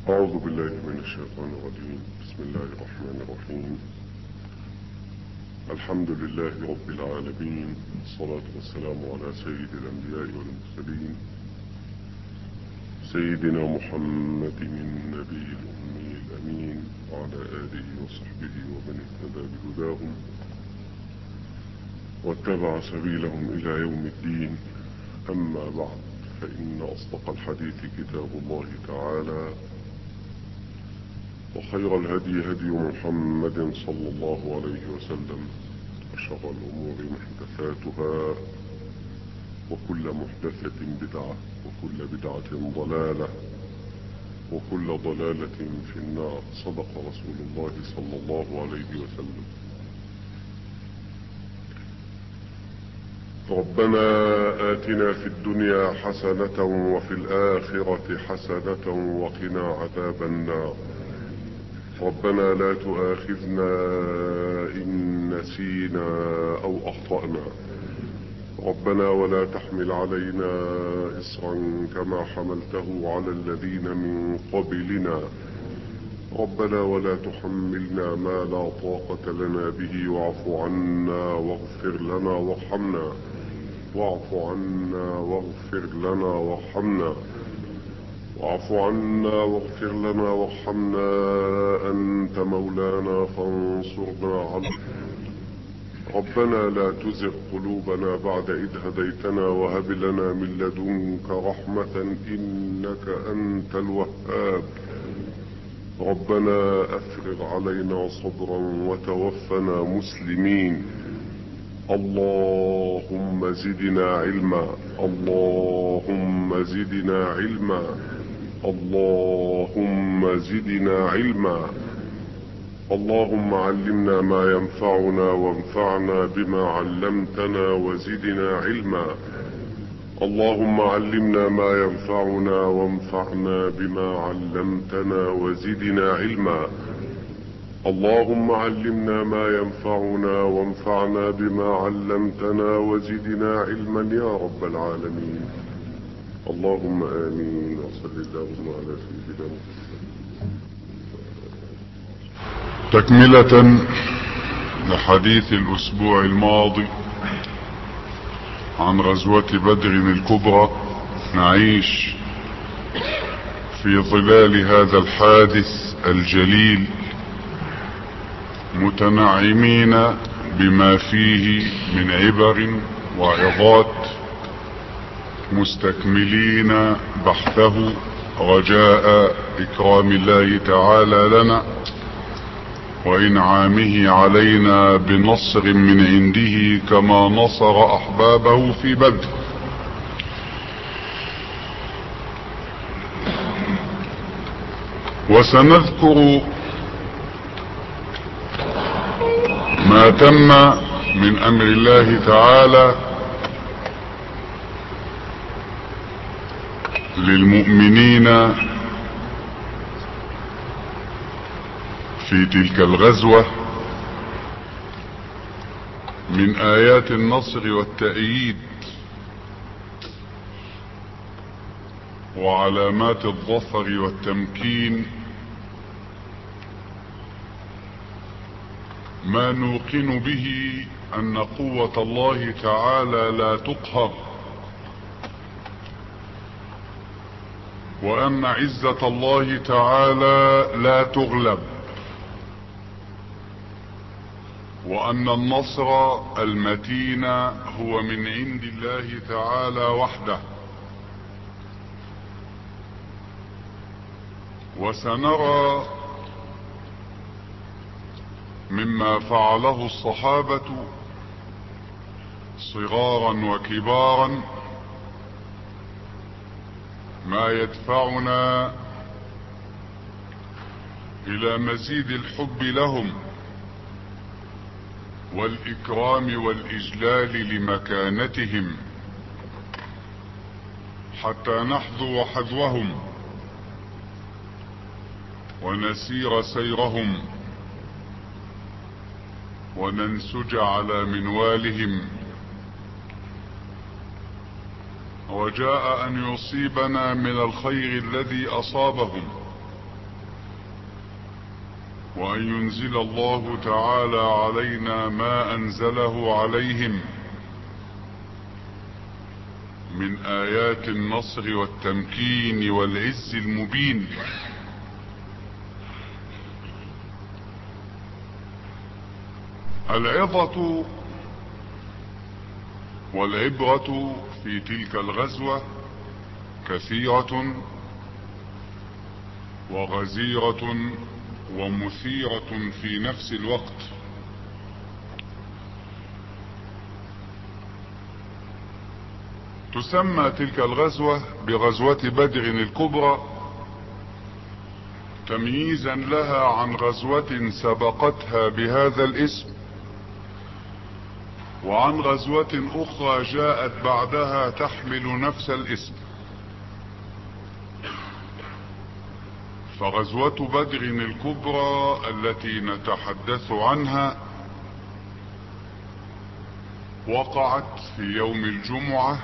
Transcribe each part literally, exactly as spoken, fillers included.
أعوذ بالله من الشيطان الرجيم. بسم الله الرحمن الرحيم. الحمد لله رب العالمين، والصلاة والسلام على سيد الأنبياء والمرسلين سيدنا محمد النبي الأمي الأمين، وعلى آله وصحبه ومن اهتدى بهداهم واتبع سبيلهم إلى يوم الدين. أما بعد، فإن أصدق الحديث كتاب الله تعالى، وخير الهدي هدي محمد صلى الله عليه وسلم، وشر الأمور محدثاتها، وكل محدثة بدعة، وكل بدعة ضلالة، وكل ضلالة في النار. صدق رسول الله صلى الله عليه وسلم. ربنا آتنا في الدنيا حسنة وفي الآخرة حسنة وقنا عذاب النار. ربنا لا تؤاخذنا إن نسينا أو أخطأنا. ربنا ولا تحمل علينا إصرا كما حملته على الذين من قبلنا. ربنا ولا تحملنا ما لا طاقة لنا به، واعف عنا واغفر لنا وارحمنا. واعف عنا واغفر لنا وارحمنا. واعف عنا واغفر لنا وارحمنا. أنت مولانا فانصرنا على. ربنا لا تزغ قلوبنا بعد إذ هديتنا، وهب لنا من لدنك رحمة إنك أنت الوهاب. ربنا أفرغ علينا صبرا وتوفنا مسلمين. اللهم زدنا علما، اللهم زدنا علما، اللهم زدنا علما. اللهم علمنا ما ينفعنا، وانفعنا بما علمتنا، وزدنا علما. اللهم علمنا ما ينفعنا، وانفعنا بما علمتنا، وزدنا علما. اللهم علمنا ما ينفعنا، وانفعنا بما علمتنا، وزدنا علما يا رب العالمين. اللهم آمين. وصل اللهم على سيدنا محمد. تكملة لحديث الأسبوع الماضي عن غزوة بدر الكبرى، نعيش في ظلال هذا الحادث الجليل متنعمين بما فيه من عبر وعظات، مستكملين بحثه رجاء إكرام الله تعالى لنا وإنعامه علينا بنصر من عنده كما نصر أحبابه في بدر. وسنذكر ما تم من أمر الله تعالى للمؤمنين في تلك الغزوة من آيات النصر والتأييد وعلامات الظفر والتمكين، ما نوقن به أن قوة الله تعالى لا تقهر، وأن عزة الله تعالى لا تغلب، وأن النصر المتين هو من عند الله تعالى وحده. وسنرى مما فعله الصحابة صغارا وكبارا ما يدفعنا إلى مزيد الحب لهم والإكرام والإجلال لمكانتهم، حتى نحذو حذوهم ونسير سيرهم وننسج على منوالهم. وجاء أن يصيبنا من الخير الذي أصابهم وأن ينزل الله تعالى علينا ما أنزله عليهم من آيات النصر والتمكين والعز المبين. العظة والعبرة في تلك الغزوة كثيرة وغزيرة ومثيرة في نفس الوقت. تسمى تلك الغزوة بغزوة بدر الكبرى تمييزا لها عن غزوة سبقتها بهذا الاسم وعن غزوة اخرى جاءت بعدها تحمل نفس الاسم. فغزوة بدر الكبرى التي نتحدث عنها وقعت في يوم الجمعة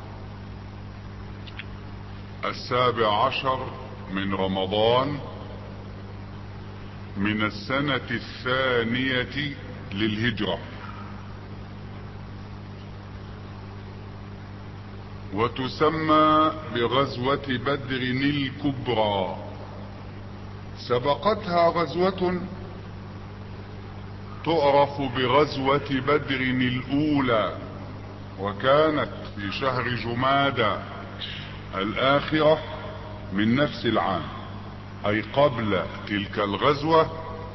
السابع عشر من رمضان من السنة الثانية للهجرة، وتسمى بغزوة بدر الكبرى. سبقتها غزوة تعرف بغزوة بدر الأولى، وكانت في شهر جمادى الآخرة من نفس العام، أي قبل تلك الغزوة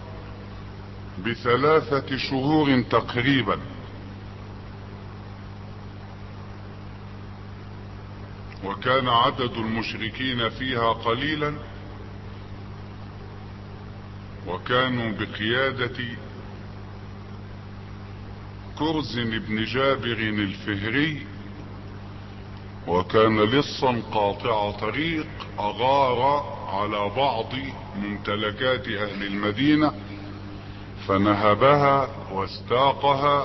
بثلاثة شهور تقريبا. وكان عدد المشركين فيها قليلا، وكانوا بقيادة كرز بن جابر الفهري، وكان لصا قاطع طريق أغار على بعض ممتلكات أهل المدينة فنهبها واستاقها،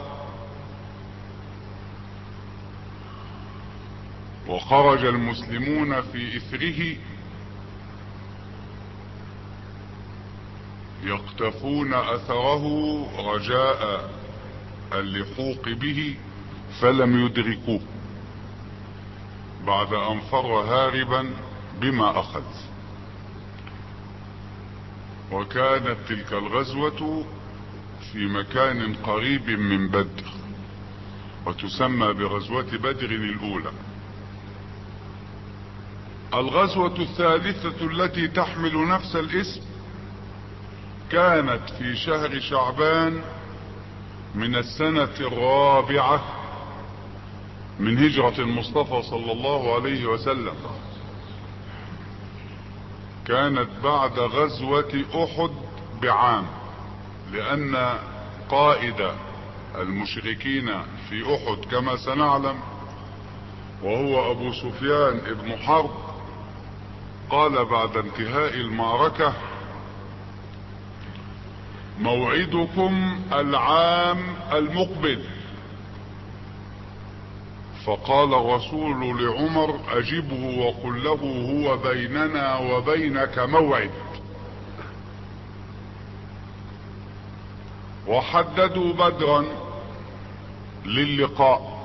وخرج المسلمون في إثره يقتفون أثره رجاء اللحوق به، فلم يدركوه بعد أن فر هاربا بما أخذ. وكانت تلك الغزوة في مكان قريب من بدر، وتسمى بغزوة بدر الأولى. الغزوة الثالثة التي تحمل نفس الاسم كانت في شهر شعبان من السنة الرابعة من هجرة المصطفى صلى الله عليه وسلم. كانت بعد غزوة أحد بعام، لأن قائد المشركين في أحد كما سنعلم وهو أبو سفيان ابن حرب قال بعد انتهاء المعركة: موعدكم العام المقبل. فقال الرسول لعمر: أجبه وقل له هو بيننا وبينك موعد. وحددوا بدرا للقاء.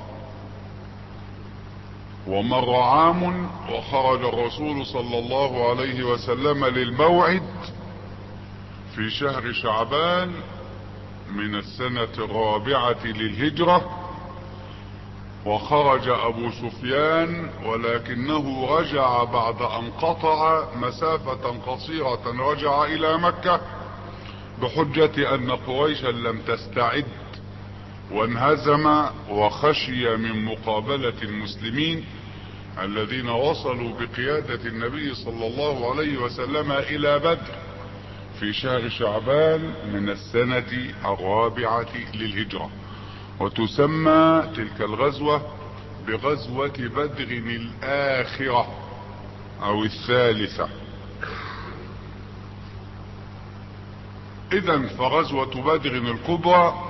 ومر عام وخرج الرسول صلى الله عليه وسلم للموعد في شهر شعبان من السنة الرابعة للهجرة، وخرج أبو سفيان ولكنه رجع بعد أن قطع مسافة قصيرة، رجع إلى مكة بحجة أن قريشا لم تستعد، وانهزم وخشي من مقابلة المسلمين الذين وصلوا بقيادة النبي صلى الله عليه وسلم إلى بدر في شهر شعبان من السنة الرابعة للهجرة. وتسمى تلك الغزوة بغزوة بدر الآخرة أو الثالثة. إذن فغزوة بدر الكبرى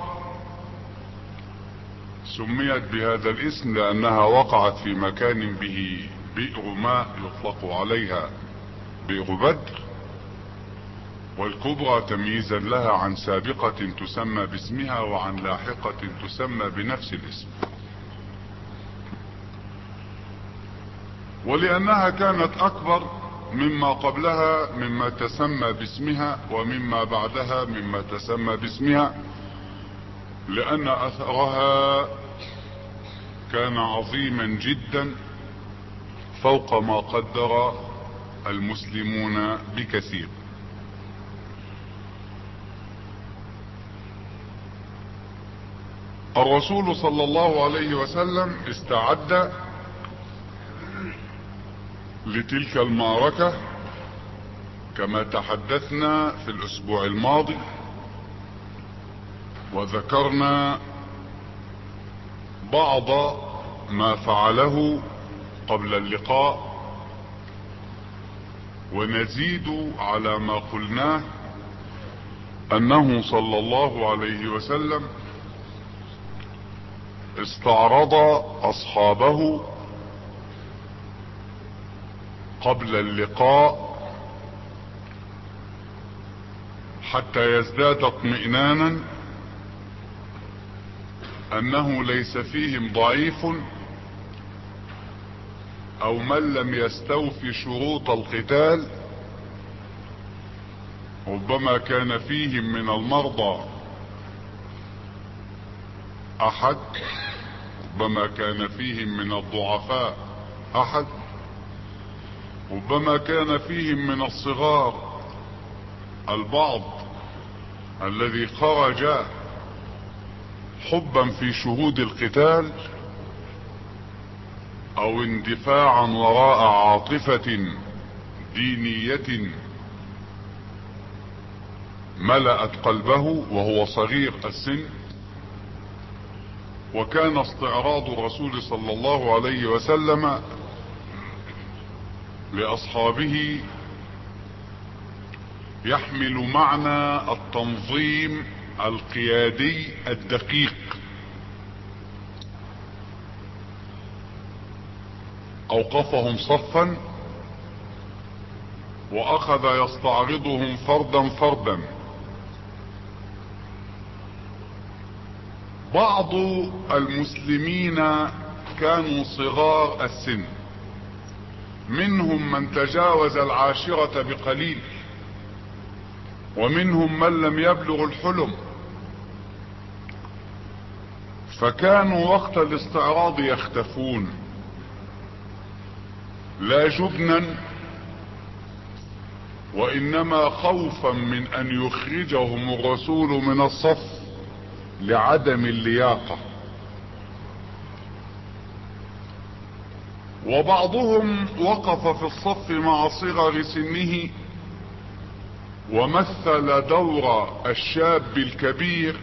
سميت بهذا الاسم لأنها وقعت في مكان به بئر ماء يطلق عليها بئر بدر، والكبرى تمييزا لها عن سابقة تسمى باسمها وعن لاحقة تسمى بنفس الاسم. ولأنها كانت أكبر مما قبلها مما تسمى باسمها ومما بعدها مما تسمى باسمها، لأن أثرها كان عظيما جدا فوق ما قدر المسلمون بكثير. الرسول صلى الله عليه وسلم استعد لتلك المعركة كما تحدثنا في الأسبوع الماضي، وذكرنا بعض ما فعله قبل اللقاء، ونزيد على ما قلناه أنه صلى الله عليه وسلم استعرض أصحابه قبل اللقاء حتى يزداد اطمئنانا أنه ليس فيهم ضعيف أو من لم يستوفي شروط القتال. ربما كان فيهم من المرضى أحد، ربما كان فيهم من الضعفاء أحد، ربما كان فيهم من الصغار البعض الذي خرج حبا في شهود القتال او اندفاعا وراء عاطفة دينية ملأت قلبه وهو صغير السن. وكان استعراض الرسول صلى الله عليه وسلم لأصحابه يحمل معنى التنظيم القيادي الدقيق. اوقفهم صفا واخذ يستعرضهم فردا فردا. بعض المسلمين كانوا صغار السن، منهم من تجاوز العاشرة بقليل، ومنهم من لم يبلغ الحلم، فكانوا وقت الاستعراض يختفون، لا جبنا وانما خوفا من ان يخرجهم الرسول من الصف لعدم اللياقة. وبعضهم وقف في الصف مع صغر سنه ومثل دور الشاب الكبير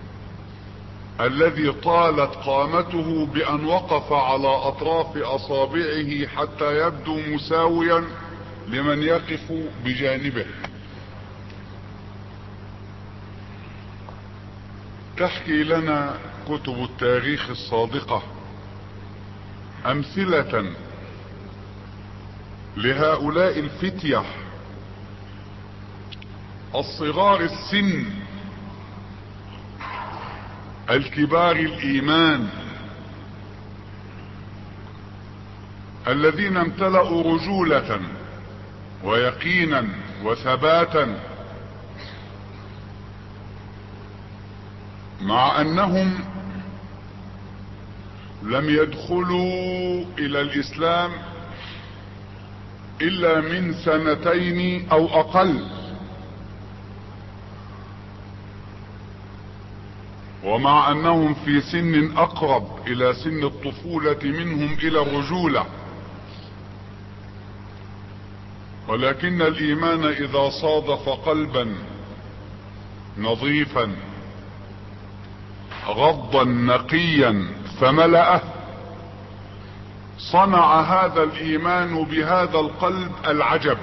الذي طالت قامته بأن وقف على أطراف أصابعه حتى يبدو مساويا لمن يقف بجانبه. تحكي لنا كتب التاريخ الصادقة أمثلة لهؤلاء الفتية الصغار السن الكبار الإيمان الذين امتلأوا رجولة ويقينا وثباتا، مع أنهم لم يدخلوا إلى الإسلام إلا من سنتين أو أقل، ومع أنهم في سن أقرب إلى سن الطفولة منهم إلى الرجولة، ولكن الإيمان إذا صادف قلبا نظيفا غضا نقيا فملأه، صنع هذا الإيمان بهذا القلب العجب،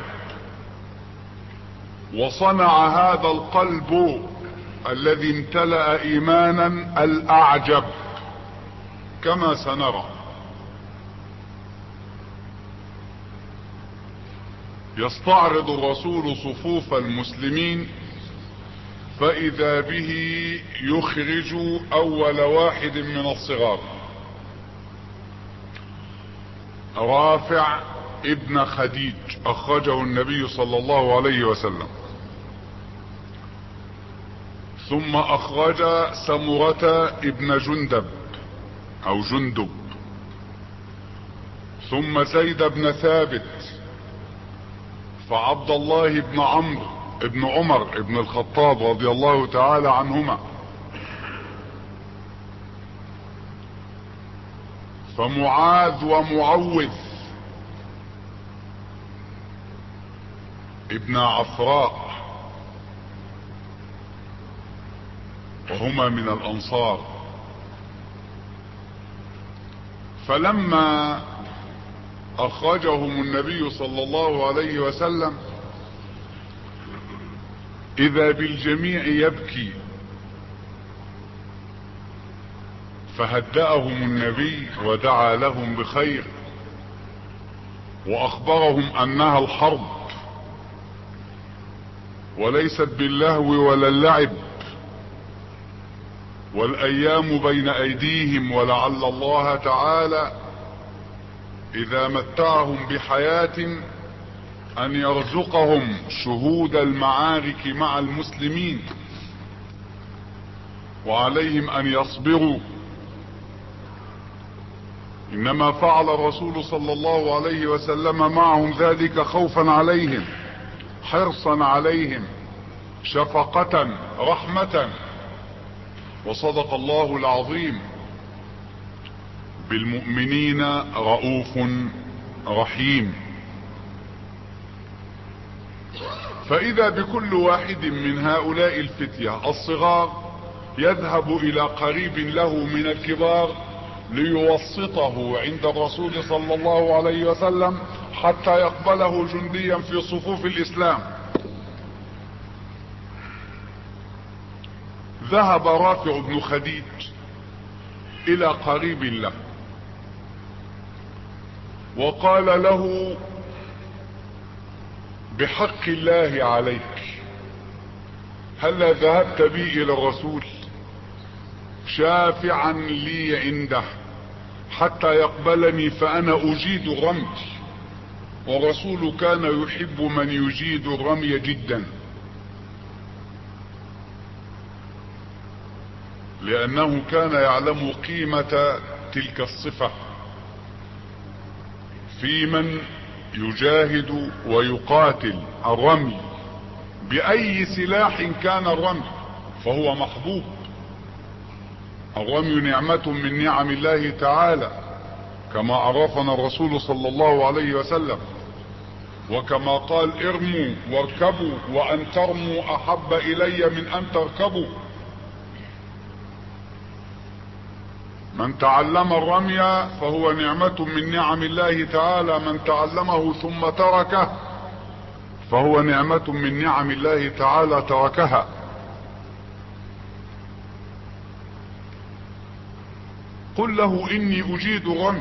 وصنع هذا القلب الذي امتلأ إيمانا الأعجب كما سنرى. يستعرض الرسول صفوف المسلمين فإذا به يخرج أول واحد من الصغار، رافع ابن خديج، أخرجه النبي صلى الله عليه وسلم. ثم أخرج سمرة ابن جندب أو جندب، ثم زيد بن ثابت، فعبد الله بن عمرو ابن عمر ابن الخطاب رضي الله تعالى عنهما، فمعاذ ومعوذ ابن عفراء، وهما من الأنصار. فلما أخرجهم النبي صلى الله عليه وسلم إذا بالجميع يبكي، فهدأهم النبي ودعا لهم بخير، وأخبرهم أنها الحرب وليست باللهو ولا اللعب، والأيام بين أيديهم، ولعل الله تعالى إذا متعهم بحياة أن يرزقهم شهود المعارك مع المسلمين، وعليهم أن يصبروا. إنما فعل الرسول صلى الله عليه وسلم معهم ذلك خوفا عليهم، حرصا عليهم، شفقة، رحمة. وصدق الله العظيم: بالمؤمنين رؤوف رحيم. فإذا بكل واحد من هؤلاء الفتية الصغار يذهب إلى قريب له من الكبار ليوسطه عند الرسول صلى الله عليه وسلم حتى يقبله جنديا في صفوف الإسلام. ذهب رافع بن خديج إلى قريب له وقال له: بحق الله عليك، هلا ذهبت بي إلى الرسول شافعا لي عنده حتى يقبلني، فأنا أجيد الرمي، والرسول كان يحب من يجيد الرمي جدا، لأنه كان يعلم قيمة تلك الصفة في من يجاهد ويقاتل. الرمي بأي سلاح كان الرمي فهو محبوب. الرمي نعمة من نعم الله تعالى كما عرفنا الرسول صلى الله عليه وسلم، وكما قال: ارموا واركبوا، وأن ترموا أحب إلي من أن تركبوا. من تعلم الرمي فهو نعمة من نعم الله تعالى، من تعلمه ثم تركه فهو نعمة من نعم الله تعالى تركها. قل له إني أجيد الرمي.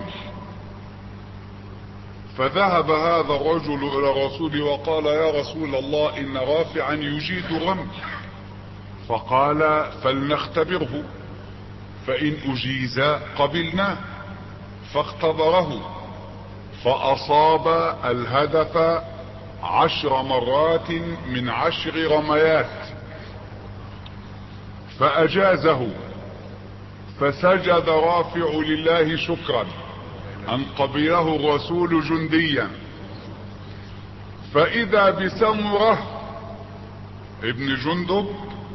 فذهب هذا الرجل إلى الرسول وقال: يا رسول الله، إن رافعا يجيد الرمي. فقال: فلنختبره، فإن أجيز قبلنا. فاختبره فأصاب الهدف عشر مرات من عشر رميات، فأجازه. فسجد رافع لله شكرا أن قبله الرسول جنديا. فإذا بسمرة ابن جندب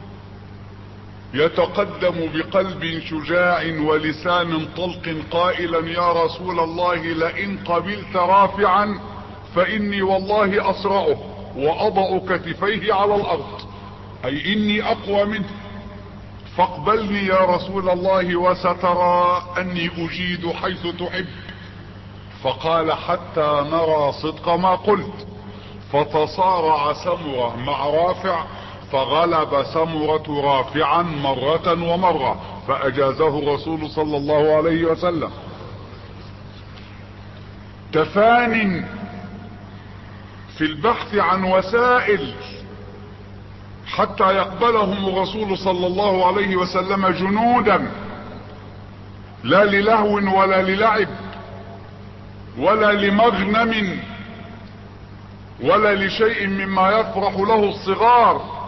يتقدم بقلب شجاع ولسان طلق قائلا: يا رسول الله، لئن قبلت رافعا فإني والله أسرعه وأضع كتفيه على الأرض، أي إني أقوى منه، فاقبلني يا رسول الله وسترى أني أجيد حيث تحب. فقال: حتى نرى صدق ما قلت. فتصارع سمرة مع رافع، فغلب سمرة رافعا مرة ومرة، فأجازه الرسول صلى الله عليه وسلم. تفان في البحث عن وسائل حتى يقبلهم الرسول صلى الله عليه وسلم جنودا، لا للهو ولا للعب ولا لمغنم ولا لشيء مما يفرح له الصغار،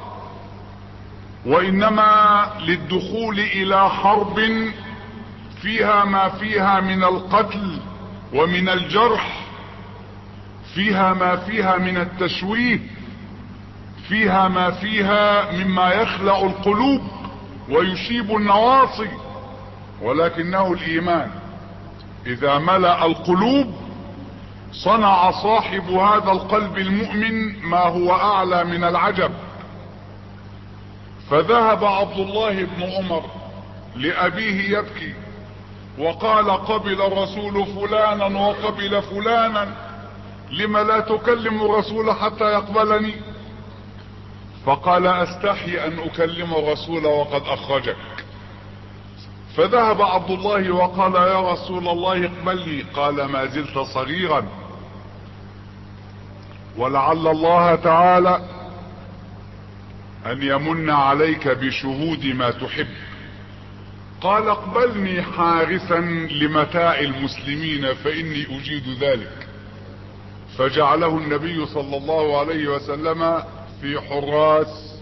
وانما للدخول الى حرب فيها ما فيها من القتل ومن الجرح، فيها ما فيها من التشويه، فيها ما فيها مما يخلع القلوب ويشيب النواصي. ولكنه الايمان اذا ملأ القلوب صنع صاحب هذا القلب المؤمن ما هو اعلى من العجب. فذهب عبد الله بن عمر لابيه يبكي وقال: قبل الرسول فلانا وقبل فلانا، لم لا تكلم الرسول حتى يقبلني؟ فقال: استحي ان اكلم الرسول وقد اخرجك. فذهب عبد الله وقال: يا رسول الله اقبلني. قال: ما زلت صغيرا، ولعل الله تعالى ان يمن عليك بشهود ما تحب. قال: اقبلني حارسا لمتاع المسلمين فاني اجيد ذلك. فجعله النبي صلى الله عليه وسلم في حراس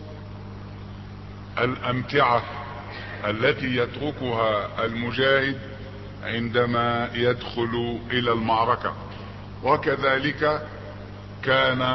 الامتعة التي يتركها المجاهد عندما يدخل الى المعركة. وكذلك كان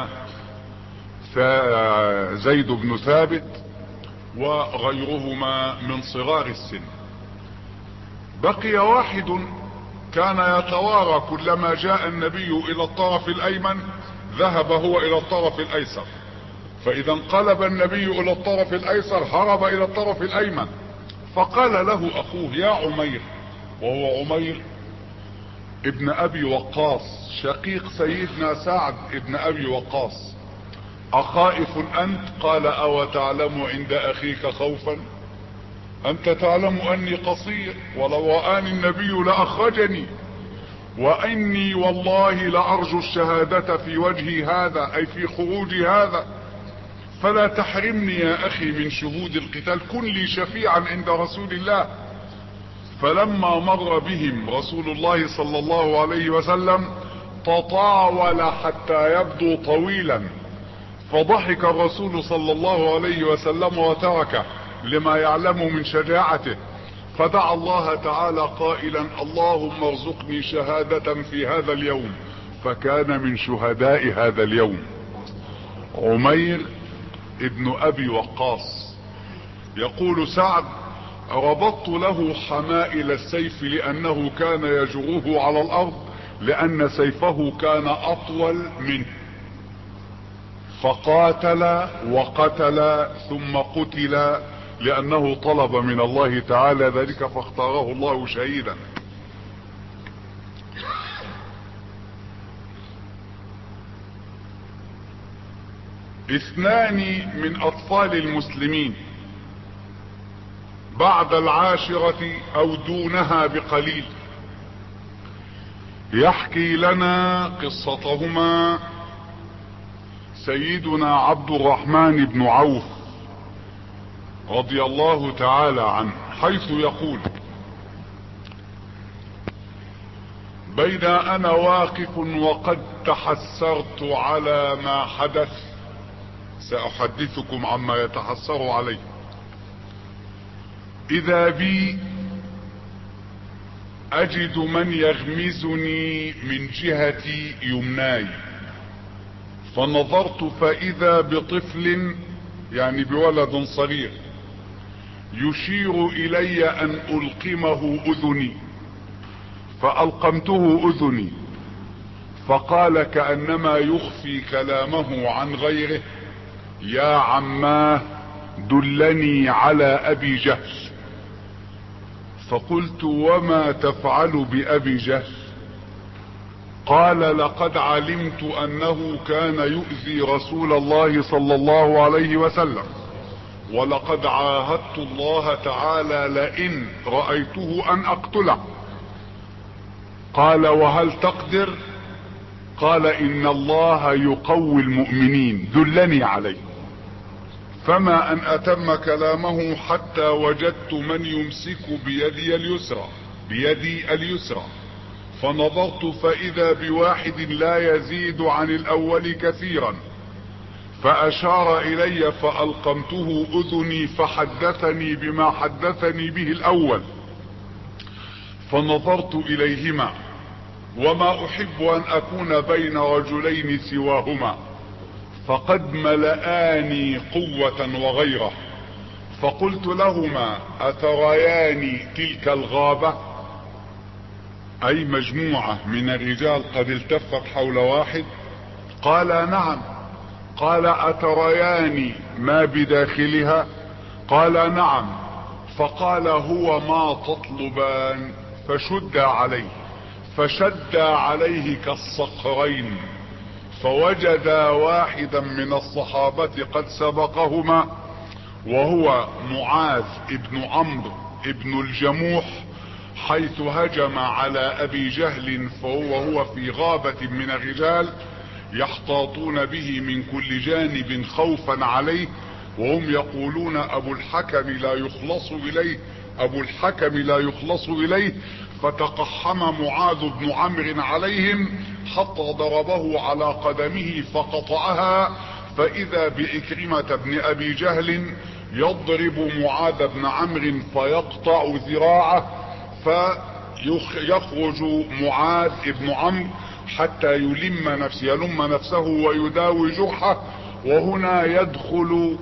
زيد بن ثابت وغيرهما من صغار السن. بقي واحد كان يتوارى، كلما جاء النبي الى الطرف الايمن ذهب هو الى الطرف الايسر، فاذا انقلب النبي الى الطرف الايسر هرب الى الطرف الايمن. فقال له اخوه: يا عمير، وهو عمير ابن ابي وقاص شقيق سيدنا سعد ابن ابي وقاص: اخائف انت؟ قال: او تعلم عند اخيك خوفا؟ انت تعلم اني قصير، ولو رآني النبي لاخرجني، واني والله لارجو الشهادة في وجهي هذا، اي في خروجي هذا، فلا تحرمني يا اخي من شهود القتال، كن لي شفيعا عند رسول الله. فلما مر بهم رسول الله صلى الله عليه وسلم تطاول حتى يبدو طويلا، فضحك الرسول صلى الله عليه وسلم وتركه لما يعلم من شجاعته، فدعا الله تعالى قائلا: اللهم ارزقني شهادة في هذا اليوم، فكان من شهداء هذا اليوم عمير ابن ابي وقاص. يقول سعد: ربطت له حمائل السيف لانه كان يجره على الارض، لان سيفه كان اطول منه، فقاتل وقتل ثم قتل لانه طلب من الله تعالى ذلك فاختاره الله شهيدا. اثنان من اطفال المسلمين بعد العاشرة او دونها بقليل يحكي لنا قصتهما سيدنا عبد الرحمن بن عوف رضي الله تعالى عنه، حيث يقول: بين انا واقف وقد تحسرت على ما حدث، ساحدثكم عما يتحسر عليه، اذا بي اجد من يغمزني من جهة يمناي، فنظرت فاذا بطفل، يعني بولد صغير، يشير الي ان القمه اذني، فالقمته اذني، فقال كأنما يخفي كلامه عن غيره: يا عماه دلني على ابي جهل. فقلت: وما تفعل بابي جهل؟ قال: لقد علمت انه كان يؤذي رسول الله صلى الله عليه وسلم، ولقد عاهدت الله تعالى لئن رأيته ان اقتله. قال: وهل تقدر؟ قال ان الله يقوي المؤمنين دلني عليه. فما ان اتم كلامه حتى وجدت من يمسك بيدي اليسرى بيدي اليسرى فنظرت فاذا بواحد لا يزيد عن الاول كثيرا، فاشار الي فالقمته اذني فحدثني بما حدثني به الاول، فنظرت اليهما وما احب ان اكون بين رجلين سواهما، فقد ملآني قوة وغيرة، فقلت لهما اتريان تلك الغابة، اي مجموعة من الرجال قد التفت حول واحد؟ قال نعم. قال اتريان ما بداخلها؟ قال نعم. فقال هو ما تطلبان؟ فشد عليه، فشد عليه كالصقرين، فوجد واحدا من الصحابة قد سبقهما وهو معاذ ابن عمرو ابن الجموح، حيث هجم على ابي جهل فهو هو في غابة من الرجال يحتاطون به من كل جانب خوفا عليه، وهم يقولون ابو الحكم لا يخلص اليه ابو الحكم لا يخلص اليه. فتقحم معاذ بن عمرو عليهم حتى ضربه على قدمه فقطعها، فاذا بعكرمة بن ابي جهل يضرب معاذ بن عمرو فيقطع ذراعه، فيخرج معاذ بن عمرو حتى يلم نفسه يلم نفسه ويداوي جرحه. وهنا يدخل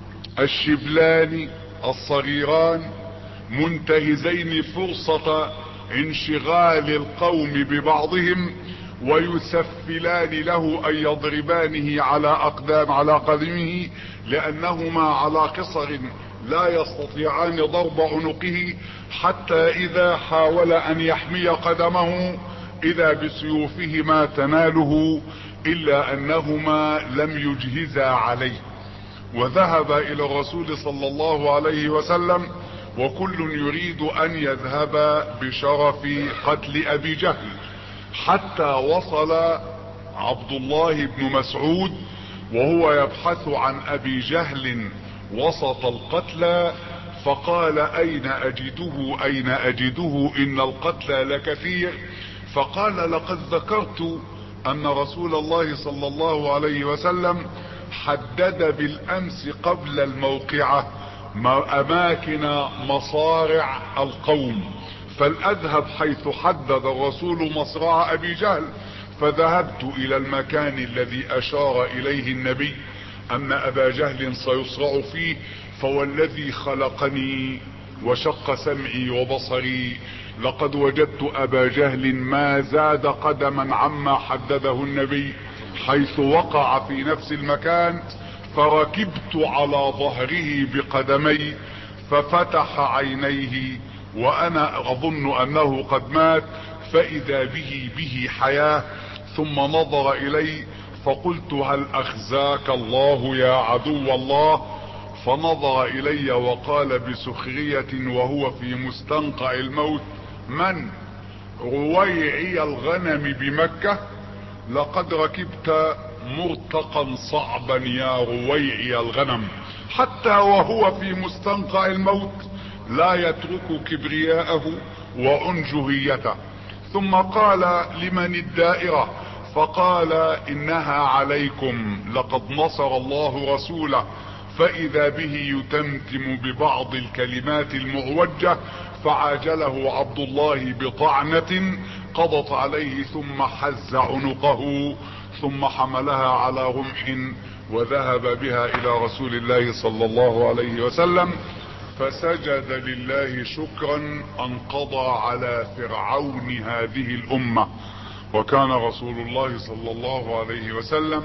الشبلان الصغيران منتهزين فرصة انشغال القوم ببعضهم ويسفلان له ان يضربانه على اقدام على قدمه، لانهما على قصر لا يستطيعان ضرب عنقه، حتى اذا حاول ان يحمي قدمه اذا بسيوفهما تناله، الا انهما لم يجهزا عليه. وذهب الى الرسول صلى الله عليه وسلم وكل يريد ان يذهب بشرف قتل ابي جهل، حتى وصل عبد الله بن مسعود وهو يبحث عن ابي جهل وسط القتلى، فقال اين اجده اين اجده ان القتلى لكثير. فقال لقد ذكرت ان رسول الله صلى الله عليه وسلم حدد بالامس قبل الموقعة اماكن مصارع القوم، فالاذهب حيث حدد الرسول مصرع ابي جهل. فذهبت الى المكان الذي اشار اليه النبي ان ابا جهل سيصرع فيه، فوالذي خلقني وشق سمعي وبصري لقد وجدت ابا جهل ما زاد قدما عما حدده النبي، حيث وقع في نفس المكان، فركبت على ظهره بقدمي ففتح عينيه وانا اظن انه قد مات، فاذا به به حياة، ثم نظر الي فقلت هل اخزاك الله يا عدو الله؟ فنظر الي وقال بسخرية وهو في مستنقع الموت: من؟ رويعي الغنم بمكة؟ لقد ركبت مرتقا صعبا يا رويعي الغنم. حتى وهو في مستنقع الموت لا يترك كبرياءه وانجهيته. ثم قال: لمن الدائرة؟ فقال: انها عليكم، لقد نصر الله رسوله. فاذا به يتمتم ببعض الكلمات المعوجة، فعاجله عبد الله بطعنة قضت عليه، ثم حز عنقه، ثم حملها على رمح وذهب بها الى رسول الله صلى الله عليه وسلم، فسجد لله شكرا ان قضى على فرعون هذه الامة. وكان رسول الله صلى الله عليه وسلم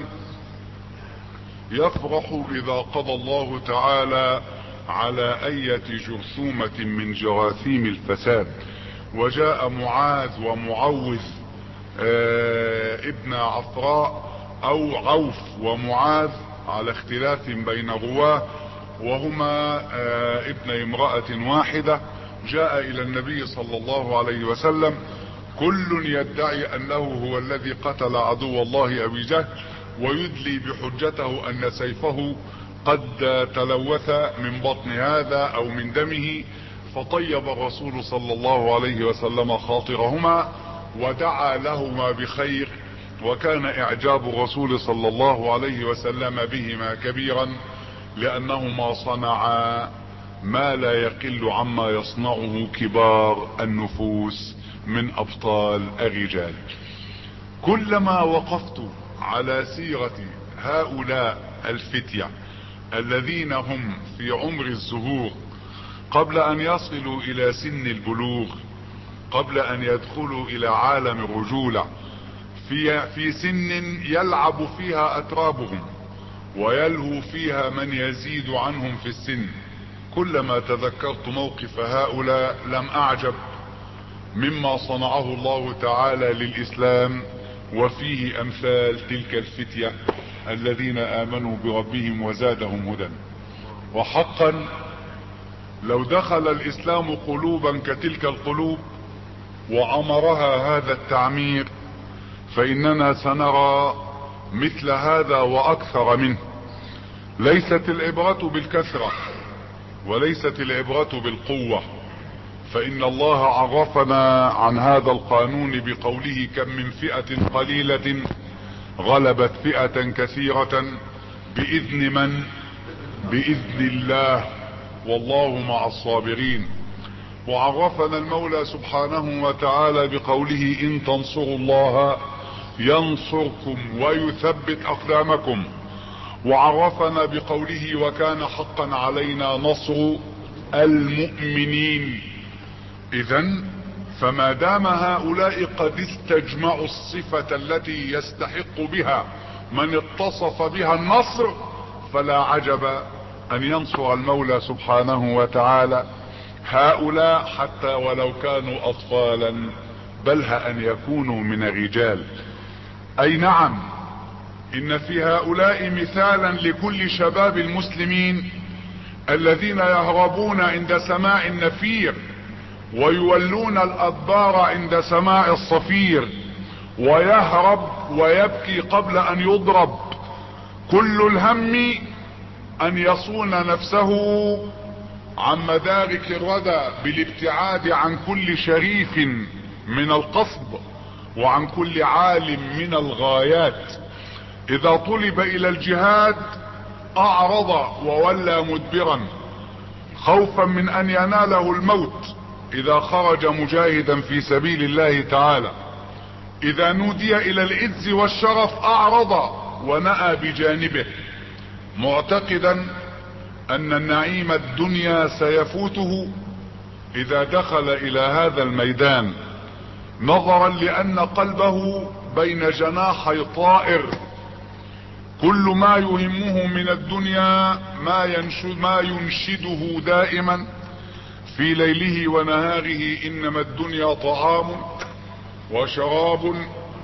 يفرح اذا قضى الله تعالى على اية جرثومة من جراثيم الفساد. وجاء معاذ ومعوذ آه ابن عفراء او عوف ومعاذ على اختلاف بين رواه، وهما ابن امرأة واحدة، جاء الى النبي صلى الله عليه وسلم كل يدعي انه هو الذي قتل عدو الله ابي جهل، ويدلي بحجته ان سيفه قد تلوث من بطن هذا او من دمه، فطيب الرسول صلى الله عليه وسلم خاطرهما ودعا لهما بخير، وكان اعجاب الرسول صلى الله عليه وسلم بهما كبيرا، لانهما صنعا ما لا يقل عما يصنعه كبار النفوس من ابطال الرجال. كلما وقفت على سيرة هؤلاء الفتية الذين هم في عمر الزهور قبل ان يصلوا الى سن البلوغ، قبل ان يدخلوا الى عالم الرجولة، في, في سن يلعب فيها اترابهم ويلهو فيها من يزيد عنهم في السن، كلما تذكرت موقف هؤلاء لم اعجب مما صنعه الله تعالى للاسلام وفيه امثال تلك الفتية الذين امنوا بربهم وزادهم هدى. وحقا لو دخل الاسلام قلوبا كتلك القلوب وعمرها هذا التعمير فاننا سنرى مثل هذا واكثر منه. ليست العبرة بالكثرة وليست العبرة بالقوة، فان الله عرفنا عن هذا القانون بقوله كم من فئة قليلة غلبت فئة كثيرة باذن من؟ باذن الله، والله مع الصابرين. وعرفنا المولى سبحانه وتعالى بقوله ان تنصروا الله ينصركم ويثبت اقدامكم، وعرفنا بقوله وكان حقا علينا نصر المؤمنين. اذن فما دام هؤلاء قد استجمعوا الصفة التي يستحق بها من اتصف بها النصر، فلا عجب ان ينصر المولى سبحانه وتعالى هؤلاء حتى ولو كانوا اطفالا، بل ان يكونوا من الرجال. اي نعم، ان في هؤلاء مثالا لكل شباب المسلمين الذين يهربون عند سماع النفير ويولون الادبار عند سماع الصفير، ويهرب ويبكي قبل ان يضرب. كل الهم ان يصون نفسه عن مدارك الردى بالابتعاد عن كل شريف من القصد وعن كل عال من الغايات. اذا طلب الى الجهاد اعرض وولى مدبرا خوفا من ان يناله الموت اذا خرج مجاهدا في سبيل الله تعالى. اذا نودي الى العز والشرف اعرض ونأى بجانبه معتقدا ان النعيم الدنيا سيفوته اذا دخل الى هذا الميدان، نظرا لان قلبه بين جناحي طائر. كل ما يهمه من الدنيا ما ينشد ما ينشده دائما في ليله ونهاره انما الدنيا طعام وشراب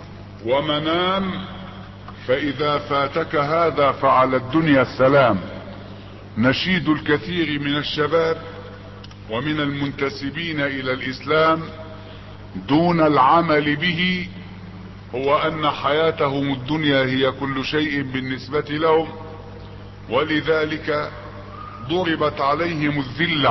ومنام، فاذا فاتك هذا فعلى الدنيا السلام. نشيد الكثير من الشباب ومن المنتسبين الى الاسلام دون العمل به هو ان حياتهم الدنيا هي كل شيء بالنسبة لهم، ولذلك ضربت عليهم الذلة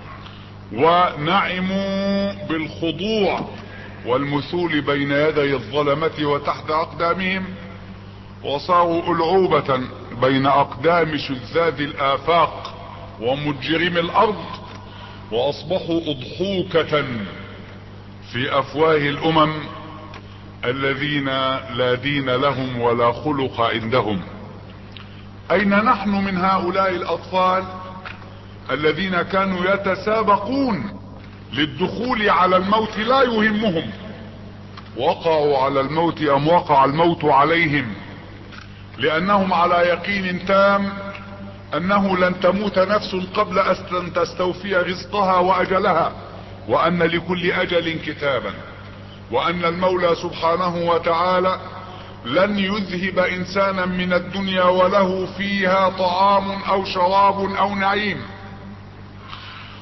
ونعموا بالخضوع والمثول بين يدي الظلمة وتحت اقدامهم، وصاروا ألعوبة بين اقدام شذاذ الافاق ومجرم الارض، واصبحوا اضحوكة في افواه الامم الذين لا دين لهم ولا خلق عندهم. اين نحن من هؤلاء الاطفال الذين كانوا يتسابقون للدخول على الموت لا يهمهم وقعوا على الموت ام وقع الموت عليهم، لانهم على يقين تام انه لن تموت نفس قبل ان تستوفي رزقها واجلها، وان لكل اجل كتابا، وان المولى سبحانه وتعالى لن يذهب انسانا من الدنيا وله فيها طعام او شراب او نعيم.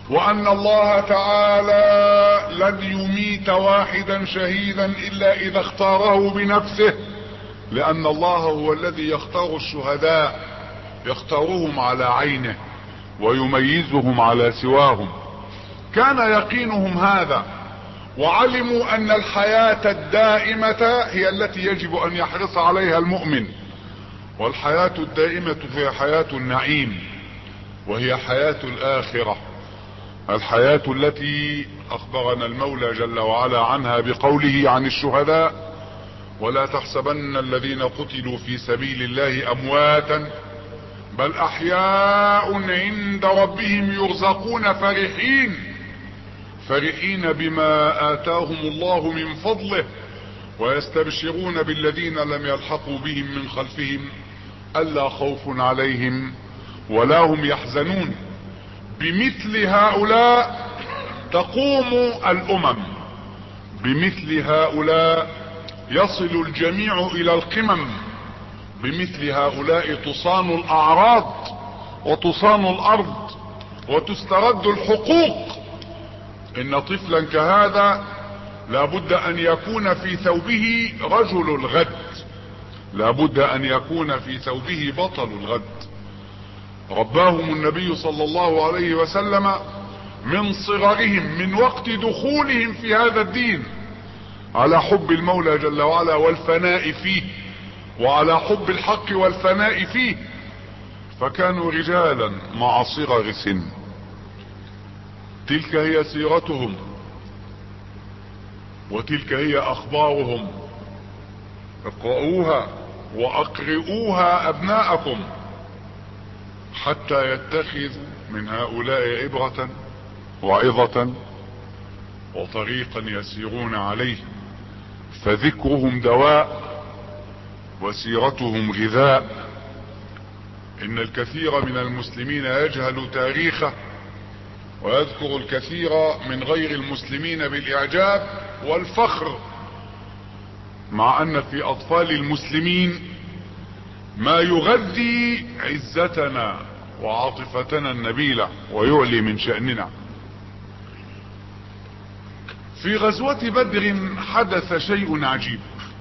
وان الله تعالى لن يميت واحدا شهيدا الا اذا اختاره بنفسه، لان الله هو الذي يختار الشهداء، يختارهم على عينه ويميزهم على سواهم. كان يقينهم هذا، وعلموا ان الحياة الدائمة هي التي يجب ان يحرص عليها المؤمن، والحياة الدائمة هي حياة النعيم، وهي حياة الاخرة، الحياة التي اخبرنا المولى جل وعلا عنها بقوله عن الشهداء: ولا تحسبن الذين قتلوا في سبيل الله امواتا بل احياء عند ربهم يرزقون فرحين فرحين بما آتاهم الله من فضله ويستبشرون بالذين لم يلحقوا بهم من خلفهم ألا خوف عليهم ولا هم يحزنون. بمثل هؤلاء تقوم الأمم، بمثل هؤلاء يصل الجميع إلى القمم، بمثل هؤلاء تصان الأعراض وتصان الأرض وتسترد الحقوق. إن طفلا كهذا لابد أن يكون في ثوبه رجل الغد، لابد أن يكون في ثوبه بطل الغد. رباهم النبي صلى الله عليه وسلم من صغرهم، من وقت دخولهم في هذا الدين، على حب المولى جل وعلا والفناء فيه، وعلى حب الحق والفناء فيه، فكانوا رجالا مع صغر سن. تلك هي سيرتهم، وتلك هي اخبارهم. اقرؤوها واقرئوها ابناءكم حتى يتخذوا من هؤلاء عبرة وعظة وطريقا يسيرون عليه، فذكرهم دواء وسيرتهم غذاء. ان الكثير من المسلمين يجهل تاريخه ويذكر الكثير من غير المسلمين بالاعجاب والفخر، مع ان في اطفال المسلمين ما يغذي عزتنا وعاطفتنا النبيلة ويعلي من شأننا. في غزوة بدر حدث شيء عجيب.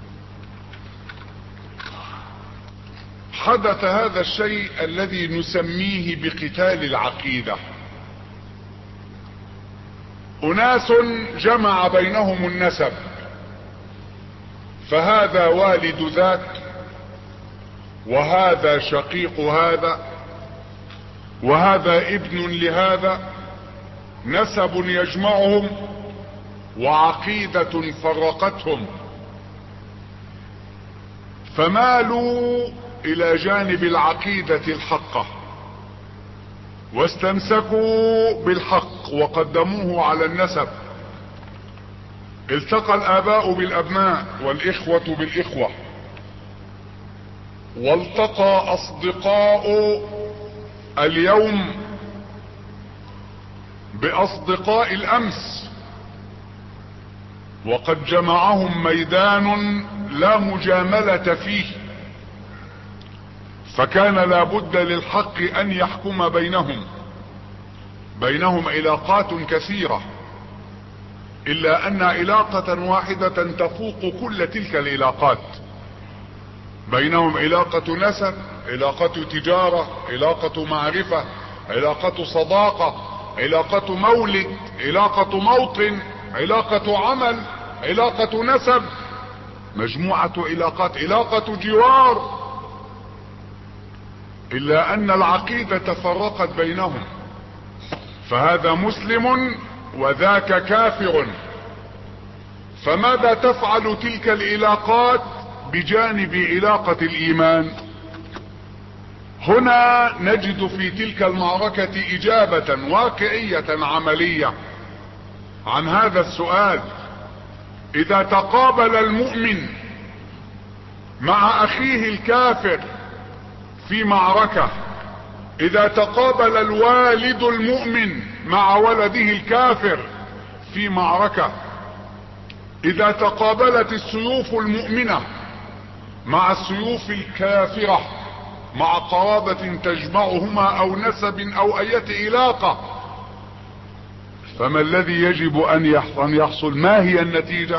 حدث هذا الشيء الذي نسميه بقتال العقيدة. أناس جمع بينهم النسب، فهذا والد ذاك وهذا شقيق هذا وهذا ابن لهذا، نسب يجمعهم وعقيدة فرقتهم، فمالوا الى جانب العقيدة الحقة واستمسكوا بالحق وقدموه على النسب. التقى الاباء بالابناء والاخوة بالاخوة، والتقى اصدقاء اليوم باصدقاء الامس، وقد جمعهم ميدان لا مجاملة فيه، فكان لابد للحق ان يحكم بينهم. بينهم علاقات كثيرة، الا ان علاقة واحدة تفوق كل تلك العلاقات. بينهم علاقة نسب، علاقة تجارة، علاقة معرفة، علاقة صداقة، علاقة مولد، علاقة موطن، علاقة عمل، علاقة نسب، مجموعة علاقات، علاقة جوار، الا ان العقيدة فرقت بينهم، فهذا مسلم وذاك كافر. فماذا تفعل تلك العلاقات بجانب علاقة الايمان؟ هنا نجد في تلك المعركة اجابة واقعية عملية عن هذا السؤال. اذا تقابل المؤمن مع اخيه الكافر في معركة، اذا تقابل الوالد المؤمن مع ولده الكافر في معركة، اذا تقابلت السيوف المؤمنة مع السيوف الكافرة، مع قرابة تجمعهما او نسب او اية علاقة، فما الذي يجب ان يحصل؟ ما هي النتيجة؟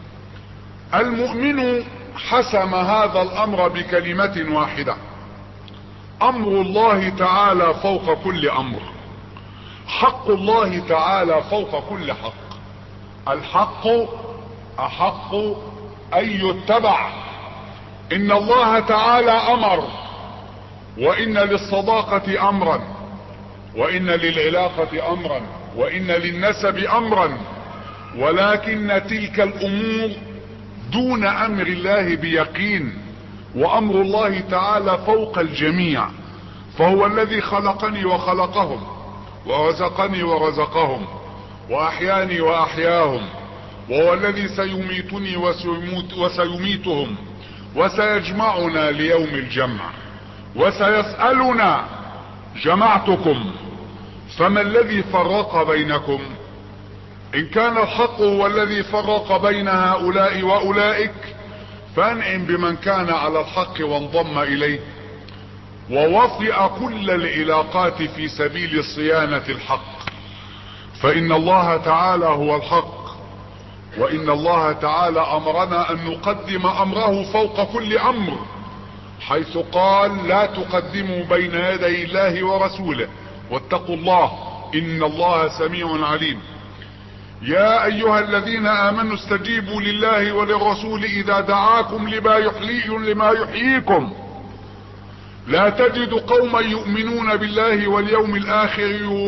المؤمن حسم هذا الامر بكلمة واحدة: امر الله تعالى فوق كل امر، حق الله تعالى فوق كل حق، الحق احق ان يتبع. ان الله تعالى امر، وان للصداقة امرا، وان للعلاقة امرا، وان للنسب امرا، ولكن تلك الامور دون امر الله بيقين، وامر الله تعالى فوق الجميع، فهو الذي خلقني وخلقهم، ورزقني ورزقهم، واحياني واحياهم، وهو الذي سيميتني وسيميت وسيميتهم، وسيجمعنا ليوم الجمع، وسيسألنا: جمعتكم فما الذي فرق بينكم؟ ان كان الحق هو الذي فرق بين هؤلاء واولئك، فانعم بمن كان على الحق وانضم اليه، ووطئ كل العلاقات في سبيل صيانة الحق، فان الله تعالى هو الحق، وان الله تعالى امرنا ان نقدم امره فوق كل امر، حيث قال: لا تقدموا بين يدي الله ورسوله واتقوا الله ان الله سميع عليم. يا ايها الذين امنوا استجيبوا لله وللرسول اذا دعاكم لما يحيي لما يحييكم. لا تجد قوما يؤمنون بالله واليوم الاخر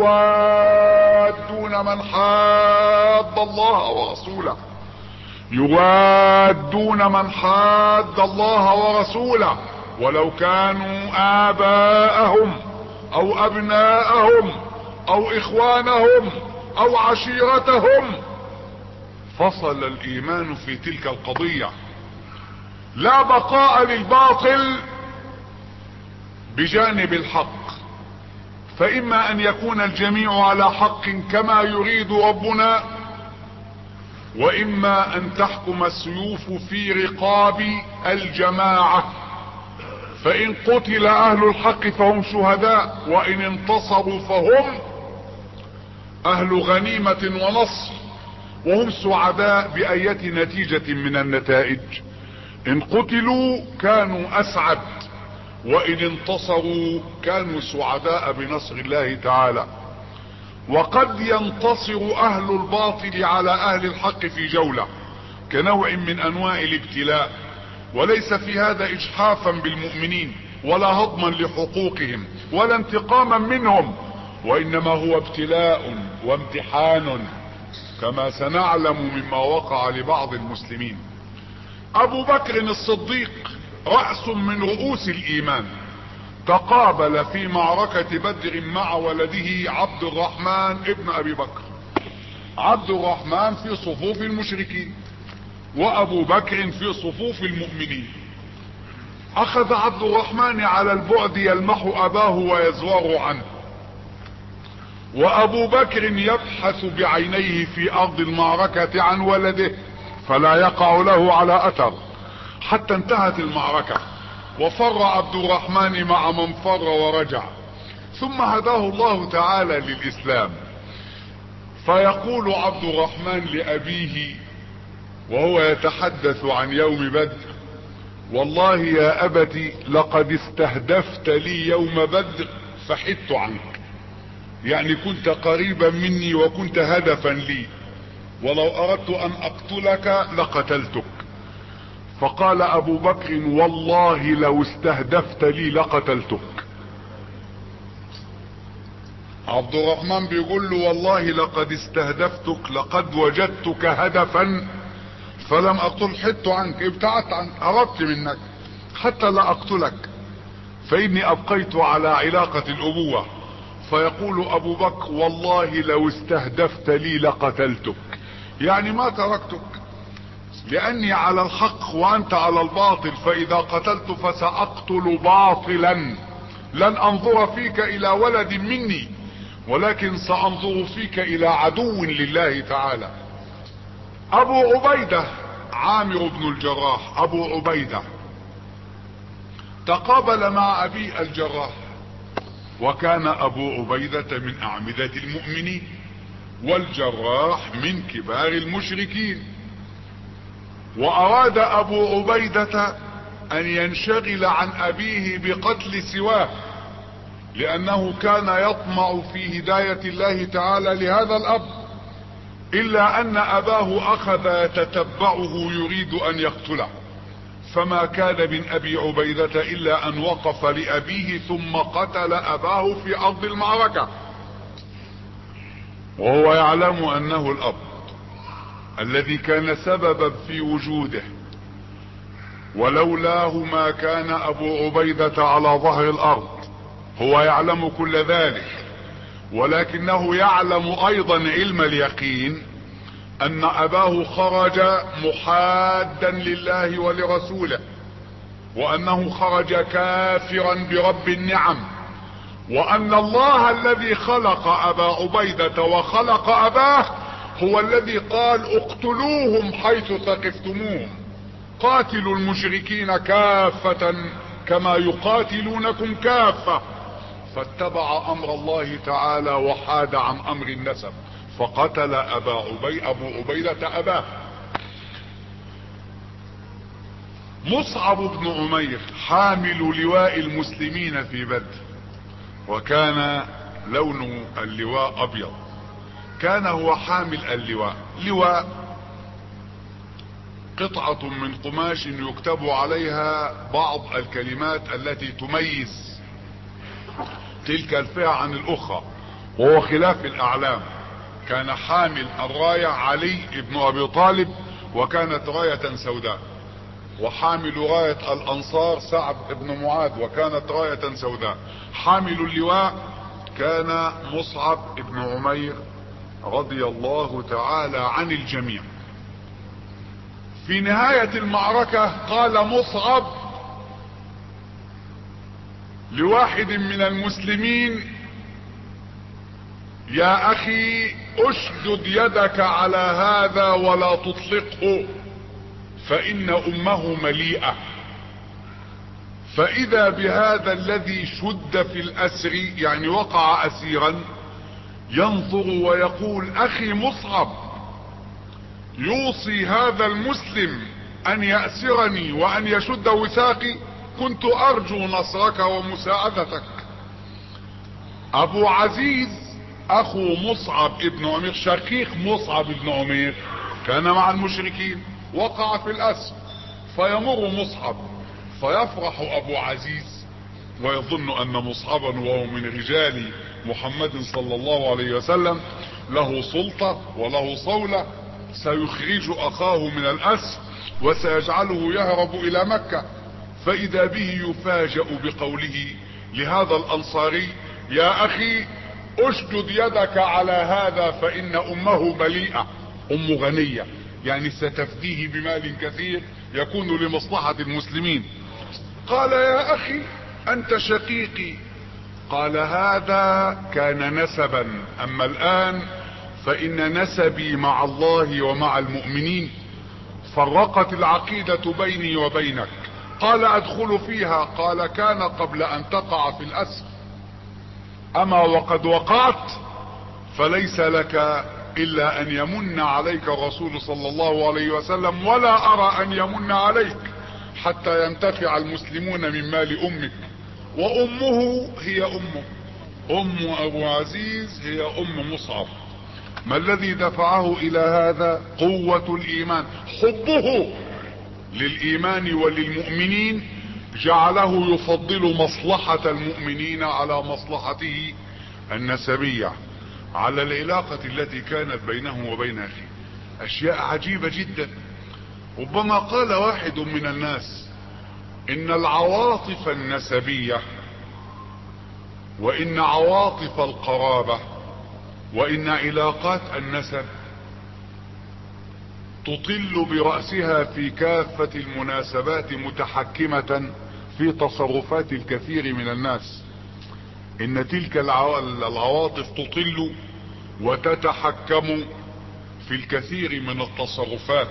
يوادون من حاد الله ورسوله يوادون من حاد الله ورسوله ولو كانوا آباءهم او ابناءهم او اخوانهم او عشيرتهم. فصل الايمان في تلك القضية. لا بقاء للباطل بجانب الحق، فاما ان يكون الجميع على حق كما يريد ربنا، واما ان تحكم السيوف في رقاب الجماعة، فان قتل اهل الحق فهم شهداء، وان انتصروا فهم اهل غنيمة ونصر، وهم سعداء بأية نتيجة من النتائج. ان قتلوا كانوا اسعد، وان انتصروا كانوا سعداء بنصر الله تعالى. وقد ينتصر اهل الباطل على اهل الحق في جولة كنوع من انواع الابتلاء، وليس في هذا اجحافا بالمؤمنين ولا هضما لحقوقهم ولا انتقاما منهم، وانما هو ابتلاء وامتحان كما سنعلم مما وقع لبعض المسلمين. ابو بكر الصديق رأس من رؤوس الايمان، تقابل في معركة بدر مع ولده عبد الرحمن ابن ابي بكر. عبد الرحمن في صفوف المشركين، وابو بكر في صفوف المؤمنين. اخذ عبد الرحمن على البعد يلمح اباه ويزور عنه، وابو بكر يبحث بعينيه في ارض المعركة عن ولده فلا يقع له على اثر، حتى انتهت المعركة وفر عبد الرحمن مع من فر ورجع، ثم هداه الله تعالى للاسلام. فيقول عبد الرحمن لابيه وهو يتحدث عن يوم بدر: والله يا ابت لقد استهدفت لي يوم بدر فحدت عنك، يعني كنت قريبا مني وكنت هدفا لي، ولو اردت ان اقتلك لقتلتك. فقال ابو بكر: والله لو استهدفت لي لقتلتك. عبد الرحمن بيقول له: والله لقد استهدفتك، لقد وجدتك هدفا فلم اقتل، حدت عنك، ابتعدت عنك، هربت منك حتى لا اقتلك، فاني ابقيت على علاقة الابوة. فيقول ابو بكر: والله لو استهدفت لي لقتلتك، يعني ما تركتك، لاني على الحق وانت على الباطل، فاذا قتلت فساقتل باطلا، لن انظر فيك الى ولد مني، ولكن سانظر فيك الى عدو لله تعالى. ابو عبيدة عامر بن الجراح، ابو عبيدة تقابل مع ابي الجراح، وكان ابو عبيدة من اعمدة المؤمنين، والجراح من كبار المشركين. واراد ابو عبيدة ان ينشغل عن ابيه بقتل سواه، لانه كان يطمع في هداية الله تعالى لهذا الاب، الا ان اباه اخذ يتتبعه يريد ان يقتله، فما كان من ابي عبيدة الا ان وقف لابيه ثم قتل اباه في ارض المعركة، وهو يعلم انه الاب الذي كان سببا في وجوده، ولولاه ما كان ابو عبيدة على ظهر الارض. هو يعلم كل ذلك، ولكنه يعلم ايضا علم اليقين ان اباه خرج محادا لله ولرسوله، وانه خرج كافرا برب النعم، وان الله الذي خلق ابا عبيدة وخلق اباه هو الذي قال اقتلوهم حيث ثقفتموهم، قاتلوا المشركين كافة كما يقاتلونكم كافة. فاتبع امر الله تعالى وحاد عن امر النسب، فقتل ابا عبي ابو عبيدة اباه. مصعب بن عمير حامل لواء المسلمين في بدر، وكان لون اللواء ابيض، كان هو حامل اللواء. لواء قطعة من قماش يكتب عليها بعض الكلمات التي تميز تلك الفئة عن الاخرى، وهو خلاف الاعلام. كان حامل الراية علي بن ابي طالب، وكانت راية سوداء، وحامل راية الانصار سعد بن معاذ، وكانت راية سوداء. حامل اللواء كان مصعب بن عمير رضي الله تعالى عن الجميع. في نهاية المعركة قال مصعب لواحد من المسلمين: يا اخي اشدد يدك على هذا ولا تطلقه، فان امه مليئة. فاذا بهذا الذي شد في الاسر، يعني وقع اسيرا، ينظر ويقول: اخي مصعب يوصي هذا المسلم ان يأسرني وان يشد وثاقي، كنت ارجو نصرك ومساعدتك. ابو عزيز اخو مصعب ابن عمير، شقيق مصعب ابن عمير، كان مع المشركين، وقع في الاسر، فيمر مصعب فيفرح ابو عزيز ويظن ان مصعبا وهو من رجال محمد صلى الله عليه وسلم له سلطة وله صولة، سيخرج اخاه من الاسر وسيجعله يهرب الى مكة. فاذا به يفاجأ بقوله لهذا الانصاري: يا اخي اشدد يدك على هذا فان امه مليئة، ام غنية، يعني ستفديه بمال كثير يكون لمصلحة المسلمين. قال: يا اخي انت شقيقي. قال: هذا كان نسبا، اما الان فان نسبي مع الله ومع المؤمنين، فرقت العقيدة بيني وبينك. قال: ادخل فيها. قال: كان قبل ان تقع في الاسر، اما وقد وقعت فليس لك الا ان يمن عليك الرسول صلى الله عليه وسلم، ولا ارى ان يمن عليك حتى ينتفع المسلمون من مال امك، وامه هي امه، ام ابو عزيز هي ام مصعب. ما الذي دفعه الى هذا؟ قوة الايمان، حبه للايمان وللمؤمنين جعله يفضل مصلحة المؤمنين على مصلحته النسبية، على العلاقة التي كانت بينه وبين اخيه. اشياء عجيبة جدا. ربما قال واحد من الناس ان العواطف النسبية وان عواطف القرابة وان علاقات النسب تطل برأسها في كافة المناسبات متحكمة في تصرفات الكثير من الناس. ان تلك العواطف تطل وتتحكم في الكثير من التصرفات،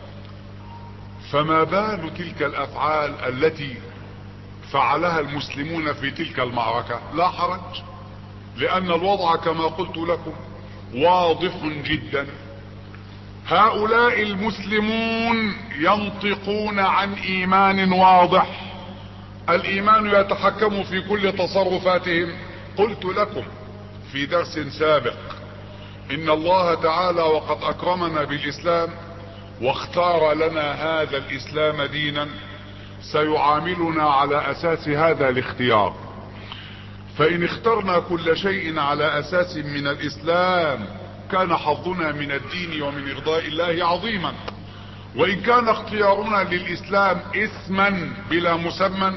فما بال تلك الافعال التي فعلها المسلمون في تلك المعركة؟ لا حرج، لان الوضع كما قلت لكم واضح جدا. هؤلاء المسلمون ينطقون عن ايمان واضح، الايمان يتحكم في كل تصرفاتهم. قلت لكم في درس سابق ان الله تعالى وقد اكرمنا بالاسلام واختار لنا هذا الاسلام دينا سيعاملنا على اساس هذا الاختيار. فان اخترنا كل شيء على اساس من الاسلام كان حظنا من الدين ومن ارضاء الله عظيما، وان كان اختيارنا للاسلام اسما بلا مسمى،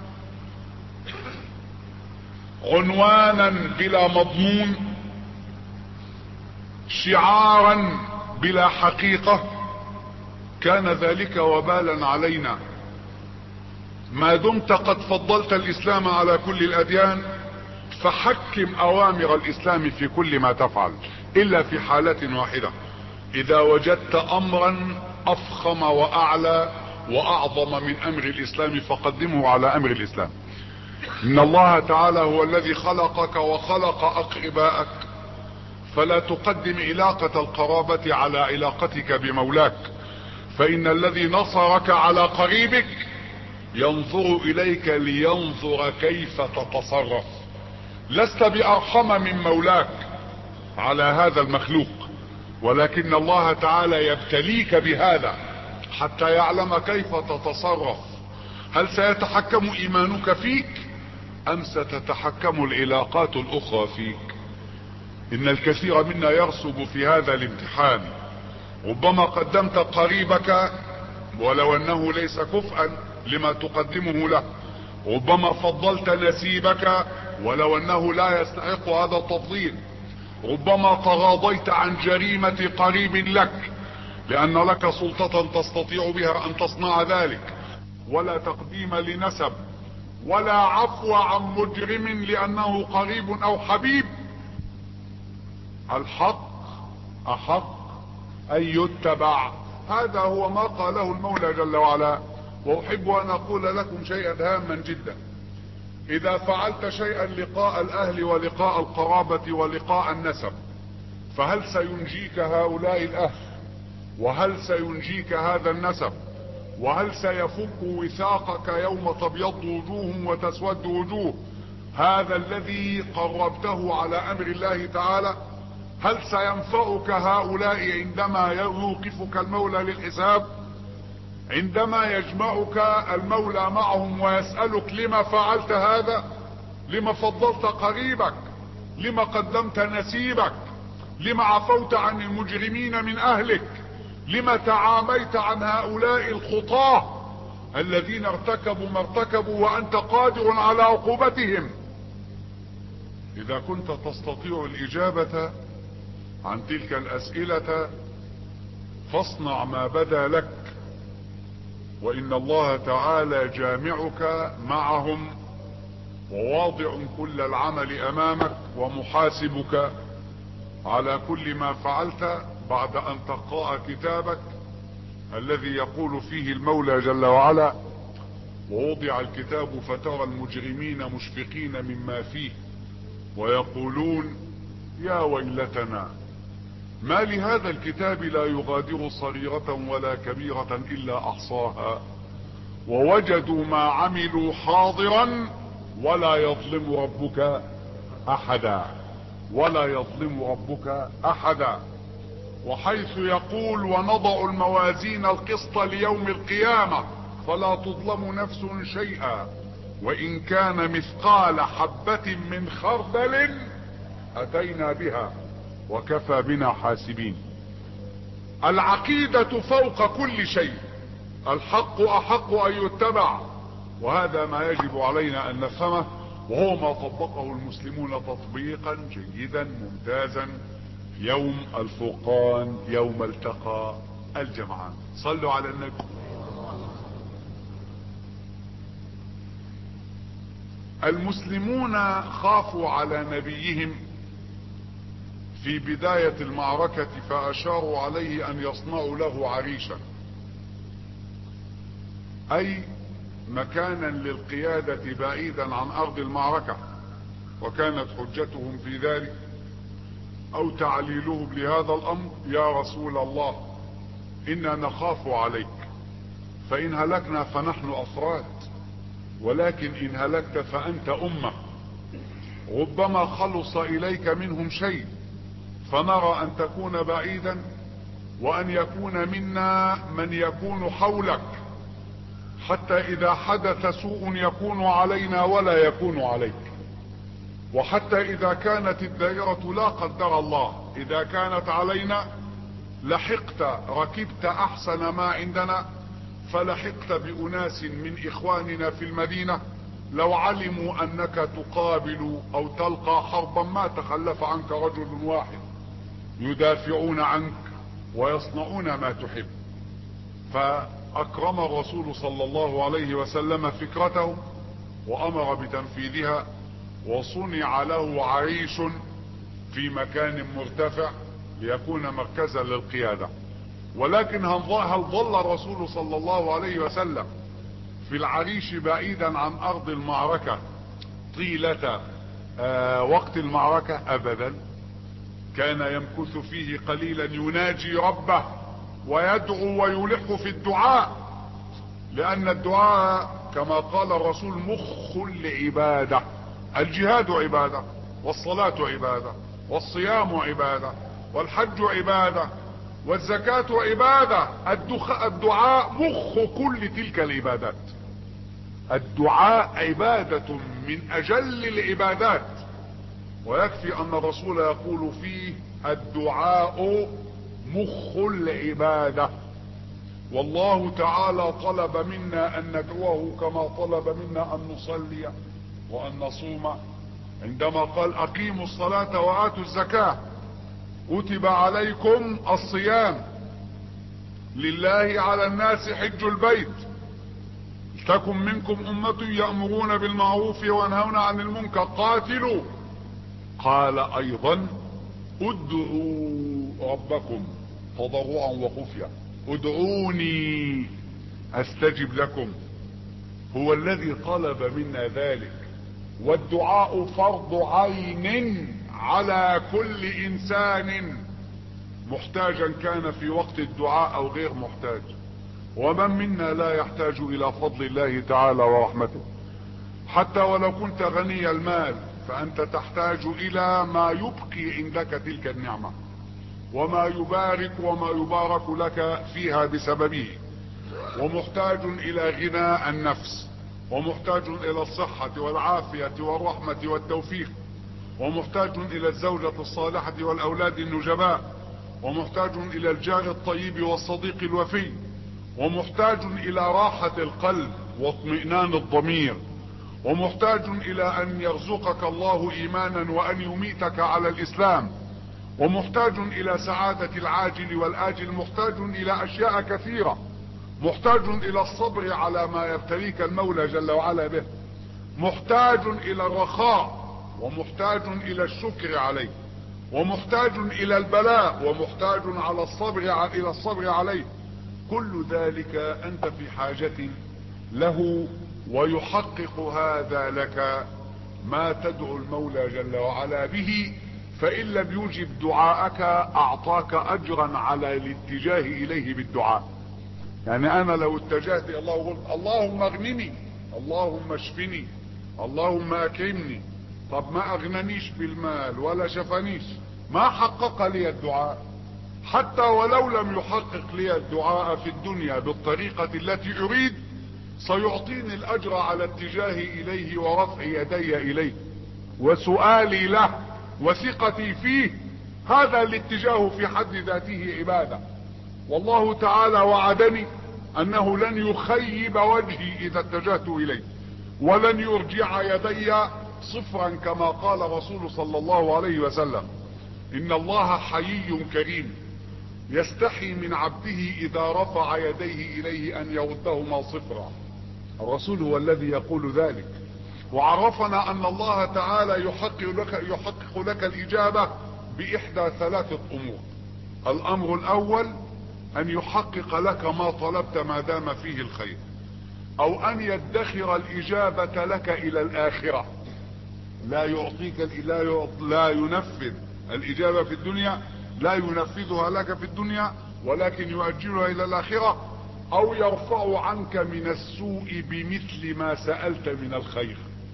عنوانا بلا مضمون، شعارا بلا حقيقة، كان ذلك وبالا علينا. ما دمت قد فضلت الاسلام على كل الاديان فحكم اوامر الاسلام في كل ما تفعل، الا في حالة واحدة: اذا وجدت امرا افخم واعلى واعظم من امر الاسلام فقدمه على امر الاسلام. ان الله تعالى هو الذي خلقك وخلق اقرباءك، فلا تقدم علاقة القرابة على علاقتك بمولاك، فان الذي نصرك على قريبك ينظر اليك لينظر كيف تتصرف. لست بارحم من مولاك على هذا المخلوق، ولكن الله تعالى يبتليك بهذا حتى يعلم كيف تتصرف. هل سيتحكم ايمانك فيك ام ستتحكم العلاقات الاخرى فيك؟ ان الكثير منا يرسب في هذا الامتحان. ربما قدمت قريبك ولو انه ليس كفءا لما تقدمه له، ربما فضلت نسيبك ولو انه لا يستحق هذا التفضيل، ربما تغاضيت عن جريمة قريب لك لان لك سلطة تستطيع بها ان تصنع ذلك، ولا تقديم لنسب ولا عفو عن مجرم لانه قريب او حبيب. الحق احق ان يتبع، هذا هو ما قاله المولى جل وعلا. واحب ان اقول لكم شيئا هاما جدا: اذا فعلت شيئا لقاء الاهل ولقاء القرابة ولقاء النسب، فهل سينجيك هؤلاء الاهل؟ وهل سينجيك هذا النسب؟ وهل سيفك وثاقك يوم تبيض وجوه وتسود وجوه هذا الذي قربته على امر الله تعالى؟ هل سينفعك هؤلاء عندما يوقفك المولى للحساب؟ عندما يجمعك المولى معهم ويسألك لما فعلت هذا؟ لما فضلت قريبك؟ لما قدمت نسيبك؟ لما عفوت عن المجرمين من اهلك؟ لما تعاميت عن هؤلاء الخطاة الذين ارتكبوا ما ارتكبوا وانت قادر على عقوبتهم؟ اذا كنت تستطيع الاجابة عن تلك الاسئلة فاصنع ما بدا لك، وان الله تعالى جامعك معهم وواضع كل العمل امامك ومحاسبك على كل ما فعلت بعد ان تقرأ كتابك الذي يقول فيه المولى جل وعلا: ووضع الكتاب فترى المجرمين مشفقين مما فيه ويقولون يا ويلتنا ما لهذا الكتاب لا يغادر صغيرة ولا كبيرة الا احصاها ووجدوا ما عملوا حاضرا ولا يظلم ربك احدا ولا يظلم ربك احدا. وحيث يقول: ونضع الموازين القسط ليوم القيامة فلا تظلم نفس شيئا وان كان مثقال حبة من خردل اتينا بها وكفى بنا حاسبين. العقيدة فوق كل شيء، الحق احق ان يتبع، وهذا ما يجب علينا ان نفهمه، وهو ما طبقه المسلمون تطبيقا جيدا ممتازا يوم الفرقان، يوم التقى الجمعان. صلوا على النبي. المسلمون خافوا على نبيهم في بداية المعركة فاشاروا عليه ان يصنعوا له عريشا، اي مكانا للقيادة بعيدا عن ارض المعركة، وكانت حجتهم في ذلك او تعليلهم لهذا الامر: يا رسول الله انا نخاف عليك، فان هلكنا فنحن افراد، ولكن ان هلكت فانت امة، ربما خلص اليك منهم شيء، فنرى ان تكون بعيدا وان يكون منا من يكون حولك، حتى اذا حدث سوء يكون علينا ولا يكون عليك، وحتى اذا كانت الدائرة لا قدر الله اذا كانت علينا لحقت ركبت احسن ما عندنا، فلحقت باناس من اخواننا في المدينة لو علموا انك تقابل او تلقى حربا ما تخلف عنك رجل واحد، يدافعون عنك ويصنعون ما تحب. فاكرم الرسول صلى الله عليه وسلم فكرته وامر بتنفيذها، وصنع له عريش في مكان مرتفع ليكون مركزا للقيادة. ولكن هل ظل الرسول صلى الله عليه وسلم في العريش بعيدا عن ارض المعركة طيلة آه وقت المعركة؟ ابدا، كان يمكث فيه قليلا يناجي ربه ويدعو ويلح في الدعاء، لان الدعاء كما قال الرسول مخ العبادة. الجهاد عبادة، والصلاة عبادة، والصيام عبادة، والحج عبادة، والزكاة عبادة. الدعاء مخ كل تلك العبادات. الدعاء عبادة من اجل العبادات، ويكفي ان الرسول يقول فيه الدعاء مخ العبادة. والله تعالى طلب منا ان ندعوه كما طلب منا ان نصلي وان نصوم، عندما قال اقيموا الصلاة واتوا الزكاة. كتب عليكم الصيام، لله على الناس حج البيت، تكن منكم امة يأمرون بالمعروف وينهون عن المنكر، قاتلوا. قال ايضا ادعوا ربكم تضرعا وخفيا، ادعوني استجب لكم. هو الذي طلب منا ذلك، والدعاء فرض عين على كل انسان، محتاجا كان في وقت الدعاء او غير محتاج. ومن منا لا يحتاج الى فضل الله تعالى ورحمته؟ حتى ولو كنت غني المال فانت تحتاج الى ما يبقي عندك تلك النعمة، وما يبارك وما يبارك لك فيها بسببه، ومحتاج الى غناء النفس، ومحتاج الى الصحة والعافية والرحمة والتوفيق، ومحتاج الى الزوجة الصالحة والاولاد النجباء، ومحتاج الى الجار الطيب والصديق الوفي، ومحتاج الى راحة القلب واطمئنان الضمير، ومحتاج الى ان يرزقك الله ايمانا وان يميتك على الاسلام، ومحتاج الى سعادة العاجل والاجل، محتاج الى اشياء كثيرة، محتاج الى الصبر على ما يبتليك المولى جل وعلا به، محتاج الى الرخاء، ومحتاج الى الشكر عليه، ومحتاج الى البلاء، ومحتاج على الصبر الى الصبر عليه. كل ذلك انت في حاجة له، ويحقق هذا لك ما تدعو المولى جل وعلا به. فان لم يجب دعاءك اعطاك اجرا على الاتجاه اليه بالدعاء. يعني انا لو اتجهت الى الله وقلت اللهم اغنني، اللهم اشفني، اللهم اكرمني، طب ما اغننيش بالمال ولا شفنيش، ما حقق لي الدعاء. حتى ولو لم يحقق لي الدعاء في الدنيا بالطريقة التي اريد، سيعطيني الاجر على اتجاهي اليه ورفع يدي اليه وسؤالي له وثقتي فيه. هذا الاتجاه في حد ذاته عبادة. والله تعالى وعدني انه لن يخيب وجهي اذا اتجهت اليه، ولن يرجع يدي صفرا، كما قال رسول صلى الله عليه وسلم: ان الله حيي كريم يستحي من عبده اذا رفع يديه اليه ان يردهما صفرا. الرسول هو الذي يقول ذلك، وعرفنا ان الله تعالى يحقق لك, يحقق لك الاجابة باحدى ثلاثة امور. الامر الاول ان يحقق لك ما طلبت ما دام فيه الخير، او ان يدخر الاجابة لك الى الاخرة، لا يعطيك لا, لا ينفذ الاجابة في الدنيا لا ينفذها لك في الدنيا ولكن يؤجلها الى الاخرة، او يرفع عنك من السوء بمثل ما سألت من الخير.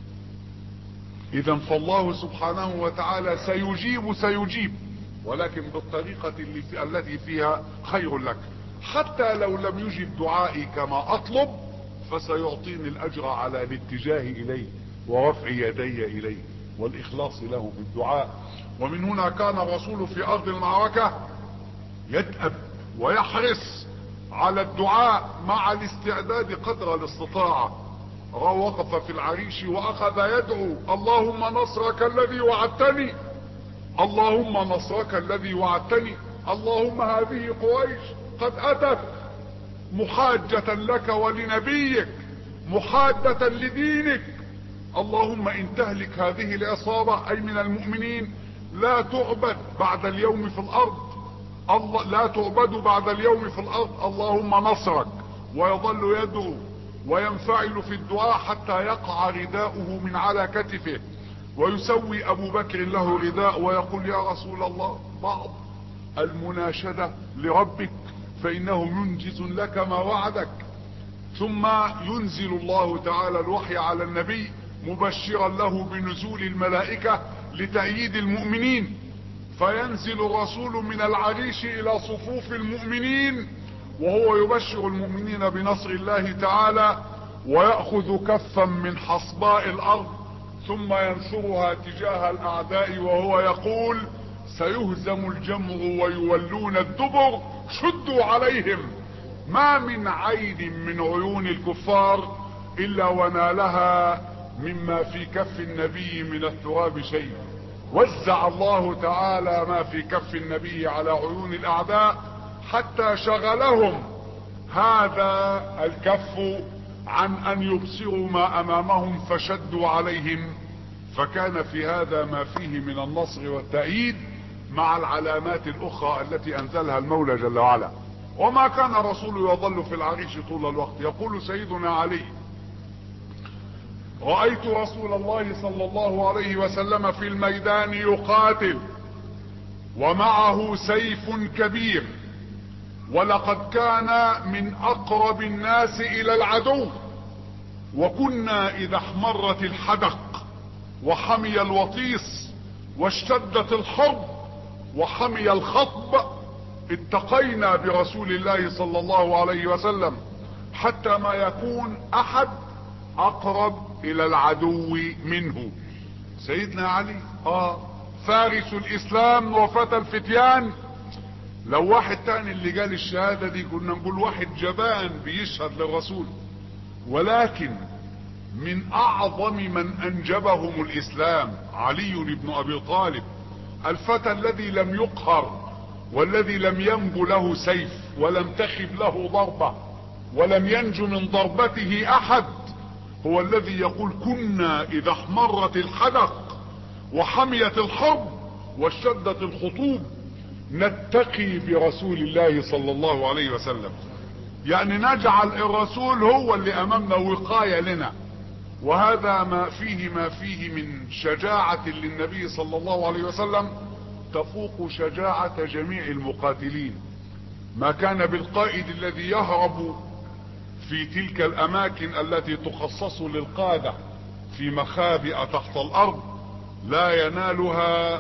اذا فالله سبحانه وتعالى سيجيب سيجيب ولكن بالطريقة اللي في التي فيها خير لك. حتى لو لم يجب دعائي كما اطلب فسيعطيني الاجر على الاتجاه اليه ورفع يدي اليه والاخلاص له في الدعاء. ومن هنا كان الرسول في ارض المعركة يدأب ويحرص على الدعاء مع الاستعداد قدر الاستطاعة. وقف في العريش واخذ يدعو: اللهم نصرك الذي وعدتني، اللهم نصرك الذي وعدتني، اللهم هذه قريش قد اتت محاجة لك ولنبيك، محادة لدينك، اللهم ان تهلك هذه العصابة اي من المؤمنين لا تعبد بعد اليوم في الارض، الله لا تعبد بعد اليوم في الارض، اللهم نصرك. ويظل يدعو وينفعل في الدعاء حتى يقع رداؤه من على كتفه، ويسوي ابو بكر له رداء ويقول: يا رسول الله بعض المناشدة لربك فانه ينجز لك ما وعدك. ثم ينزل الله تعالى الوحي على النبي مبشرا له بنزول الملائكة لتأييد المؤمنين، فينزل الرسول من العريش الى صفوف المؤمنين وهو يبشر المؤمنين بنصر الله تعالى، ويأخذ كفا من حصباء الارض ثم ينشرها تجاه الاعداء وهو يقول: سيهزم الجمع ويولون الدبر، شدوا عليهم. ما من عين من عيون الكفار الا ونالها مما في كف النبي من التراب شيء. وزع الله تعالى ما في كف النبي على عيون الاعداء حتى شغلهم هذا الكف عن ان يبصروا ما امامهم فشدوا عليهم. فكان في هذا ما فيه من النصر والتأييد مع العلامات الاخرى التي انزلها المولى جل وعلا. وما كان الرسول يظل في العريش طول الوقت. يقول سيدنا علي: رأيت رسول الله صلى الله عليه وسلم في الميدان يقاتل ومعه سيف كبير، ولقد كان من اقرب الناس الى العدو، وكنا اذا احمرت الحدق وحمي الوطيس واشتدت الحرب وحمي الخطب اتقينا برسول الله صلى الله عليه وسلم حتى ما يكون احد اقرب الى العدو منه. سيدنا علي اه فارس الاسلام وفتى الفتيان. لو واحد تاني اللي قال الشهادة دي كنا نقول واحد جبان بيشهد للرسول، ولكن من اعظم من انجبهم الاسلام علي بن ابي طالب، الفتى الذي لم يقهر والذي لم ينجو له سيف ولم تخب له ضربة ولم ينجو من ضربته احد، هو الذي يقول: كنا اذا احمرت الحدق وحميت الحرب واشتدت الخطوب نتقي برسول الله صلى الله عليه وسلم. يعني نجعل الرسول هو اللي امامنا وقاية لنا. وهذا ما فيه ما فيه من شجاعة للنبي صلى الله عليه وسلم تفوق شجاعة جميع المقاتلين. ما كان بالقائد الذي يهرب في تلك الاماكن التي تخصص للقادة في مخابئ تحت الارض لا ينالها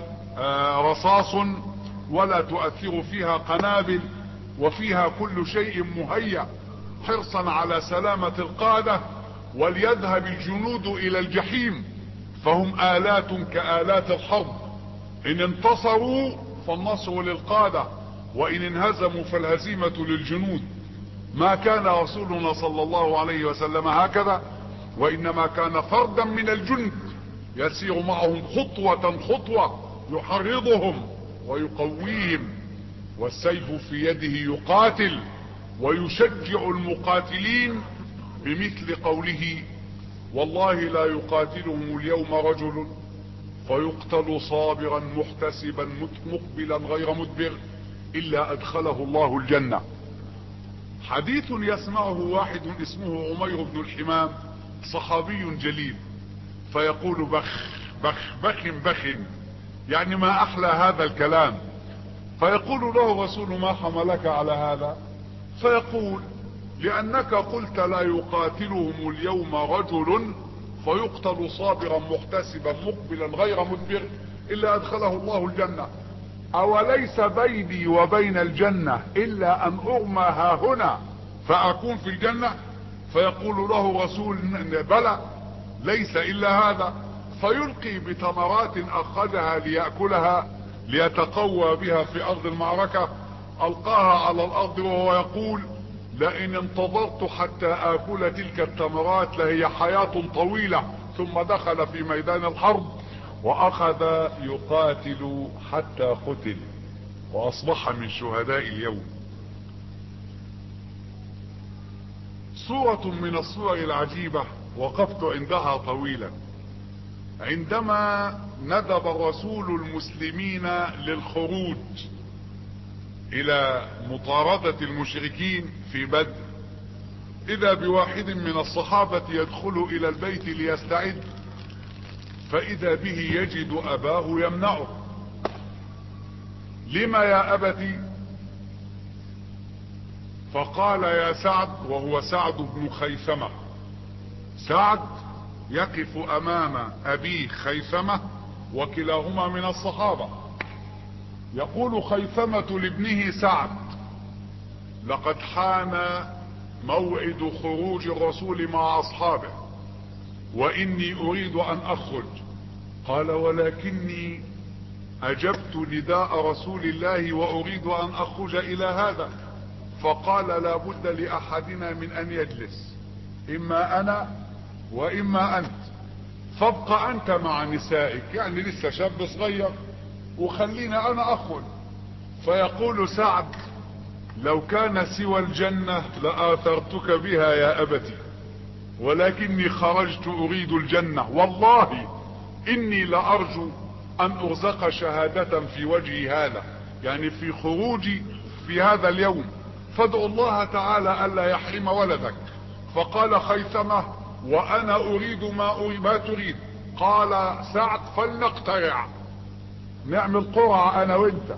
رصاص ولا تؤثر فيها قنابل، وفيها كل شيء مهيأ حرصا على سلامة القادة، وليذهب الجنود الى الجحيم فهم آلات كآلات الحرب. ان انتصروا فالنصر للقادة، وان انهزموا فالهزيمة للجنود. ما كان رسولنا صلى الله عليه وسلم هكذا، وانما كان فردا من الجند يسير معهم خطوة خطوة يحرضهم ويقويهم، والسيف في يده يقاتل ويشجع المقاتلين بمثل قوله: والله لا يقاتلهم اليوم رجل فيقتل صابرا محتسبا مقبلا غير مدبر الا ادخله الله الجنة. حديث يسمعه واحد اسمه عمير بن الحمام، صحابي جليل، فيقول: بخ بخ بخ بخ يعني ما احلى هذا الكلام. فيقول له الرسول ما حملك على هذا؟ فيقول لانك قلت لا يقاتلهم اليوم رجل فيقتل صابرا محتسبا مقبلا غير مدبر الا ادخله الله الجنة. اوليس بيني وبين الجنة الا ان ارمى ها هنا فاكون في الجنة؟ فيقول له الرسول بلى ليس الا هذا. فيلقي بتمرات اخذها ليأكلها ليتقوى بها في ارض المعركة، القاها على الارض وهو يقول لئن انتظرت حتى اكل تلك التمرات لهي حياة طويلة. ثم دخل في ميدان الحرب واخذ يقاتل حتى قتل واصبح من شهداء اليوم. صورة من الصور العجيبة وقفت عندها طويلا، عندما ندب الرسول المسلمين للخروج الى مطاردة المشركين في بدر، اذا بواحد من الصحابة يدخل الى البيت ليستعد، فاذا به يجد اباه يمنعه. لما يا ابتي؟ فقال يا سعد، وهو سعد بن خيثمة. سعد يقف امام ابيه خيثمة وكلاهما من الصحابة. يقول خيثمة لابنه سعد لقد حان موعد خروج الرسول مع اصحابه واني اريد ان اخرج. قال ولكني اجبت نداء رسول الله واريد ان اخرج الى هذا. فقال لا بد لاحدنا من ان يجلس، اما انا واما انت، فابق انت مع نسائك، يعني لسه شاب صغير، وخلينا انا اخرج. فيقول سعد لو كان سوى الجنة لآثرتك بها يا ابتي، ولكني خرجت اريد الجنة، والله اني لارجو ان ارزق شهادة في وجهي هذا، يعني في خروجي في هذا اليوم، فادعو الله تعالى الا يحرم ولدك. فقال خيثمة وانا اريد ما اريد ما تريد. قال سعد فلنقترع، نعمل قرعة انا وانت.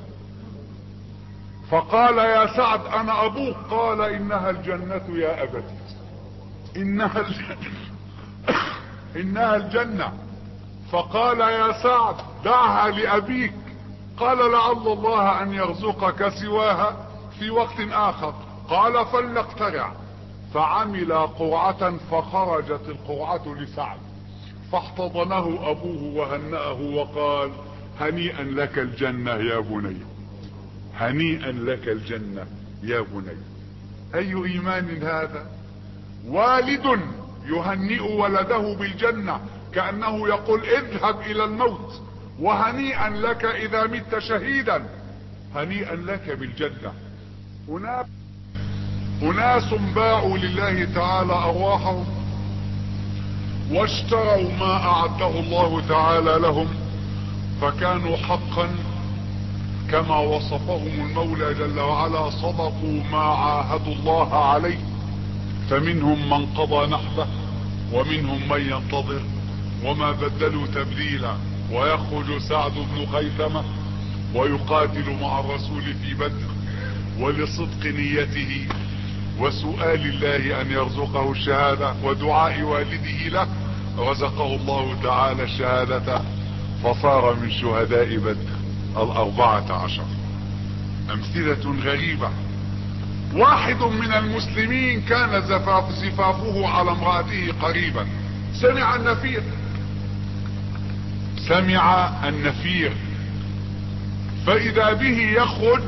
فقال يا سعد انا ابوك. قال انها الجنة يا ابتي، انها الجنة انها الجنة. فقال يا سعد دعها لابيك. قال لعل الله ان يرزقك سواها في وقت اخر. قال فلنقترع. فعمل قرعة فخرجت القرعة لسعد، فاحتضنه ابوه وهنأه وقال هنيئا لك الجنة يا بني، هنيئا لك الجنة يا بني. اي ايمان هذا؟ والد يهنئ ولده بالجنة كأنه يقول اذهب الى الموت، وهنيئا لك اذا مت شهيدا، هنيئا لك بالجنة. هناك اناس باعوا لله تعالى ارواحهم واشتروا ما اعده الله تعالى لهم، فكانوا حقا كما وصفهم المولى جل وعلا صدقوا ما عاهدوا الله عليه. فمنهم من قضى نحبه ومنهم من ينتظر وما بدلوا تبديلا. ويخرج سعد بن خيثمة ويقاتل مع الرسول في بدر، ولصدق نيته وسؤال الله ان يرزقه الشهادة ودعاء والده له رزقه الله تعالى الشهادة، فصار من شهداء بدر الاربعة عشر. امثلة غريبة. واحد من المسلمين كان زفاف زفافه على امرأته قريبا، سمع النفير سمع النفير فاذا به يخرج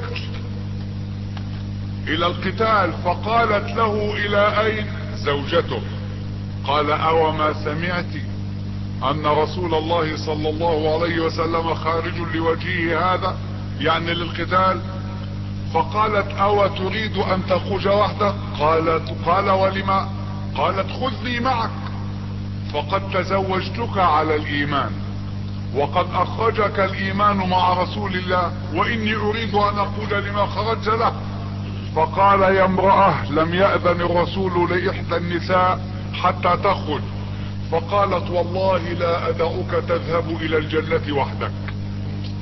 الى القتال. فقالت له الى اين؟ زوجته. قال او ما سمعت ان رسول الله صلى الله عليه وسلم خارج لوجهه هذا، يعني للقتال؟ فقالت او تريد ان تخرج وحدك؟ قالت قال ولما؟ قالت خذني معك، فقد تزوجتك على الايمان وقد اخرجك الايمان مع رسول الله، واني اريد ان اقول لما خرجت له. فقال يا امرأة لم يأذن الرسول لإحدى النساء حتى تخرج. فقالت والله لا أدعوك تذهب إلى الجنة وحدك.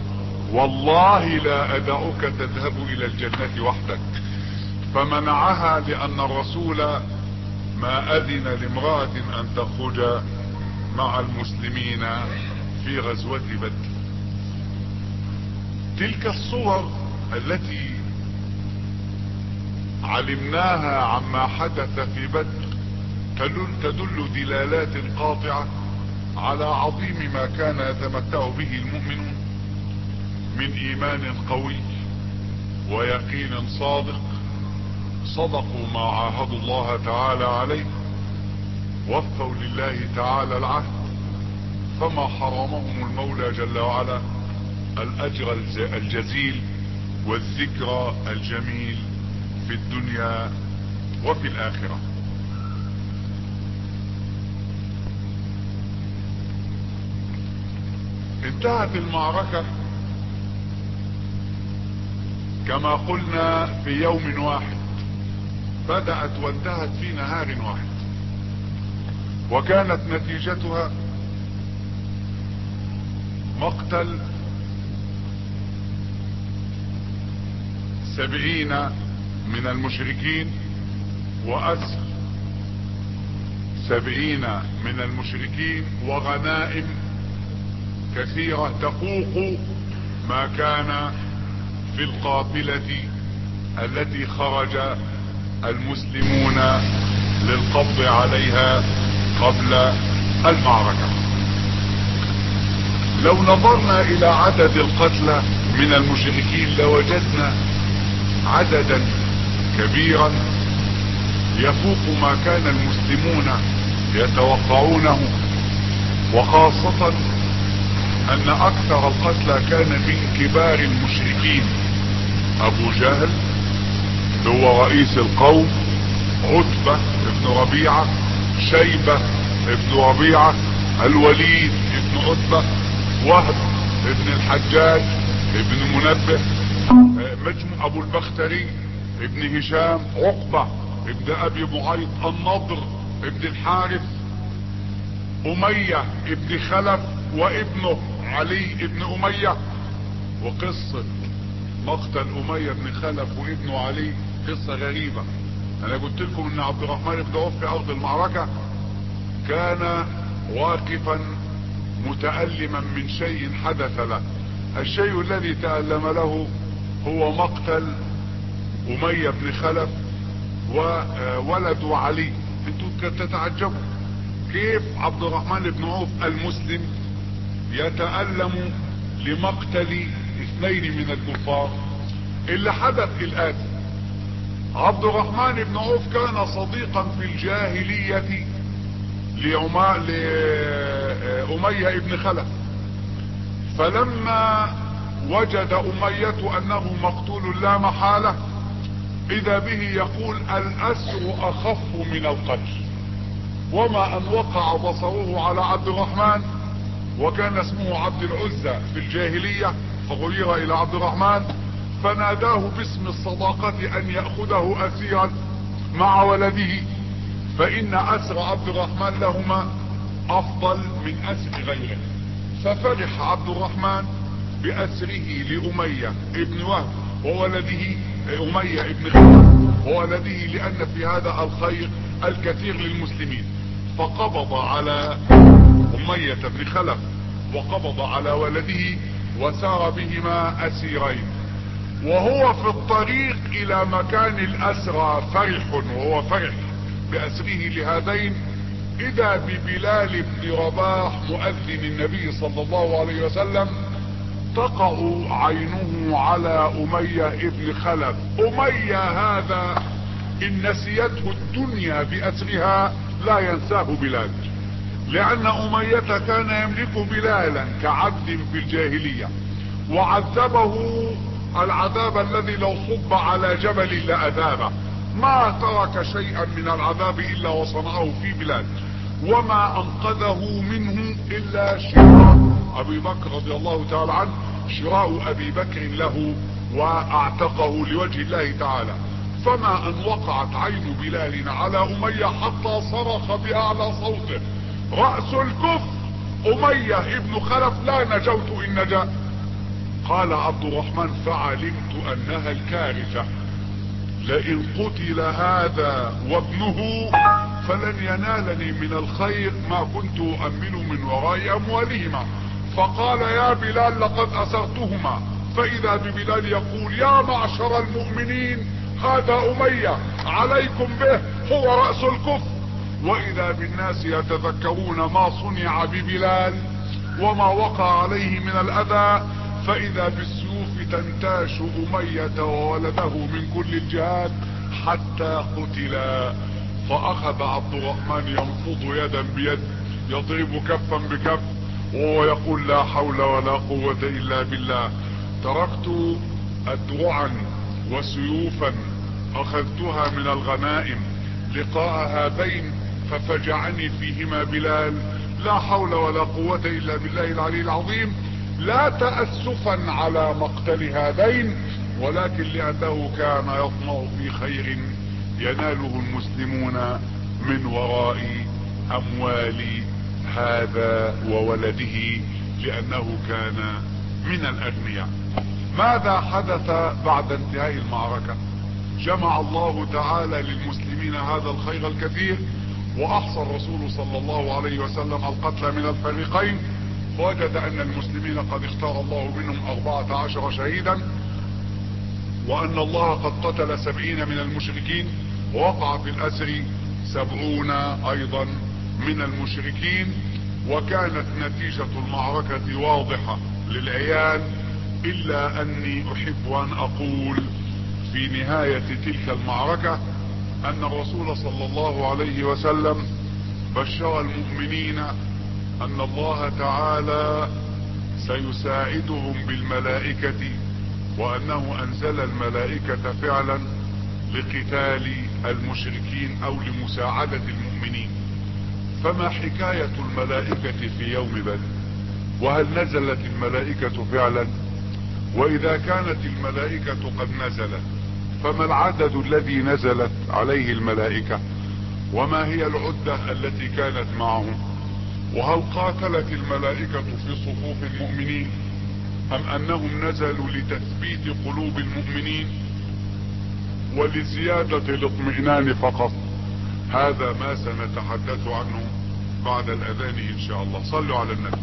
والله لا أدعك تذهب إلى الجنة وحدك، فمنعها لأن الرسول ما أذن لامرأة أن تخرج مع المسلمين في غزوة بدر. تلك الصور التي علمناها عما حدث في بدر تدل دلالات قاطعة على عظيم ما كان يتمتع به المؤمنون من ايمان قوي ويقين صادق. صدقوا ما عاهدوا الله تعالى عليه، وفوا لله تعالى العهد، فما حرمهم المولى جل وعلا الاجر الجزيل والذكرى الجميل في الدنيا وفي الاخرة. انتهت المعركة كما قلنا في يوم واحد، بدأت وانتهت في نهار واحد، وكانت نتيجتها مقتل سبعين من المشركين وأسر سبعين من المشركين وغنائم كثيرة تفوق ما كان في القافلة التي خرج المسلمون للقبض عليها قبل المعركة. لو نظرنا الى عدد القتلى من المشركين لوجدنا عددا كبيرا يفوق ما كان المسلمون يتوقعونه، وخاصة ان اكثر القتلى كان من كبار المشركين: ابو جهل هو رئيس القوم، عتبة ابن ربيعة، شيبة ابن ربيعة، الوليد ابن عتبة، وهب ابن الحجاج ابن منبه، مجمع ابو البختري ابن هشام، عقبة ابن ابي معيط، النضر ابن الحارث، امية ابن خلف وابنه علي ابن امية. وقصة مقتل امية بن خلف وابنه علي قصة غريبة. انا قلت لكم ان عبد الرحمن بن عوف في ارض المعركة كان واقفا متألما من شيء حدث له. الشيء الذي تألم له هو مقتل امية بن خلف وولده علي. انتوا تتعجبوا كيف عبد الرحمن بن عوف المسلم يتألم لمقتل اثنين من الكفار. اللي حدث الآتي: عبد الرحمن بن عوف كان صديقا في الجاهلية لأمية بن خلف، فلما وجد أمية أنه مقتول لا محالة إذا به يقول: الأسر أخف من القتل. وما أن وقع بصره على عبد الرحمن، وكان اسمه عبد العزة في الجاهلية فغير إلى عبد الرحمن، فناداه باسم الصداقة أن يأخذه أسيرا مع ولده، فإن أسر عبد الرحمن لهما أفضل من أسر غيره. ففرح عبد الرحمن بأسره لأمية ابن وهب وولده أمية ابن خلف وولده، لأن في هذا الخير الكثير للمسلمين. فقبض على أمية بن خلف وقبض على ولده وسار بهما أسيرين. وهو في الطريق إلى مكان الأسرى فرح، وهو فرح بأسره لهذين، إذا ببلال بن رباح مؤذن النبي صلى الله عليه وسلم تقع عينه على أمية ابن خلف. أمية هذا إن نسيته الدنيا بأسرها لا ينساه بلال، لأن أمية كان يملك بلالا كعبد في الجاهلية، وعذبه العذاب الذي لو صب على جبل لأذابه، ما ترك شيئا من العذاب إلا وصنعه في بلال، وما أنقذه منه إلا شراء أبي بكر رضي الله تعالى عنه، شراء أبي بكر له واعتقه لوجه الله تعالى. فما أن وقعت عين بلال على أمية حتى صرخ بأعلى صوته: رأس الكفر أمية ابن خلف لا نجوت إن نجا. قال عبد الرحمن فعلمت انها الكارثة، لئن قتل هذا وابنه فلن ينالني من الخير ما كنت أؤمن من وراء أموالهما. فقال يا بلال لقد أسرتهما، فإذا ببلال يقول يا معشر المؤمنين هذا أمية عليكم به هو رأس الكفر. وإذا بالناس يتذكرون ما صنع ببلال وما وقع عليه من الأذى، فإذا بالسيوف تنتاش أمية وولده من كل الجهات حتى قتلا. فأخذ عبد الرحمن ينفض يدا بيد، يضرب كفا بكف، وهو يقول لا حول ولا قوة إلا بالله. تركت أدرعا وسيوفا أخذتها من الغنائم لقاء هذين ففجعني فيهما بلال، لا حول ولا قوة إلا بالله العلي العظيم، لا تأسفا على مقتل هذين، ولكن لأنه كان يطمع في خير يناله المسلمون من وراء أموال هذا وولده، لأنه كان من الأغنياء. ماذا حدث بعد انتهاء المعركة؟ جمع الله تعالى للمسلمين هذا الخير الكثير، وأحصى الرسول صلى الله عليه وسلم القتلى من الفريقين، ووجد أن المسلمين قد اختار الله منهم أربعة عشر شهيدا، وأن الله قد قتل سبعين من المشركين، ووقع في الأسر سبعون أيضا من المشركين. وكانت نتيجة المعركة واضحة للعيان، إلا أني أحب أن أقول في نهاية تلك المعركة أن الرسول صلى الله عليه وسلم بشر المؤمنين أن الله تعالى سيساعدهم بالملائكة، وأنه أنزل الملائكة فعلا لقتال المشركين أو لمساعدة المؤمنين. فما حكاية الملائكة في يوم بدر؟ وهل نزلت الملائكة فعلا؟ وإذا كانت الملائكة قد نزلت فما العدد الذي نزلت عليه الملائكة؟ وما هي العدة التي كانت معهم؟ وهل قاتلت الملائكة في صفوف المؤمنين أم أنهم نزلوا لتثبيت قلوب المؤمنين ولزيادة الاطمئنان فقط؟ هذا ما سنتحدث عنه بعد الأذان إن شاء الله. صلوا على النبي.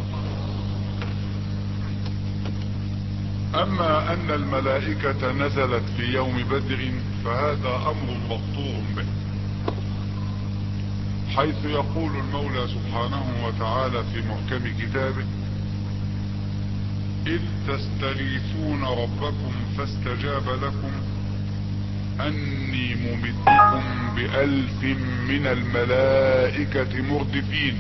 أما أن الملائكة نزلت في يوم بدر فهذا أمر مقطوع به، حيث يقول المولى سبحانه وتعالى في محكم كتابه: إذ تستغيثون ربكم فاستجاب لكم أني ممدكم بألف من الملائكة مردفين.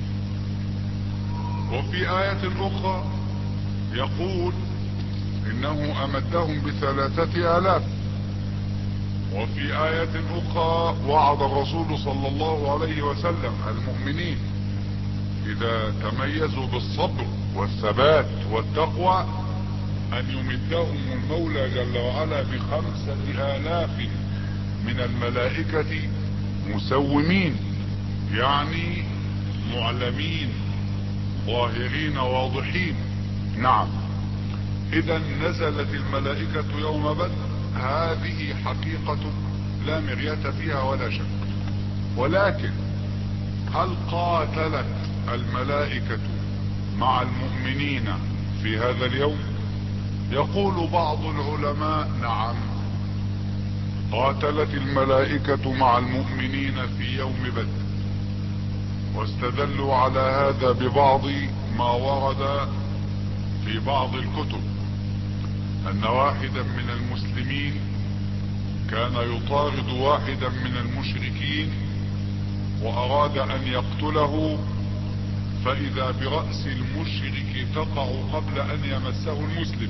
وفي آية أخرى يقول إنه أمدهم بثلاثة آلاف. وفي آية أخرى وعد الرسول صلى الله عليه وسلم المؤمنين إذا تميزوا بالصبر والثبات والتقوى أن يمدهم المولى جل وعلا بخمسة آلاف من الملائكة مسومين، يعني معلمين ظاهرين واضحين. نعم، إذا نزلت الملائكة يوم بدر، هذه حقيقة لا مرية فيها ولا شك. ولكن هل قاتلت الملائكة مع المؤمنين في هذا اليوم؟ يقول بعض العلماء نعم، قاتلت الملائكة مع المؤمنين في يوم بدر، واستدلوا على هذا ببعض ما ورد في بعض الكتب أن واحدا من المسلمين كان يطارد واحدا من المشركين وأراد أن يقتله، فإذا برأس المشرك تقع قبل أن يمسه المسلم،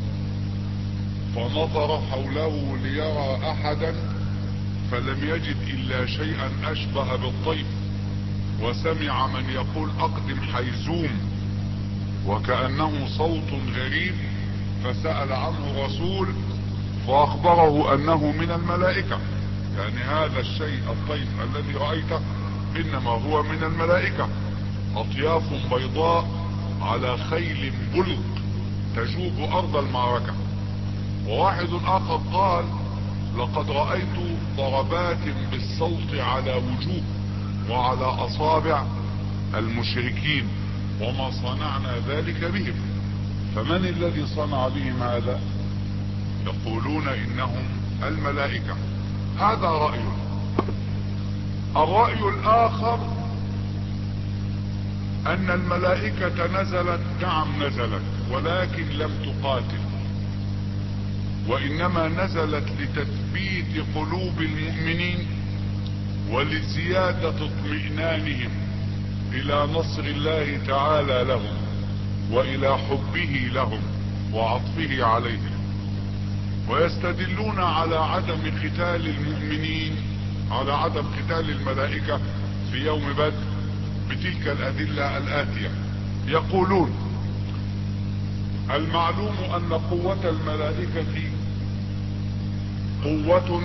فنظر حوله ليرى أحدا فلم يجد إلا شيئا أشبه بالطيف، وسمع من يقول أقدم حيزوم، وكأنه صوت غريب، فسأل عنه الرسول فأخبره أنه من الملائكة، يعني هذا الشيء الطيف الذي رأيته إنما هو من الملائكة، أطياف بيضاء على خيل بلق تجوب ارض المعركة. وواحد اخر قال لقد رأيت ضربات بالصوت على وجوه وعلى اصابع المشركين وما صنعنا ذلك بهم. فمن الذي صنع بهم هذا؟ يقولون انهم الملائكة. هذا رأي. الرأي الاخر ان الملائكة نزلت، نعم نزلت، ولكن لم تقاتل، وانما نزلت لتثبيت قلوب المؤمنين ولزيادة اطمئنانهم الى نصر الله تعالى لهم والى حبه لهم وعطفه عليهم. ويستدلون على عدم قتال المؤمنين، على عدم قتال الملائكة في يوم بدر بتلك الادلة الاتية. يقولون المعلوم ان قوة الملائكة قوة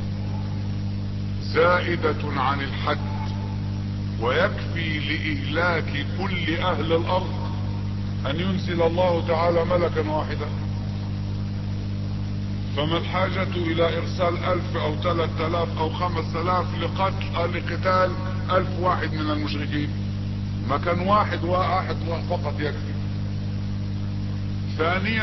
زائدة عن الحد، ويكفي لإهلاك كل اهل الارض ان ينزل الله تعالى ملكا واحدا. فما الحاجة الى ارسال الف او ثلاث الاف او خمس الاف لقتل لقتال الف واحد من المشركين؟ ما كان واحد واحد فقط يكفي. ثانيا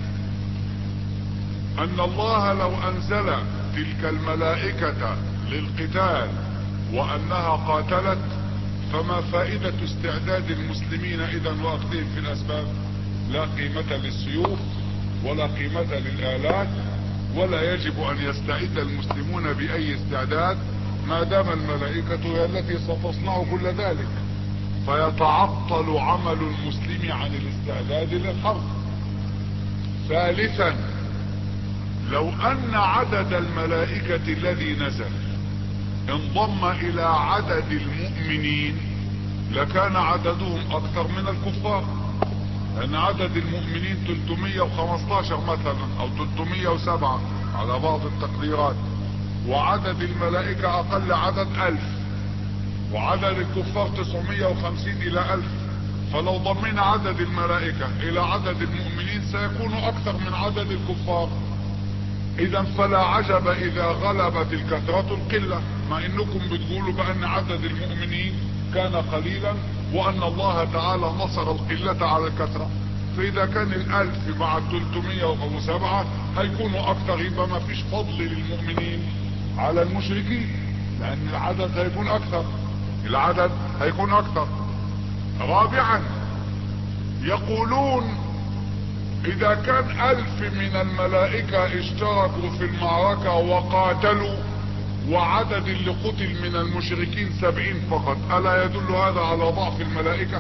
ان الله لو انزل تلك الملائكة للقتال وانها قاتلت، فما فائدة استعداد المسلمين اذا واخذهم في الاسباب؟ لا قيمة للسيوف ولا قيمة للآلات، ولا يجب ان يستعد المسلمون باي استعداد ما دام الملائكة هي التي ستصنع كل ذلك، فيتعطل عمل المسلم عن الاستعداد للحرب. ثالثا لو ان عدد الملائكة الذي نزل انضم الى عدد المؤمنين لكان عددهم اكثر من الكفار، لان عدد المؤمنين ثلاثمائة وخمسة عشر مثلا او ثلاثمائة وسبعة على بعض التقديرات، وعدد الملائكة اقل عدد الف، وعدد الكفار تسعمائة وخمسين الى الف. فلو ضمنا عدد الملائكة الى عدد المؤمنين سيكون اكثر من عدد الكفار. اذا فلا عجب اذا غلبت الكثرة القلة، مع انكم بتقولوا بان عدد المؤمنين كان قليلا وان الله تعالى نصر القلة على الكثرة. فاذا كان الالف مع الثلاثمائة وسبعة هيكونوا اكثر، يبقى ما فيش فضل للمؤمنين على المشركين، لان العدد هيكون اكثر، العدد هيكون اكثر. رابعا يقولون اذا كان الف من الملائكة اشتركوا في المعركة وقاتلوا وعدد اللي قتل من المشركين سبعين فقط، الا يدل هذا على ضعف الملائكة؟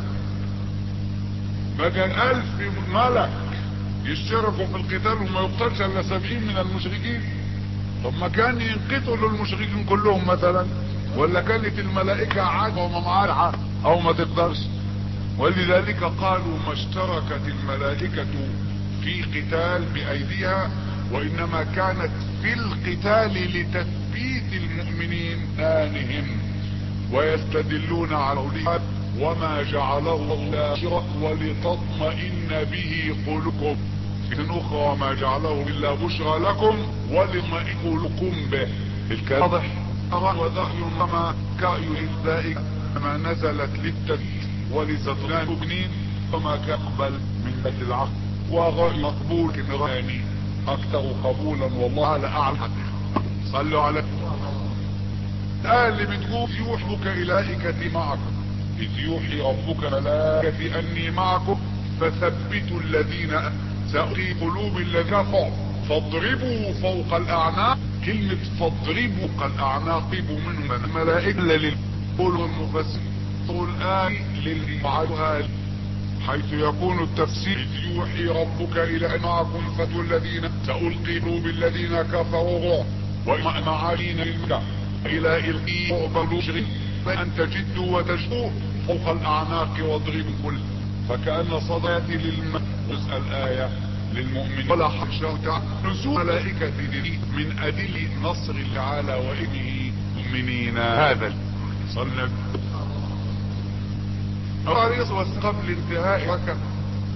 بقى الف ملك يشتركوا في القتال وما يقتلش الا سبعين من المشركين. طب ما كان ينقتلوا المشركين كلهم مثلا، ولا كانت الملائكة عاد وما معارعة او ما تقدرش؟ ولذلك قالوا ما اشتركت الملائكة في قتال بايديها، وانما كانت في القتال لتثبيت المؤمنين ثانهم. ويستدلون على قوله وما جعله الله شرك ولتطمئن به قلوبكم، في اخرى وما جعله الا بشرى لكم ولتطمئن قلوبكم به. الكلام واضح. وذهل كما كأي ذلك ما نزلت للتثبيت ولستطلان مبنين، فما كأقبل من بيت العقل وغير مقبول كنراني اكثر قبولا والله على اعلى. صلوا على قال اللي بتقول يوحبك الائكتي معكم اذ يوحي ربك ملائكتي اني معكم فثبتوا الذين سألقي قلوب الذين كفروا فاضربوا فوق الاعناق. كلمة فاضربوا فوق الاعناق منهم الملائكة للقول والمفسر الآن للمعادها، حيث يكون التفسير إذ يوحي ربك إلى معكم فتوا الذين سألقي قلوب الذين كفروا ومعالين للمدى إلى إلقي وقبلوا شغل فأن تجدوا وتجدوا فوق الأعناق واضربوا كل. فكأن صداتي للم تسأل آية للمؤمنين ولا حرشه تعالى نزول ملائكة من أدل نصر تعالى وإنه مؤمنين. هذا صلى قال قبل انتهاء وكا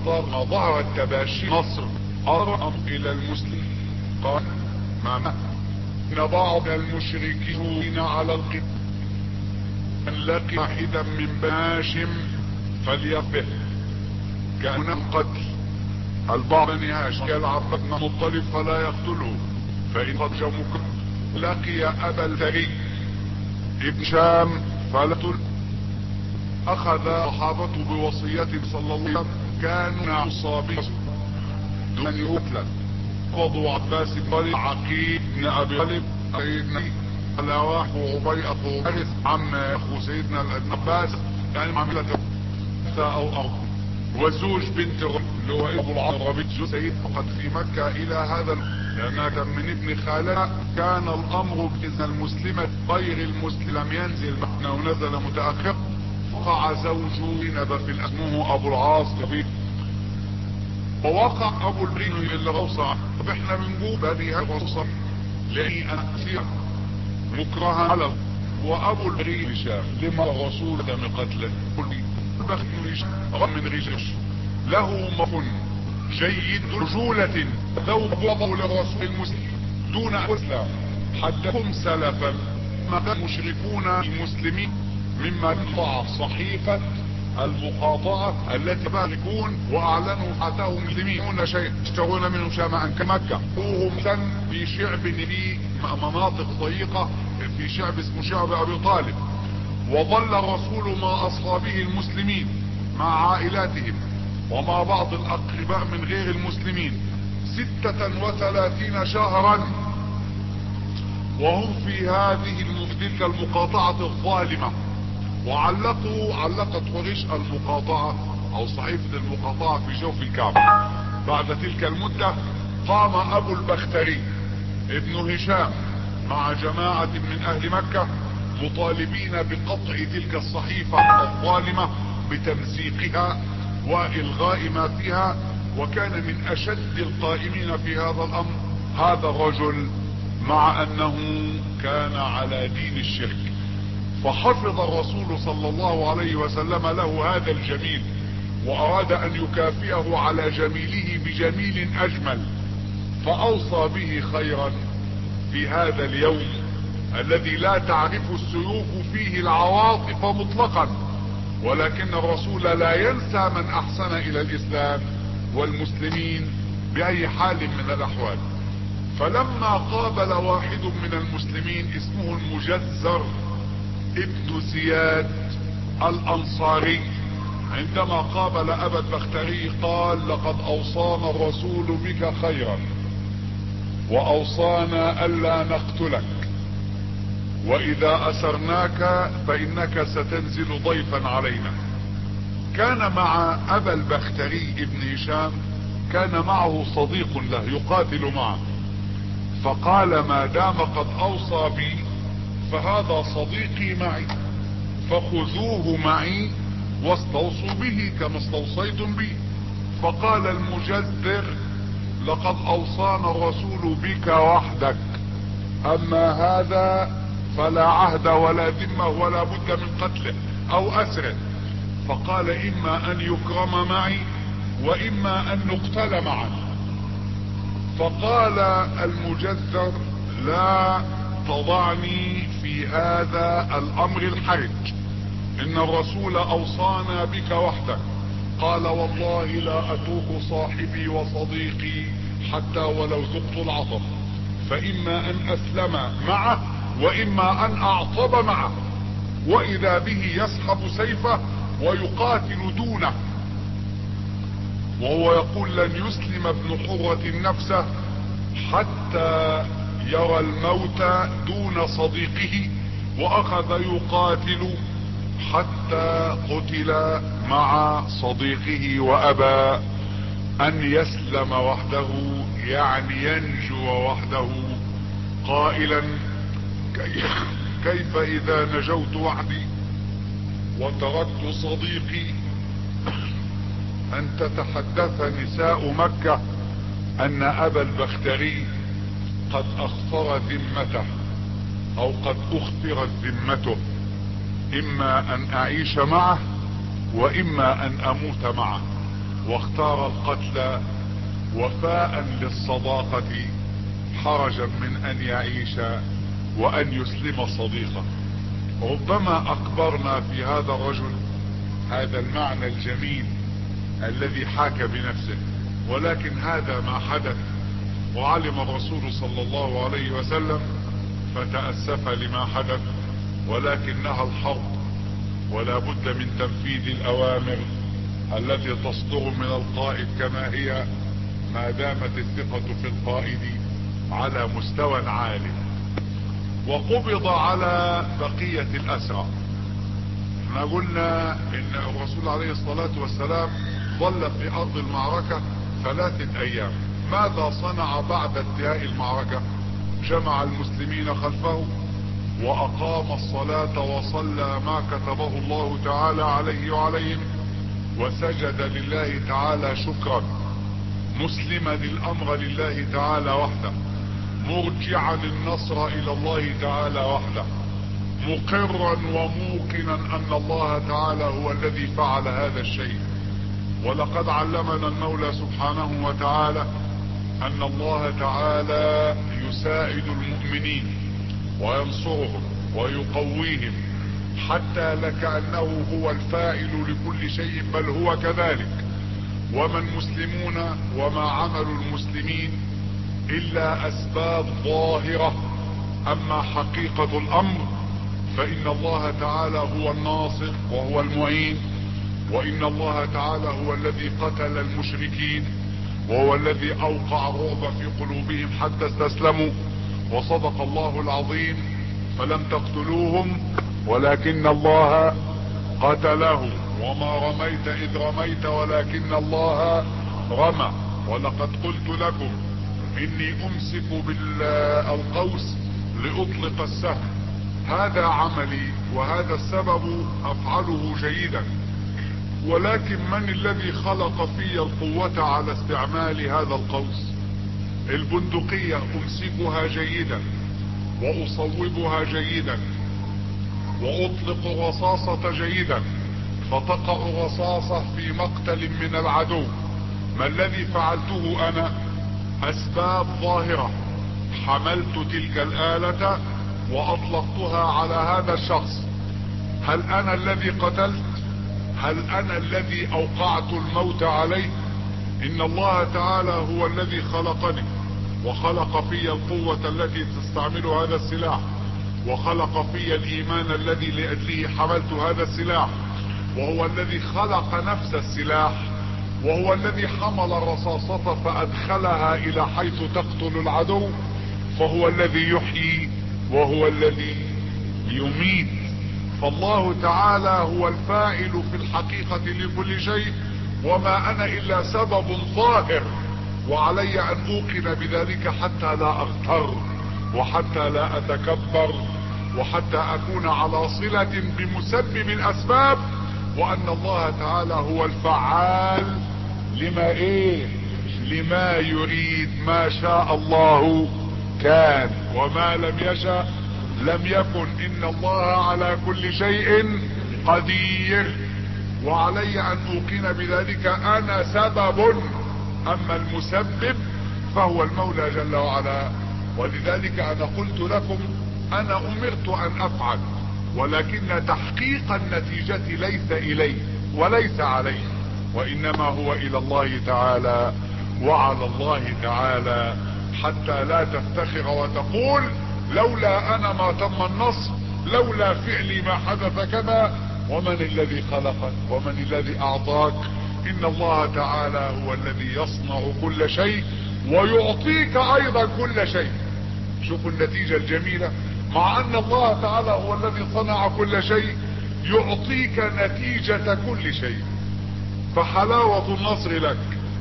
ما ظهرت تباشير نصر أرأم إلى المسلم قال ما إن بعض المشركين على القتال من لقي واحدا من باشم فليقبه كان قتل البعض بني هاشم يلعب بن مطلب فلا يقتله فإن قد جمك لقي أبا الثري ابن شام فلا تل أخذ صحابته بوصية صلى الله عليه وسلم كانوا مصابين دون يقتل قضوا عباس بن عقيل بن أبي طالب سيدنا الأواح وعبي أخو حارث عم أخو سيدنا العباس يعني عملت أو أو وزوج بنت اللي هو ابو العربي سيد فقد في مكة الى هذا لانها كان من ابن خالها. كان الامر باذن المسلمة غير المسلم لم ينزل معنا ونزل متأخر. وقع زوج زينب في اسمه ابو العاص به ووقع ابو البرين اللي غوصة طب احنا بنقول بهذه الغوصة لاني انا كثير مكرها على وابو البرين شاف لما الرسول تم قتله من رجش له مفن جيد رجولة ذوب وضعوا للرسول المسلم دون اسلام حدكم سلفا ما كان مشركون المسلمين مما ينفع صحيفة المقاطعة التي باركون واعلنوا حتاهم مسلمين شيء اشترون منهم شامعا كمكة وهم سن في شعب في مناطق ضيقة في شعب اسمه شعب ابي طالب. وظل الرسول مع اصحابه المسلمين مع عائلاتهم ومع بعض الاقرباء من غير المسلمين ستة وثلاثين شهرا وهم في هذه تلك المقاطعة الظالمة. وعلقوا علقت قريش المقاطعة او صحيفة المقاطعة في جوف الكعبة. بعد تلك المدة قام ابو البختري ابن هشام مع جماعة من اهل مكة مطالبين بقطع تلك الصحيفة الظالمة بتمزيقها والغاء ما فيها. وكان من اشد القائمين في هذا الامر هذا الرجل مع انه كان على دين الشرك. فحفظ الرسول صلى الله عليه وسلم له هذا الجميل واراد ان يكافئه على جميله بجميل اجمل فاوصى به خيرا في هذا اليوم الذي لا تعرف السيوف فيه العواطف مطلقا. ولكن الرسول لا ينسى من احسن الى الاسلام والمسلمين باي حال من الاحوال. فلما قابل واحد من المسلمين اسمه المجزر ابن زياد الانصاري عندما قابل ابا البختري قال لقد اوصانا الرسول بك خيرا واوصانا الا نقتلك واذا اسرناك فانك ستنزل ضيفا علينا. كان مع ابا البختري ابن هشام كان معه صديق له يقاتل معه فقال ما دام قد اوصى بي فهذا صديقي معي فخذوه معي واستوصوا به كما استوصيتم بي. فقال المجزر لقد اوصانا الرسول بك وحدك اما هذا فلا عهد ولا ذمة ولا بد من قتله او اسره. فقال اما ان يكرم معي واما ان نقتل معا. فقال المجزر لا تضعني في هذا الامر الحرج ان الرسول اوصانا بك وحدك. قال والله لا اتوق صاحبي وصديقي حتى ولو ذقت العطب فاما ان اسلم معه واما ان اعطب معه. واذا به يسحب سيفه ويقاتل دونه وهو يقول لن يسلم ابن حرة نفسه حتى يرى الموت دون صديقه. واخذ يقاتل حتى قتل مع صديقه وابى ان يسلم وحده يعني ينجو وحده قائلا كيف اذا نجوت وحدي وتركت صديقي ان تتحدث نساء مكة ان ابا البختري قد اخفر ذمته او قد اخفرت ذمته اما ان اعيش معه واما ان اموت معه. واختار القتل وفاء للصداقة حرجا من ان يعيش وان يسلم صديقه. ربما اكبرنا في هذا الرجل هذا المعنى الجميل الذي حاك بنفسه، ولكن هذا ما حدث، وعلم الرسول صلى الله عليه وسلم فتأسف لما حدث، ولكنها الحرب ولا بد من تنفيذ الاوامر التي تصدر من القائد كما هي، ما دامت الثقة في القائد على مستوى عالي. وقبض على بقية الاسرى. احنا قلنا ان الرسول عليه الصلاة والسلام ظل في ارض المعركة ثلاثة ايام. ماذا صنع بعد انتهاء المعركة؟ جمع المسلمين خلفه واقام الصلاة وصلى ما كتبه الله تعالى عليه وعليهم، وسجد لله تعالى شكرا، مسلما الامر لله تعالى وحده، مرجعا النصر الى الله تعالى وحده، مقرا وموقنا ان الله تعالى هو الذي فعل هذا الشيء. ولقد علمنا المولى سبحانه وتعالى ان الله تعالى يساعد المؤمنين وينصرهم ويقويهم، حتى لكأنه هو الفاعل لكل شيء، بل هو كذلك. وما المسلمون وما عمل المسلمين الا اسباب ظاهرة، اما حقيقة الامر فان الله تعالى هو الناصر وهو المعين، وان الله تعالى هو الذي قتل المشركين، وهو الذي اوقع الرعب في قلوبهم حتى استسلموا. وصدق الله العظيم: فلم تقتلوهم ولكن الله قتلهم وما رميت اذ رميت ولكن الله رمى. ولقد قلت لكم اني امسك بالقوس لاطلق السهم، هذا عملي وهذا السبب افعله جيدا، ولكن من الذي خلق في القوة على استعمال هذا القوس؟ البندقية امسكها جيدا واصوبها جيدا واطلق الرصاصة جيدا، فتقع الرصاصة في مقتل من العدو. ما الذي فعلته انا؟ اسباب ظاهرة، حملت تلك الآلة واطلقتها على هذا الشخص. هل انا الذي قتلت؟ هل انا الذي اوقعت الموت عليه؟ ان الله تعالى هو الذي خلقني وخلق في القوة التي تستعمل هذا السلاح، وخلق في الايمان الذي لاجله حملت هذا السلاح، وهو الذي خلق نفس السلاح، وهو الذي حمل الرصاصة فادخلها الى حيث تقتل العدو، فهو الذي يحيي وهو الذي يميت. فالله تعالى هو الفاعل في الحقيقة لكل شيء، وما انا الا سبب ظاهر، وعلي ان اوقن بذلك حتى لا اغتر وحتى لا اتكبر وحتى اكون على صلة بمسبب الاسباب، وان الله تعالى هو الفعال لما ايه لما يريد. ما شاء الله كان وما لم يشاء لم يكن، ان الله على كل شيء قدير، وعلي ان اوقن بذلك انا سبب، اما المسبب فهو المولى جل وعلا. ولذلك انا قلت لكم انا امرت ان افعل، ولكن تحقيق النتيجة ليس الي وليس علي، وانما هو الى الله تعالى وعلى الله تعالى، حتى لا تفتخر وتقول لولا انا ما تم النصر، لولا فعلي ما حدث كذا. ومن الذي خلقك ومن الذي اعطاك؟ ان الله تعالى هو الذي يصنع كل شيء ويعطيك ايضا كل شيء. شوفوا النتيجة الجميلة، مع ان الله تعالى هو الذي صنع كل شيء يعطيك نتيجة كل شيء. فحلاوة النصر لك،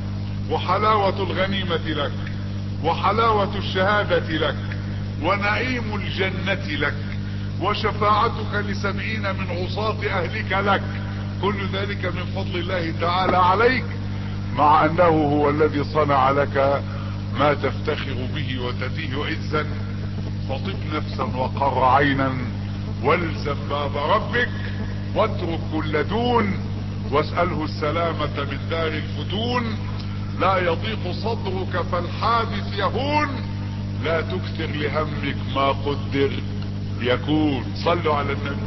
وحلاوة الغنيمة لك، وحلاوة الشهادة لك، ونعيم الجنة لك، وشفاعتك لسبعين من عصاة اهلك لك، كل ذلك من فضل الله تعالى عليك، مع انه هو الذي صنع لك ما تفتخر به وتتيه عزا. فطب نفسا وقر عينا والزم باب ربك، واترك كل دون، واسأله السلامة من دار الفتون. لا يضيق صدرك فالحادث يهون، لا تكثر لهمك ما قدر يكون. صلوا على النبي.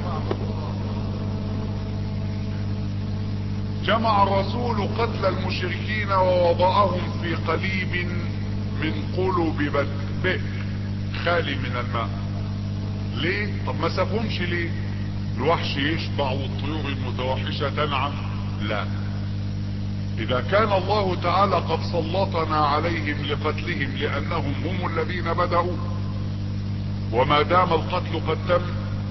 جمع الرسول قتل المشركين ووضعهم في قليب من قلوب بئر خالي من الماء. ليه؟ طب ما سابهمش ليه؟ الوحش يشبع والطيور المتوحشة تنعم؟ لا، اذا كان الله تعالى قد سلطنا عليهم لقتلهم لانهم هم الذين بدأوا، وما دام القتل قد تم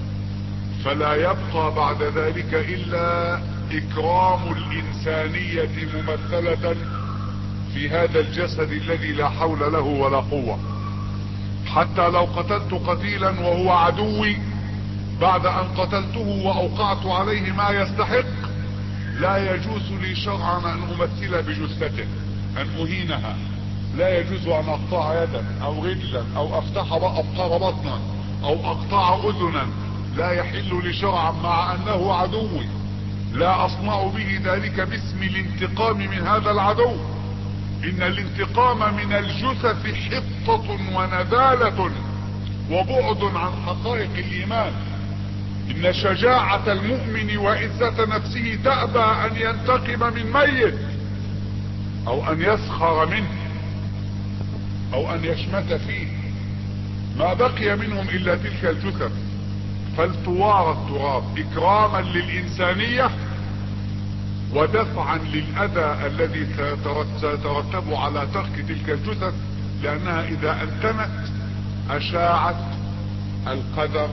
فلا يبقى بعد ذلك الا اكرام الانسانية ممثلة في هذا الجسد الذي لا حول له ولا قوة. حتى لو قتلت قتيلا وهو عدوي بعد ان قتلته واوقعت عليه ما يستحق، لا يجوز لي شرعا ان امثل بجثته، ان اهينها. لا يجوز ان اقطع يدا او رجلا او افتح افقر بطنا او اقطع اذنا. لا يحل لي شرعا مع انه عدوي. لا اصنع به ذلك باسم الانتقام من هذا العدو. ان الانتقام من الجثث حطة ونذالة وبعد عن حقائق الايمان. ان شجاعة المؤمن وعزة نفسه تأبى ان ينتقم من ميت او ان يسخر منه او ان يشمت فيه. ما بقي منهم الا تلك الجثث، فالتوار التراب اكراما للانسانية ودفعا للاذى الذي سيترتب على ترك تلك الجثث، لانها اذا انتنت اشاعت القدر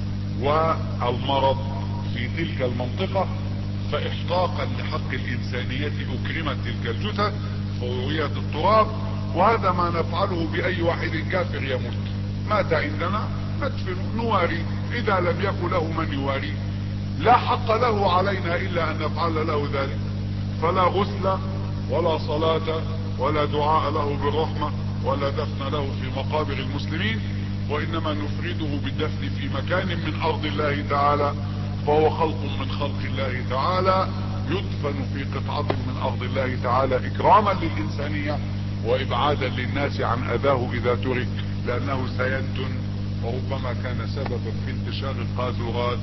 والمرض في تلك المنطقة، فاحقاقا لحق الانسانية اكرمت تلك الجثث فرويت التراب. وهذا ما نفعله باي واحد كافر يموت. مات عندنا ندفنه نواري اذا لم يكن له من يواريه. لا حق له علينا الا ان نفعل له ذلك. فلا غسل ولا صلاة ولا دعاء له بالرحمة ولا دفن له في مقابر المسلمين، وانما نفرده بالدفن في مكان من ارض الله تعالى، فهو خلق من خلق الله تعالى يدفن في قطعة من ارض الله تعالى اكراما للانسانية وابعادا للناس عن اذاه اذا ترك، لانه سينتن وربما كان سببا في انتشار القاذورات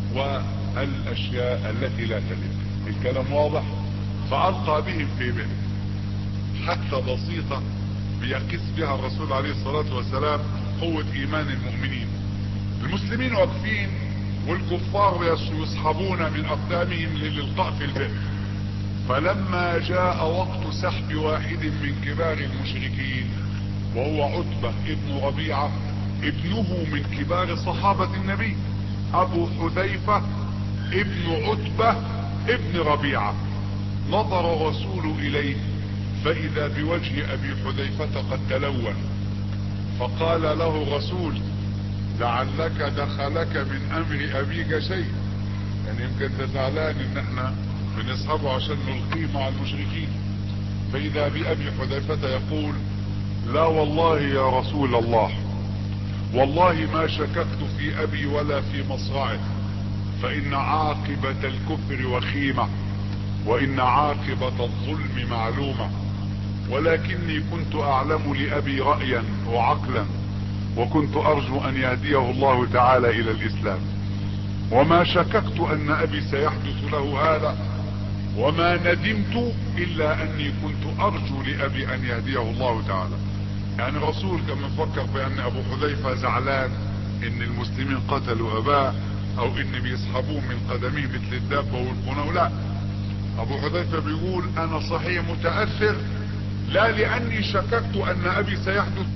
والاشياء التي لا تليق. الكلام واضح؟ فالقى بهم في بئر. حتى بسيطة بيقيس بها الرسول عليه الصلاة والسلام قوة ايمان المؤمنين. المسلمين واقفين والكفار يسحبون من اقدامهم للالقاء في البئر. فلما جاء وقت سحب واحد من كبار المشركين وهو عتبة ابن ربيعة ابنه من كبار صحابة النبي، ابو حذيفة ابن عتبة ابن ربيعة، نظر الرسول اليه فاذا بوجه ابي حذيفة قد تلون، فقال له الرسول لعلك دخلك من امر ابيك شيء. يعني يمكن تزعلان ان احنا بنصحبه عشان نلقيه مع المشركين. فاذا بابي حذيفة يقول لا والله يا رسول الله، والله ما شككت في ابي ولا في مصرعه، فان عاقبة الكفر وخيمة وان عاقبة الظلم معلومة، ولكني كنت اعلم لابي رأيا وعقلا وكنت ارجو ان يهديه الله تعالى الى الاسلام، وما شككت ان ابي سيحدث له هذا، وما ندمت الا اني كنت ارجو لابي ان يهديه الله تعالى. يعني الرسول كان مفكر بان ابو حذيفة زعلان ان المسلمين قتلوا اباه او ان بيسحبوه من قدميه مثل الدابة والقناة. لا، ابو حذيفة بيقول انا صحيح متأثر لا لاني شككت ان ابي سيحدث.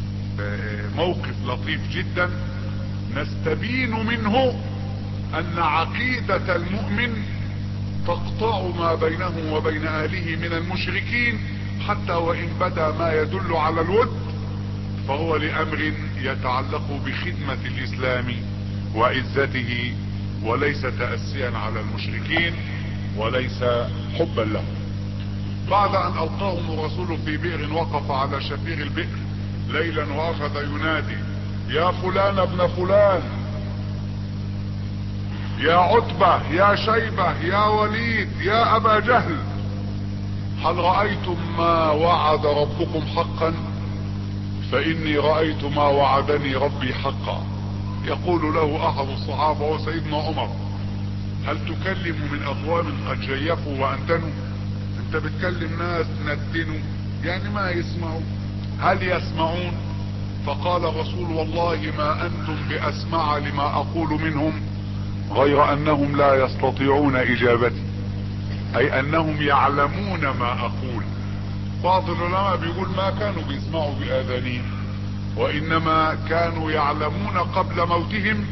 موقف لطيف جدا نستبين منه ان عقيدة المؤمن تقطع ما بينه وبين اهله من المشركين، حتى وان بدا ما يدل على الود فهو لامر يتعلق بخدمة الاسلام وعزته، وليس تأسيا على المشركين وليس حبا له. بعد ان القاهم الرسول في بئر وقف على شفير البئر ليلا واخذ ينادي يا فلان ابن فلان يا عتبة يا شيبة يا وليد يا ابا جهل، هل رأيتم ما وعد ربكم حقا؟ فاني رأيت ما وعدني ربي حقا. يقول له احد الصحابة وسيدنا عمر: هل تكلم من اقوام قد جيفوا وانتنوا؟ انت بتكلم ناس ندنوا يعني ما يسمعوا، هل يسمعون؟ فقال الرسول: والله ما انتم باسمع لما اقول منهم، غير انهم لا يستطيعون اجابتي، اي انهم يعلمون ما اقول. بعض العلماء بيقول ما كانوا بيسمعوا باذانهم، وانما كانوا يعلمون قبل موتهم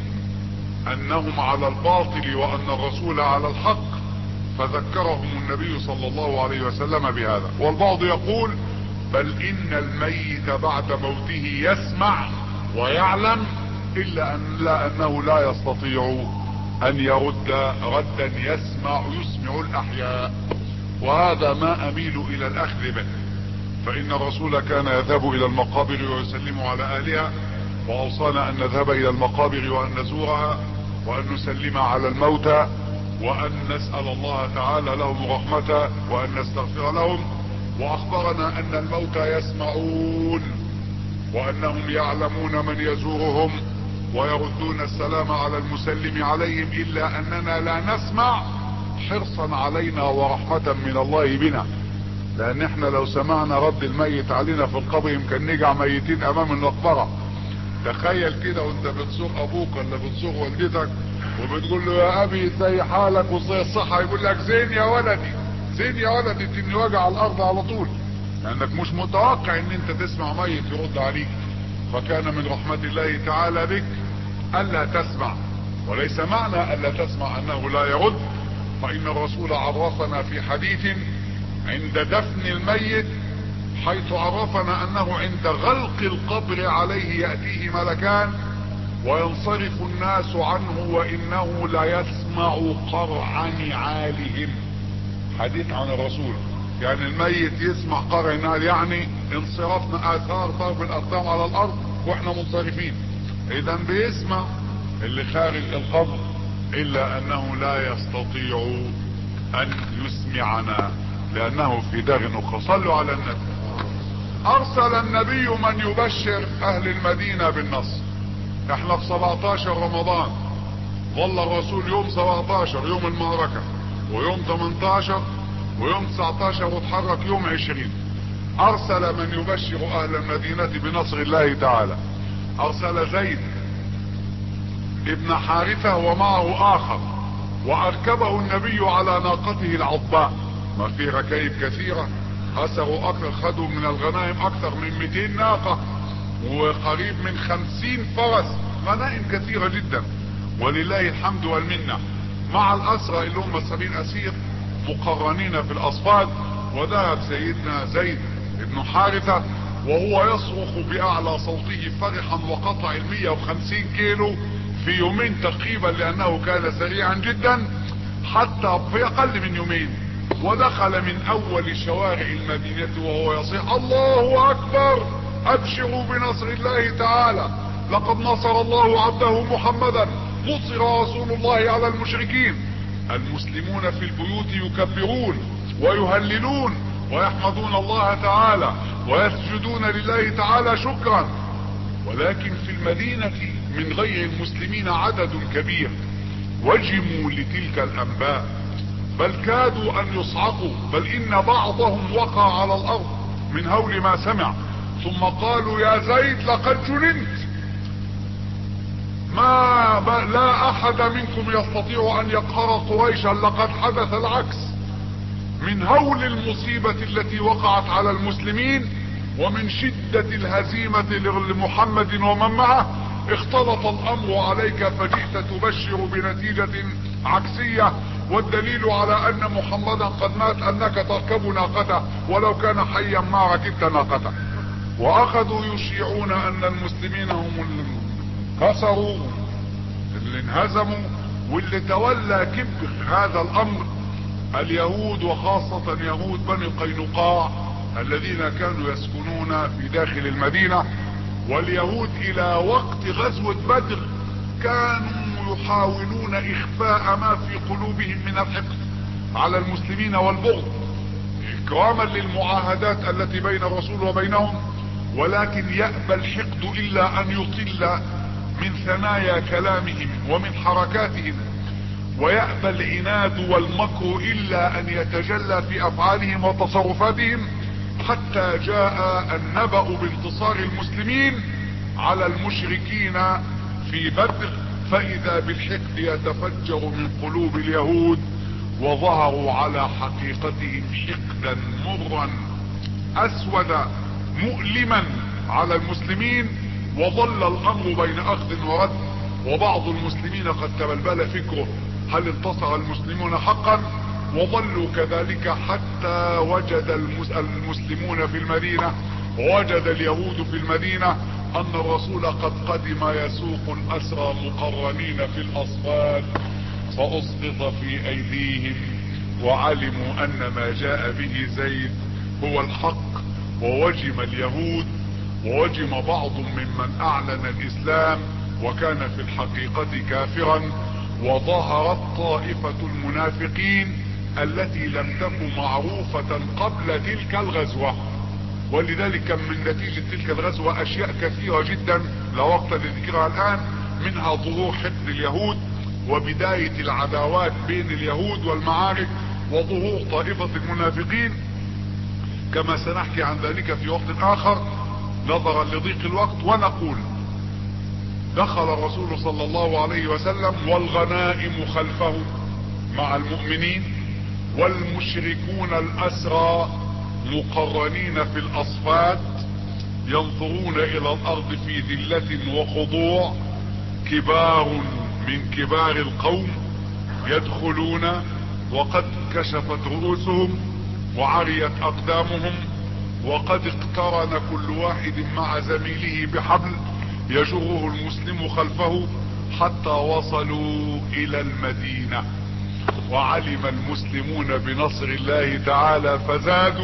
انهم على الباطل وان الرسول على الحق، فذكرهم النبي صلى الله عليه وسلم بهذا. والبعض يقول: بل ان الميت بعد موته يسمع ويعلم، الا ان لا انه لا يستطيع ان يرد ردا يسمع يسمع الاحياء. وهذا ما اميل الى الاخذ به، فان الرسول كان يذهب الى المقابر ويسلم على اهلها، واوصانا ان نذهب الى المقابر وان نزورها وان نسلم على الموتى وان نسأل الله تعالى لهم رحمته وان نستغفر لهم. واخبرنا ان الموتى يسمعون وانهم يعلمون من يزورهم ويردون السلام على المسلم عليهم، الا اننا لا نسمع حرصا علينا ورحمة من الله بنا، لان احنا لو سمعنا رد الميت علينا في القبر يمكن نجع ميتين امام المقبرة. تخيل كده وانت بتزور ابوك ولا بتزور والدتك وبتقول له: يا ابي ازاي حالك وازاي الصحة؟ يقول لك: زين يا ولدي زين يا ولدي، تني وجع على الارض على طول، لانك مش متوقع ان انت تسمع ميت يرد عليك. فكان من رحمة الله تعالى بك الا تسمع، وليس معنى الا تسمع انه لا يرد، فان الرسول عرفنا في حديث عند دفن الميت، حيث عرفنا انه عند غلق القبر عليه يأتيه ملكان وينصرف الناس عنه وانه لا يسمع قرع نعالهم. حديث عن الرسول، يعني الميت يسمع قرع نعال، يعني انصرفنا اثار ضرب الاقدام على الارض واحنا منصرفين، اذا بيسمع اللي خارج القبر، الا انه لا يستطيع ان يسمعنا لانه في دار اخرى. صلوا على النبي. ارسل النبي من يبشر اهل المدينة بالنصر. احنا في سبعتاشر رمضان، ظل الرسول يوم سبعتاشر يوم المعركة، ويوم تمنتاشر ويوم تسعتاشر، وتحرك يوم عشرين. ارسل من يبشر اهل المدينة بنصر الله تعالى. ارسل زيد ابن حارثة ومعه اخر، واركبه النبي على ناقته العضباء. ما في ركائب كثيرة، خسروا اكثر، خدوا من الغنائم اكثر من مئتين ناقة وقريب من خمسين فرس، غنائم كثيرة جدا ولله الحمد والمنة، مع الاسرى اللي هم سبعين اسير مقرنين في الاصفاد. وذهب سيدنا زيد ابن حارثة وهو يصرخ باعلى صوته فرحا وقطع المية وخمسين كيلو في يومين تقريبا، لانه كان سريعا جدا، حتى في اقل من يومين ودخل من اول شوارع المدينة وهو يصيح: الله اكبر، ابشروا بنصر الله تعالى، لقد نصر الله عبده محمدا، نصر رسول الله على المشركين. المسلمون في البيوت يكبرون ويهللون ويحمدون الله تعالى ويسجدون لله تعالى شكرا، ولكن في المدينة من غير المسلمين عدد كبير وجموا لتلك الانباء، بل كادوا ان يصعقوا، بل ان بعضهم وقع على الارض من هول ما سمع، ثم قالوا: يا زيد لقد جننت، ما لا احد منكم يستطيع ان يقهر قريشا، لقد حدث العكس. من هول المصيبة التي وقعت على المسلمين ومن شدة الهزيمة لمحمد ومن معه، اختلط الامر عليك فجئت تبشر بنتيجة عكسية، والدليل على ان محمدا قد مات انك تركب ناقته، ولو كان حيا ما ركبت ناقته. واخذوا يشيعون ان المسلمين هم اللي كسروا، اللي انهزموا، واللي تولى كبر هذا الامر اليهود، وخاصة يهود بني قينقاع الذين كانوا يسكنون في داخل المدينة. واليهود الى وقت غزوة بدر كانوا يحاولون اخفاء ما في قلوبهم من الحقد على المسلمين والبغض اكراما للمعاهدات التي بين الرسول وبينهم، ولكن يأبى الحقد الا ان يطل من ثنايا كلامهم ومن حركاتهم، ويأبى العناد والمكر الا ان يتجلى في افعالهم وتصرفاتهم، حتى جاء النبأ بانتصار المسلمين على المشركين في بدر، فاذا بالحقد يتفجر من قلوب اليهود، وظهروا على حقيقتهم حقدا مرا اسودا مؤلما على المسلمين، وظل الامر بين اخذ ورد، وبعض المسلمين قد تبلبل فكره هل انتصر المسلمون حقا، وظلوا كذلك حتى وجد المسلمون في المدينة ووجد اليهود في المدينة ان الرسول قد قدم يسوق الاسرى مقرنين في الاصفاد، فاسقط في ايديهم وعلموا ان ما جاء به زيد هو الحق، ووجم اليهود ووجم بعض ممن اعلن الاسلام وكان في الحقيقة كافرا، وظهرت طائفة المنافقين التي لم تكن معروفة قبل تلك الغزوة. ولذلك من نتيجة تلك الغزوة اشياء كثيرة جدا لا وقت لذكرها الان، منها ظهور حقد اليهود وبداية العداوات بين اليهود والمعارك وظهور طائفة المنافقين، كما سنحكي عن ذلك في وقت اخر نظرا لضيق الوقت. ونقول دخل الرسول صلى الله عليه وسلم والغنائم خلفه مع المؤمنين، والمشركون الاسرى مقرنين في الاصفاد ينظرون الى الارض في ذلة وخضوع، كبار من كبار القوم يدخلون وقد كشفت رؤوسهم وعريت اقدامهم، وقد اقترن كل واحد مع زميله بحبل يجره المسلم خلفه حتى وصلوا الى المدينة، وعلم المسلمون بنصر الله تعالى فزادوا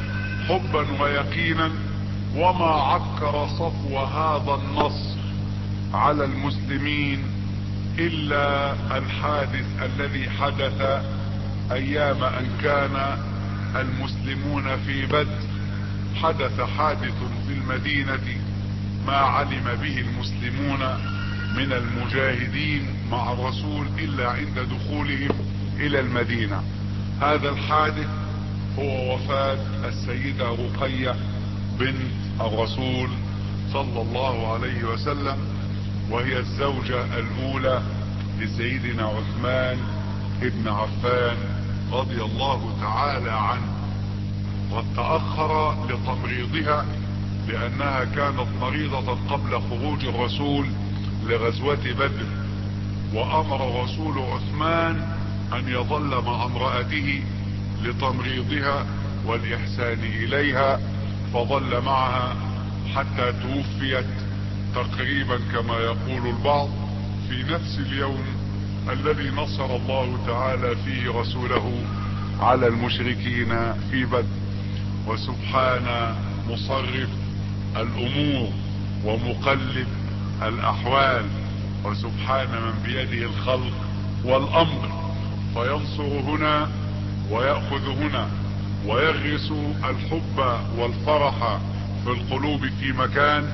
حبا ويقينا. وما عكر صفو هذا النصر على المسلمين الا الحادث الذي حدث ايام ان كان المسلمون في بدر. حدث حادث في المدينة ما علم به المسلمون من المجاهدين مع الرسول الا عند دخولهم الى المدينة. هذا الحادث هو وفاة السيدة رقية بنت الرسول صلى الله عليه وسلم، وهي الزوجة الاولى لسيدنا عثمان ابن عفان رضي الله تعالى عنه، قد تأخر لتمريضها لانها كانت مريضة قبل خروج الرسول لغزوة بدر، وامر الرسول عثمان ان يظل مع امرأته لتمريضها والاحسان اليها، فظل معها حتى توفيت تقريبا كما يقول البعض في نفس اليوم الذي نصر الله تعالى فيه رسوله على المشركين في بدر. وسبحان مصرف الامور ومقلب الاحوال، وسبحان من بيده الخلق والامر، فينصر هنا ويأخذ هنا، ويغرس الحب والفرح في القلوب في مكان،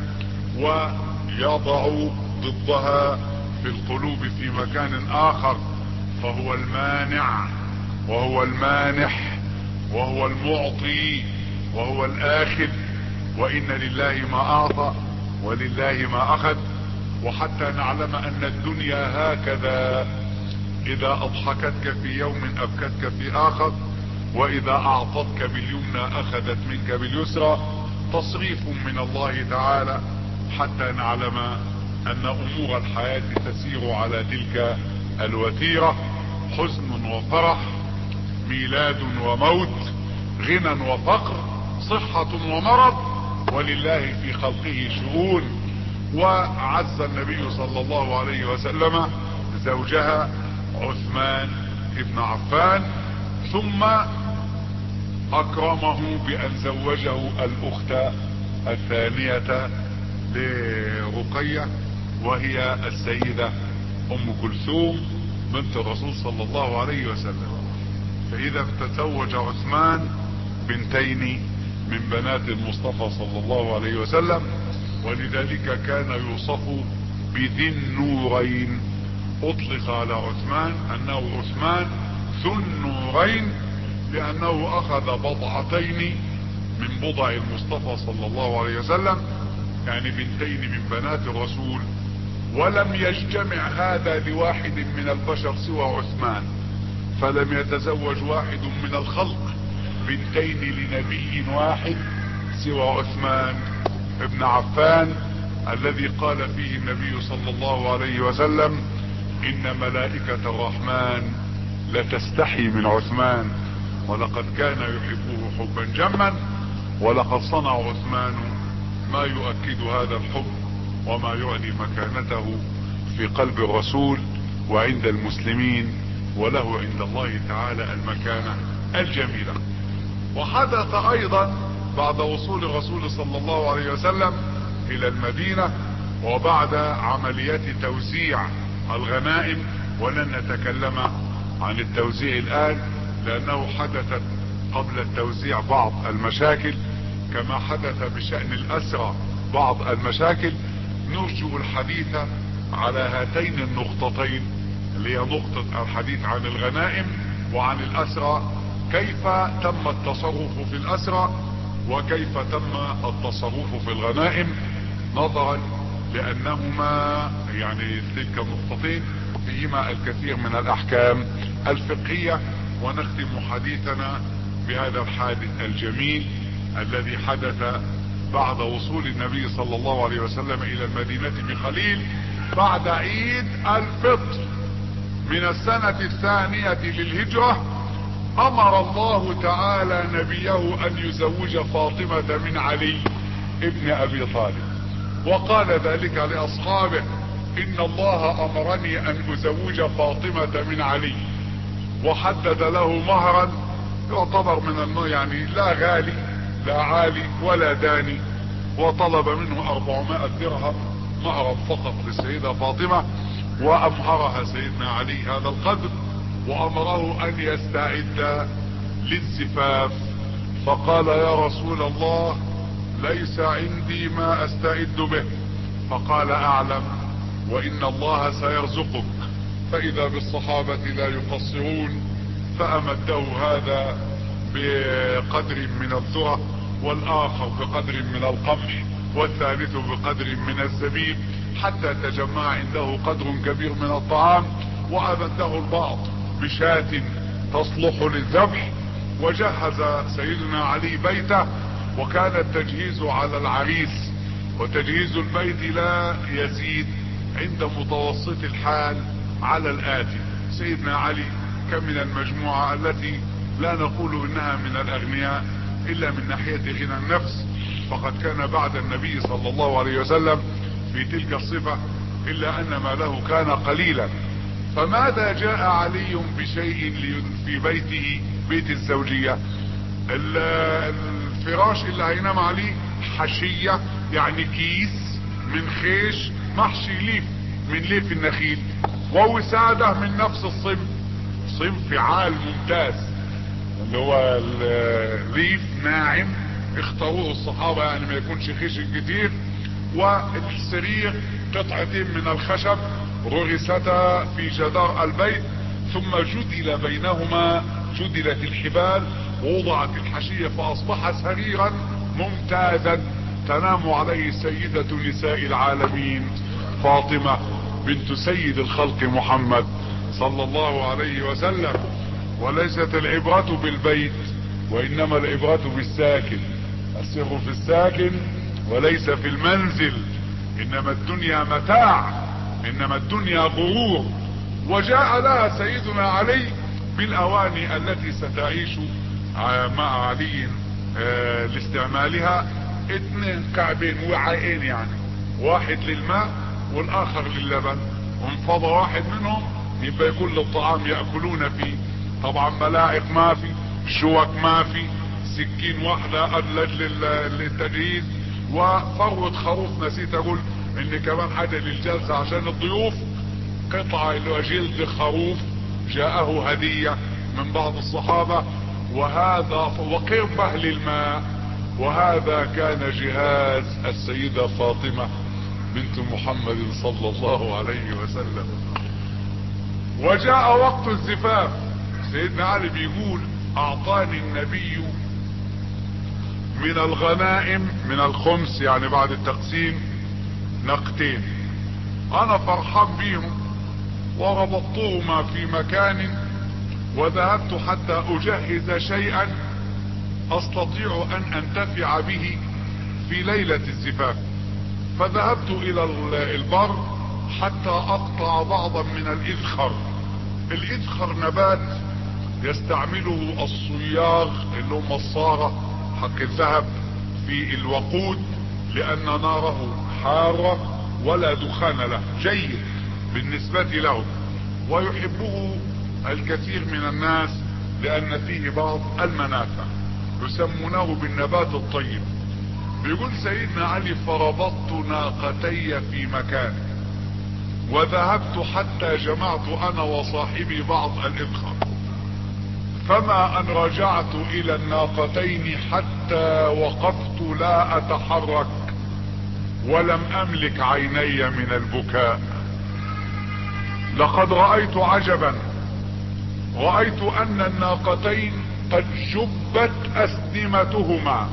ويضع ضدها في القلوب في مكان اخر، فهو المانع وهو المانح وهو المعطي وهو الاخذ، وان لله ما اعطى ولله ما اخذ. وحتى نعلم ان الدنيا هكذا، اذا اضحكتك في يوم ابكتك في اخر، واذا اعطتك باليمنى اخذت منك باليسرى، تصريف من الله تعالى حتى نعلم ان امور الحياة تسير على تلك الوتيرة، حزن وفرح، ميلاد وموت، غنى وفقر، صحة ومرض، ولله في خلقه شؤون. وعز النبي صلى الله عليه وسلم زوجها عثمان ابن عفان، ثم اكرمه بان زوجه الاخت الثانية لرقية وهي السيدة ام كلثوم بنت الرسول صلى الله عليه وسلم. فاذا تزوج عثمان بنتين من بنات المصطفى صلى الله عليه وسلم، ولذلك كان يوصف بذي النورين. اطلق على عثمان انه عثمان ذو النورين، لانه اخذ بضعتين من بضع المصطفى صلى الله عليه وسلم، يعني بنتين من بنات الرسول. ولم يجتمع هذا لواحد من البشر سوى عثمان، فلم يتزوج واحد من الخلق بنتين لنبي واحد سوى عثمان ابن عفان، الذي قال فيه النبي صلى الله عليه وسلم: ان ملائكة الرحمن لتستحي من عثمان، ولقد كان يحبه حبا جما، ولقد صنع عثمان ما يؤكد هذا الحب وما يعلي مكانته في قلب الرسول وعند المسلمين، وله عند الله تعالى المكانة الجميلة. وحدث ايضا بعد وصول الرسول صلى الله عليه وسلم الى المدينة وبعد عمليات توزيع الغنائم، ولن نتكلم عن التوزيع الان لانه حدثت قبل التوزيع بعض المشاكل، كما حدث بشأن الاسرى بعض المشاكل. نرجو الحديث على هاتين النقطتين، اللي هي نقطة الحديث عن الغنائم وعن الاسرى، كيف تم التصرف في الاسرى وكيف تم التصرف في الغنائم، نظرا لانهما يعني تلك النقطتين فيهما الكثير من الاحكام الفقهية. ونختم حديثنا بهذا الحادث الجميل الذي حدث بعد وصول النبي صلى الله عليه وسلم الى المدينة بقليل، بعد عيد الفطر من السنة الثانية للهجرة. امر الله تعالى نبيه ان يزوج فاطمة من علي ابن ابي طالب، وقال ذلك لاصحابه: ان الله امرني ان ازوج فاطمة من علي، وحدد له مهرا يعتبر من النوع يعني لا غالي لا عالي ولا داني، وطلب منه أربعمائة درهم مهرا فقط للسيدة فاطمة، وامهرها سيدنا علي هذا القدر، وامره ان يستعد للزفاف. فقال: يا رسول الله ليس عندي ما استعد به. فقال: اعلم وان الله سيرزقك. فاذا بالصحابة لا يقصرون، فامده هذا بقدر من الذرة، والاخر بقدر من القمح، والثالث بقدر من الزبيب، حتى تجمع عنده قدر كبير من الطعام. وامده البعض بشاة تصلح للذبح. وجهز سيدنا علي بيته، وكان التجهيز على العريس، وتجهيز البيت لا يزيد عند متوسط الحال على الآتي: سيدنا علي كان من المجموعة التي لا نقول انها من الاغنياء الا من ناحية غنى النفس، فقد كان بعد النبي صلى الله عليه وسلم في تلك الصفة، الا ان ماله كان قليلا. فماذا جاء علي بشيء في بيته، بيت الزوجية؟ الفراش اللي هينام عليه حشية، يعني كيس من خيش محشي ليف من ليف النخيل، ووسادة من نفس الصنف، صنف عال ممتاز اللي هو الريف ناعم اختاروه الصحابة، يعني ما يكونش خيش كتير. والسرير قطعتين من الخشب رغستا في جدار البيت، ثم جدل بينهما جدلت الحبال ووضعت الحشية، فاصبح سريرا ممتازا تنام عليه سيدة نساء العالمين فاطمة بنت سيد الخلق محمد صلى الله عليه وسلم. وليست العبرة بالبيت وانما العبرة بالساكن، السر في الساكن وليس في المنزل. انما الدنيا متاع، انما الدنيا غرور. وجاء لها سيدنا علي بالاواني التي ستعيش مع علي لاستعمالها، اتنين كعبين وعائين، يعني واحد للماء والاخر للبن، وانفض واحد منهم يبقى يكون للطعام يأكلون فيه. طبعا ملاعق ما في، شوك ما في، سكين واحدة ادلج للتجهيز، وفروة خروف نسيت اقول ان كمان حاجة للجلسة عشان الضيوف. قطعة اللي هو جلد خروف جاءه هدية من بعض الصحابة، وهذا وقربة للماء، وهذا كان جهاز السيدة فاطمة بنت محمد صلى الله عليه وسلم. وجاء وقت الزفاف، سيدنا علي بيقول اعطاني النبي من الغنائم من الخمس يعني بعد التقسيم نقتين، انا فرحان بيهم وربطتهما في مكان، وذهبت حتى اجهز شيئا استطيع ان انتفع به في ليلة الزفاف. فذهبت الى البر حتى اقطع بعضا من الاذخر. الاذخر نبات يستعمله الصياغ اللي هم الصارة حق الذهب في الوقود، لان ناره حارة ولا دخان له، جيد بالنسبة له، ويحبه الكثير من الناس لان فيه بعض المنافع، يسمونه بالنبات الطيب. بيقول سيدنا علي فربطت ناقتي في مكان، وذهبت حتى جمعت انا وصاحبي بعض الاذخر، فما ان رجعت الى الناقتين حتى وقفت لا اتحرك ولم املك عيني من البكاء. لقد رأيت عجبا، رأيت ان الناقتين قد جبت اسنمتهما،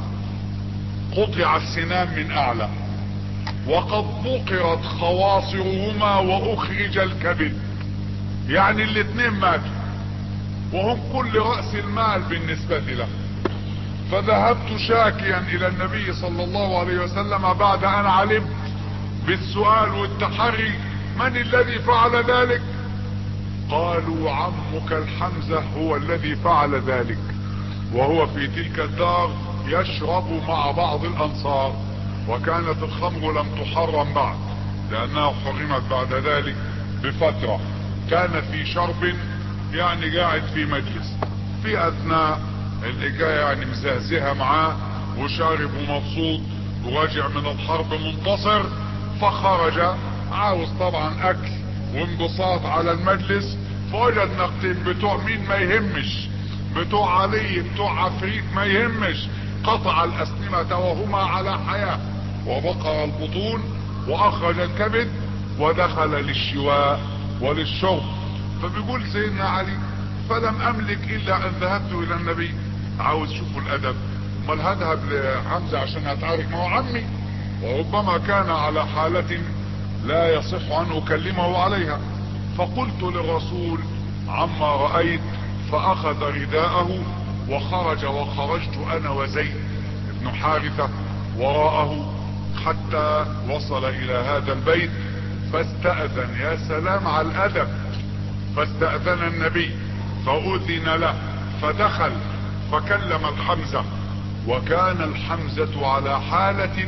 قطع السنام من اعلى، وقد بقرت خواصرهما واخرج الكبد، يعني الاتنين ماتوا وهم كل رأس المال بالنسبة له. فذهبت شاكيا الى النبي صلى الله عليه وسلم بعد ان علمت بالسؤال والتحري من الذي فعل ذلك؟ قالوا عمك الحمزة هو الذي فعل ذلك، وهو في تلك الدار يشرب مع بعض الانصار، وكانت الخمر لم تحرم بعد لانها حرمت بعد ذلك بفترة. كان في شرب يعني قاعد في مجلس في اثناء الحكاية يعني مزهزها معاه وشارب ومبسوط وراجع من الحرب منتصر، فخرج عاوز طبعا اكل وانبساط على المجلس، فوجد نقطين بتوع مين ما يهمش، بتوع علي بتوع عفريت ما يهمش، قطع الاسنمة وهما على حياة وبقر البطون واخرج الكبد ودخل للشواء وللشرب. فبيقول سيدنا علي فلم املك الا ان ذهبت الى النبي، عاوز شوفوا الادب، امال هذهب لحمزة عشان اتعارك معه عمي، وربما كان على حالة لا يصح ان اكلمه عليها. فقلت للرسول عما رأيت، فاخذ رداءه وخرج، وخرجت انا وزيد بن حارثة وراءه حتى وصل الى هذا البيت، فاستأذن، يا سلام على الادب، فاستأذن النبي فأذن له فدخل فكلم الحمزة، وكان الحمزة على حالة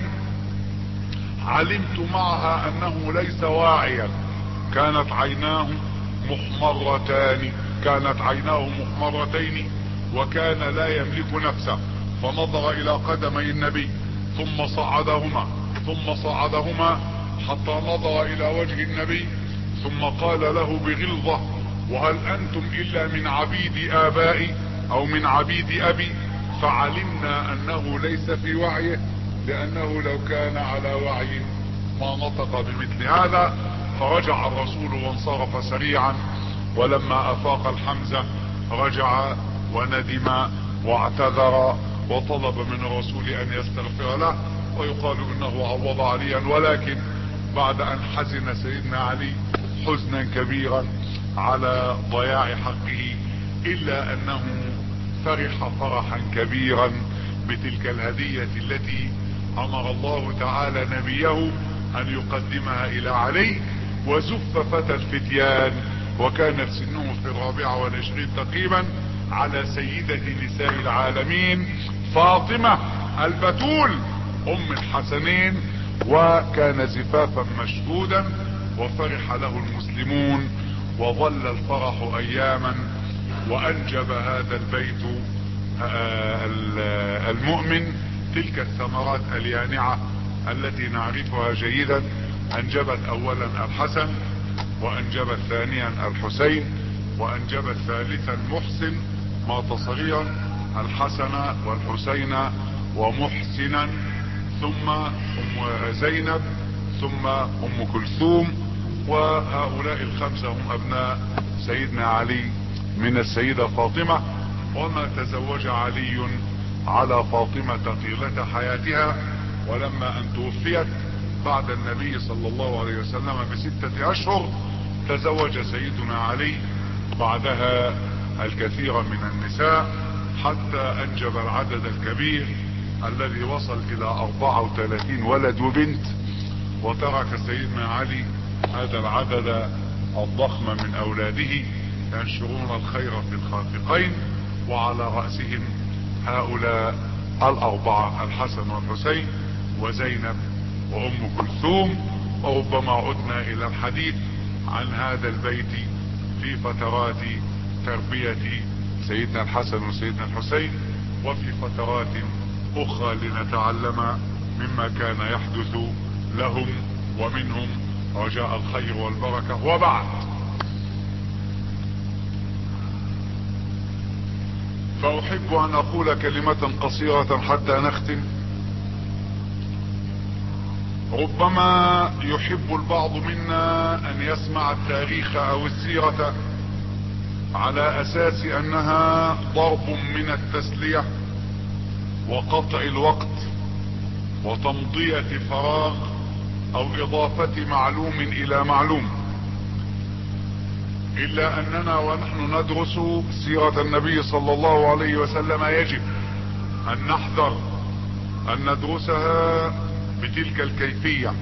علمت معها انه ليس واعيا، كانت عيناه محمرتان كانت عيناه محمرتين وكان لا يملك نفسه، فنظر الى قدمي النبي ثم صعدهما ثم صعدهما حتى نظر الى وجه النبي، ثم قال له بغلظة وهل انتم الا من عبيد ابائي او من عبيد ابي؟ فعلمنا انه ليس في وعيه، لانه لو كان على وعي ما نطق بمثل هذا. فرجع الرسول وانصرف سريعا، ولما افاق الحمزة رجع وندم واعتذر وطلب من الرسول ان يستغفر له، ويقال انه عوض عليا، ولكن بعد ان حزن سيدنا علي حزنا كبيرا على ضياع حقه، الا انه فرح فرحا كبيرا بتلك الهدية التي امر الله تعالى نبيه ان يقدمها الى علي. وزف فتى الفتيان وكانت سنه في الرابعة والعشرين تقريبا على سيدة نساء العالمين فاطمة البتول ام الحسنين، وكان زفافا مشهودا وفرح له المسلمون، وظل الفرح اياما، وانجب هذا البيت المؤمن تلك الثمرات اليانعة التي نعرفها جيدا. انجبت اولا الحسن وانجب ثانيا الحسين، وانجب ثالثا محسن مات صغيرا، الحسن والحسين ومحسنا، ثم ام زينب، ثم ام كلثوم. وهؤلاء الخمسة هم ابناء سيدنا علي من السيدة فاطمة. وما تزوج علي على فاطمة طيلة حياتها، ولما ان توفيت بعد النبي صلى الله عليه وسلم بستة اشهر تزوج سيدنا علي بعدها الكثير من النساء، حتى انجب العدد الكبير الذي وصل الى اربعة وثلاثين ولد وبنت. وترك سيدنا علي هذا العدد الضخم من اولاده ينشرون الخير في الخافقين، وعلى رأسهم هؤلاء الاربعة: الحسن والحسين وزينب وام كلثوم. وربما عدنا الى الحديث عن هذا البيت في فترات تربية سيدنا الحسن وسيدنا الحسين، وفي فترات اخرى لنتعلم مما كان يحدث لهم ومنهم رجاء الخير والبركة. وبعد، فاحب ان اقول كلمة قصيرة حتى نختم. ربما يحب البعض منا ان يسمع التاريخ او السيرة على اساس انها ضرب من التسلية وقطع الوقت وتمضية فراغ او اضافة معلوم الى معلوم، الا اننا ونحن ندرس سيرة النبي صلى الله عليه وسلم يجب ان نحذر ان ندرسها بتلك الكيفية،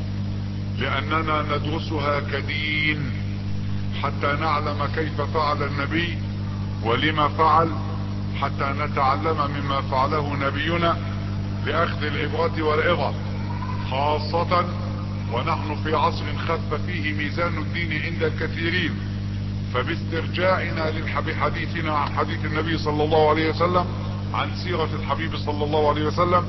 لاننا ندرسها كدين حتى نعلم كيف فعل النبي ولما فعل، حتى نتعلم مما فعله نبينا لاخذ العبرة والعظة، خاصة ونحن في عصر خف فيه ميزان الدين عند الكثيرين. فباسترجاعنا بحديثنا عن حديث النبي صلى الله عليه وسلم، عن سيرة الحبيب صلى الله عليه وسلم،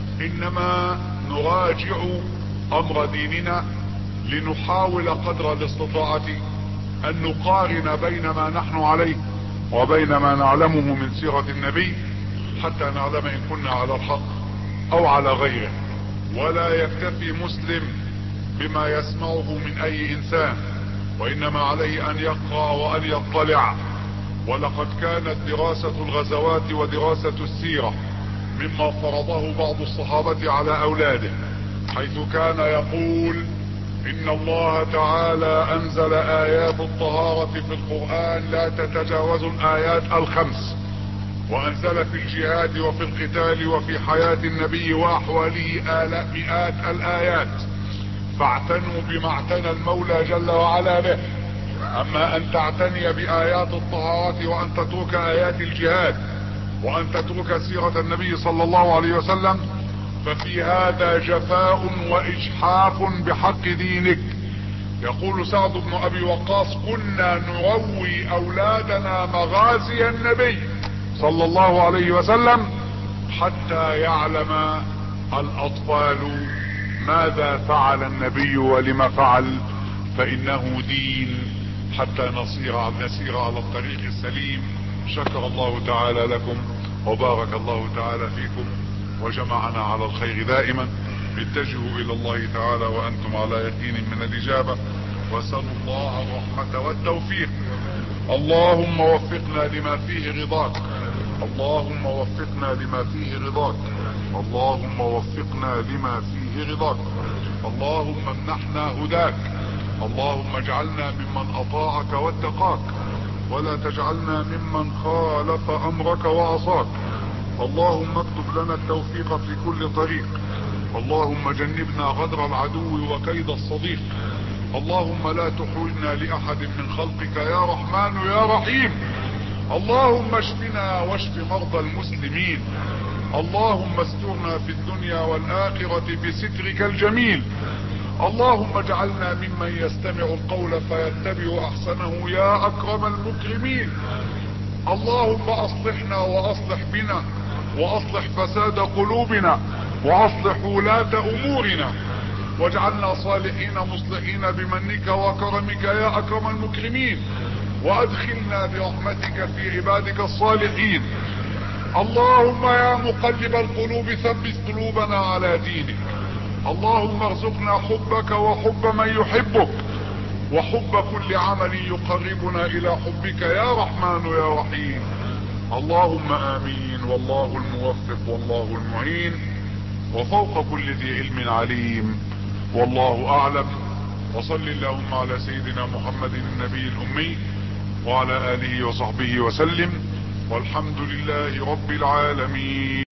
انما نراجع امر ديننا لنحاول قدر الاستطاعة ان نقارن بين ما نحن عليه وبين ما نعلمه من سيرة النبي، حتى نعلم ان كنا على الحق او على غيره. ولا يكتفي مسلم بما يسمعه من اي انسان، وانما عليه ان يقرأ وان يطلع. ولقد كانت دراسة الغزوات ودراسة السيرة مما فرضه بعض الصحابة على اولاده، حيث كان يقول ان الله تعالى انزل ايات الطهارة في القرآن لا تتجاوز الايات الخمس، وانزل في الجهاد وفي القتال وفي حياة النبي واحواله آلاف مئات الايات، فاعتنوا بما اعتنى المولى جل وعلا به. اما ان تعتني بايات الطهارة وان تترك ايات الجهاد وان تترك سيرة النبي صلى الله عليه وسلم، ففي هذا جفاء واجحاف بحق دينك. يقول سعد بن ابي وقاص: كنا نروي اولادنا مغازي النبي صلى الله عليه وسلم حتى يعلم الاطفال ماذا فعل النبي ولما فعل، فانه دين حتى نصير نسير على الطريق السليم. شكر الله تعالى لكم وبارك الله تعالى فيكم وجمعنا على الخير دائما. اتجهوا الى الله تعالى وانتم على يقين من الاجابة، واسألوا الله الرحمة والتوفيق. اللهم وفقنا لما فيه رضاك، اللهم وفقنا لما فيه رضاك، اللهم وفقنا لما فيه رضاك، اللهم امنحنا هداك، اللهم اجعلنا ممن اطاعك واتقاك، ولا تجعلنا ممن خالف امرك وعصاك. اللهم اكتب لنا التوفيق في كل طريق، اللهم جنبنا غدر العدو وكيد الصديق. اللهم لا تحوجنا لاحد من خلقك يا رحمن يا رحيم. اللهم اشفنا واشف مرضى المسلمين. اللهم استرنا في الدنيا والاخرة بسترك الجميل. اللهم اجعلنا ممن يستمع القول فيتبع احسنه يا اكرم المكرمين. اللهم اصلحنا واصلح بنا واصلح فساد قلوبنا واصلح ولاة امورنا. واجعلنا صالحين مصلحين بمنك وكرمك يا اكرم المكرمين، وادخلنا برحمتك في عبادك الصالحين. اللهم يا مقلب القلوب ثبت قلوبنا على دينك. اللهم ارزقنا حبك وحب من يحبك، وحب كل عمل يقربنا الى حبك يا رحمن يا رحيم. اللهم امين، والله الموفق والله المعين، وفوق كل ذي علم عليم، والله اعلم. وصل اللهم على سيدنا محمد النبي الامي وعلى اله وصحبه وسلم، والحمد لله رب العالمين.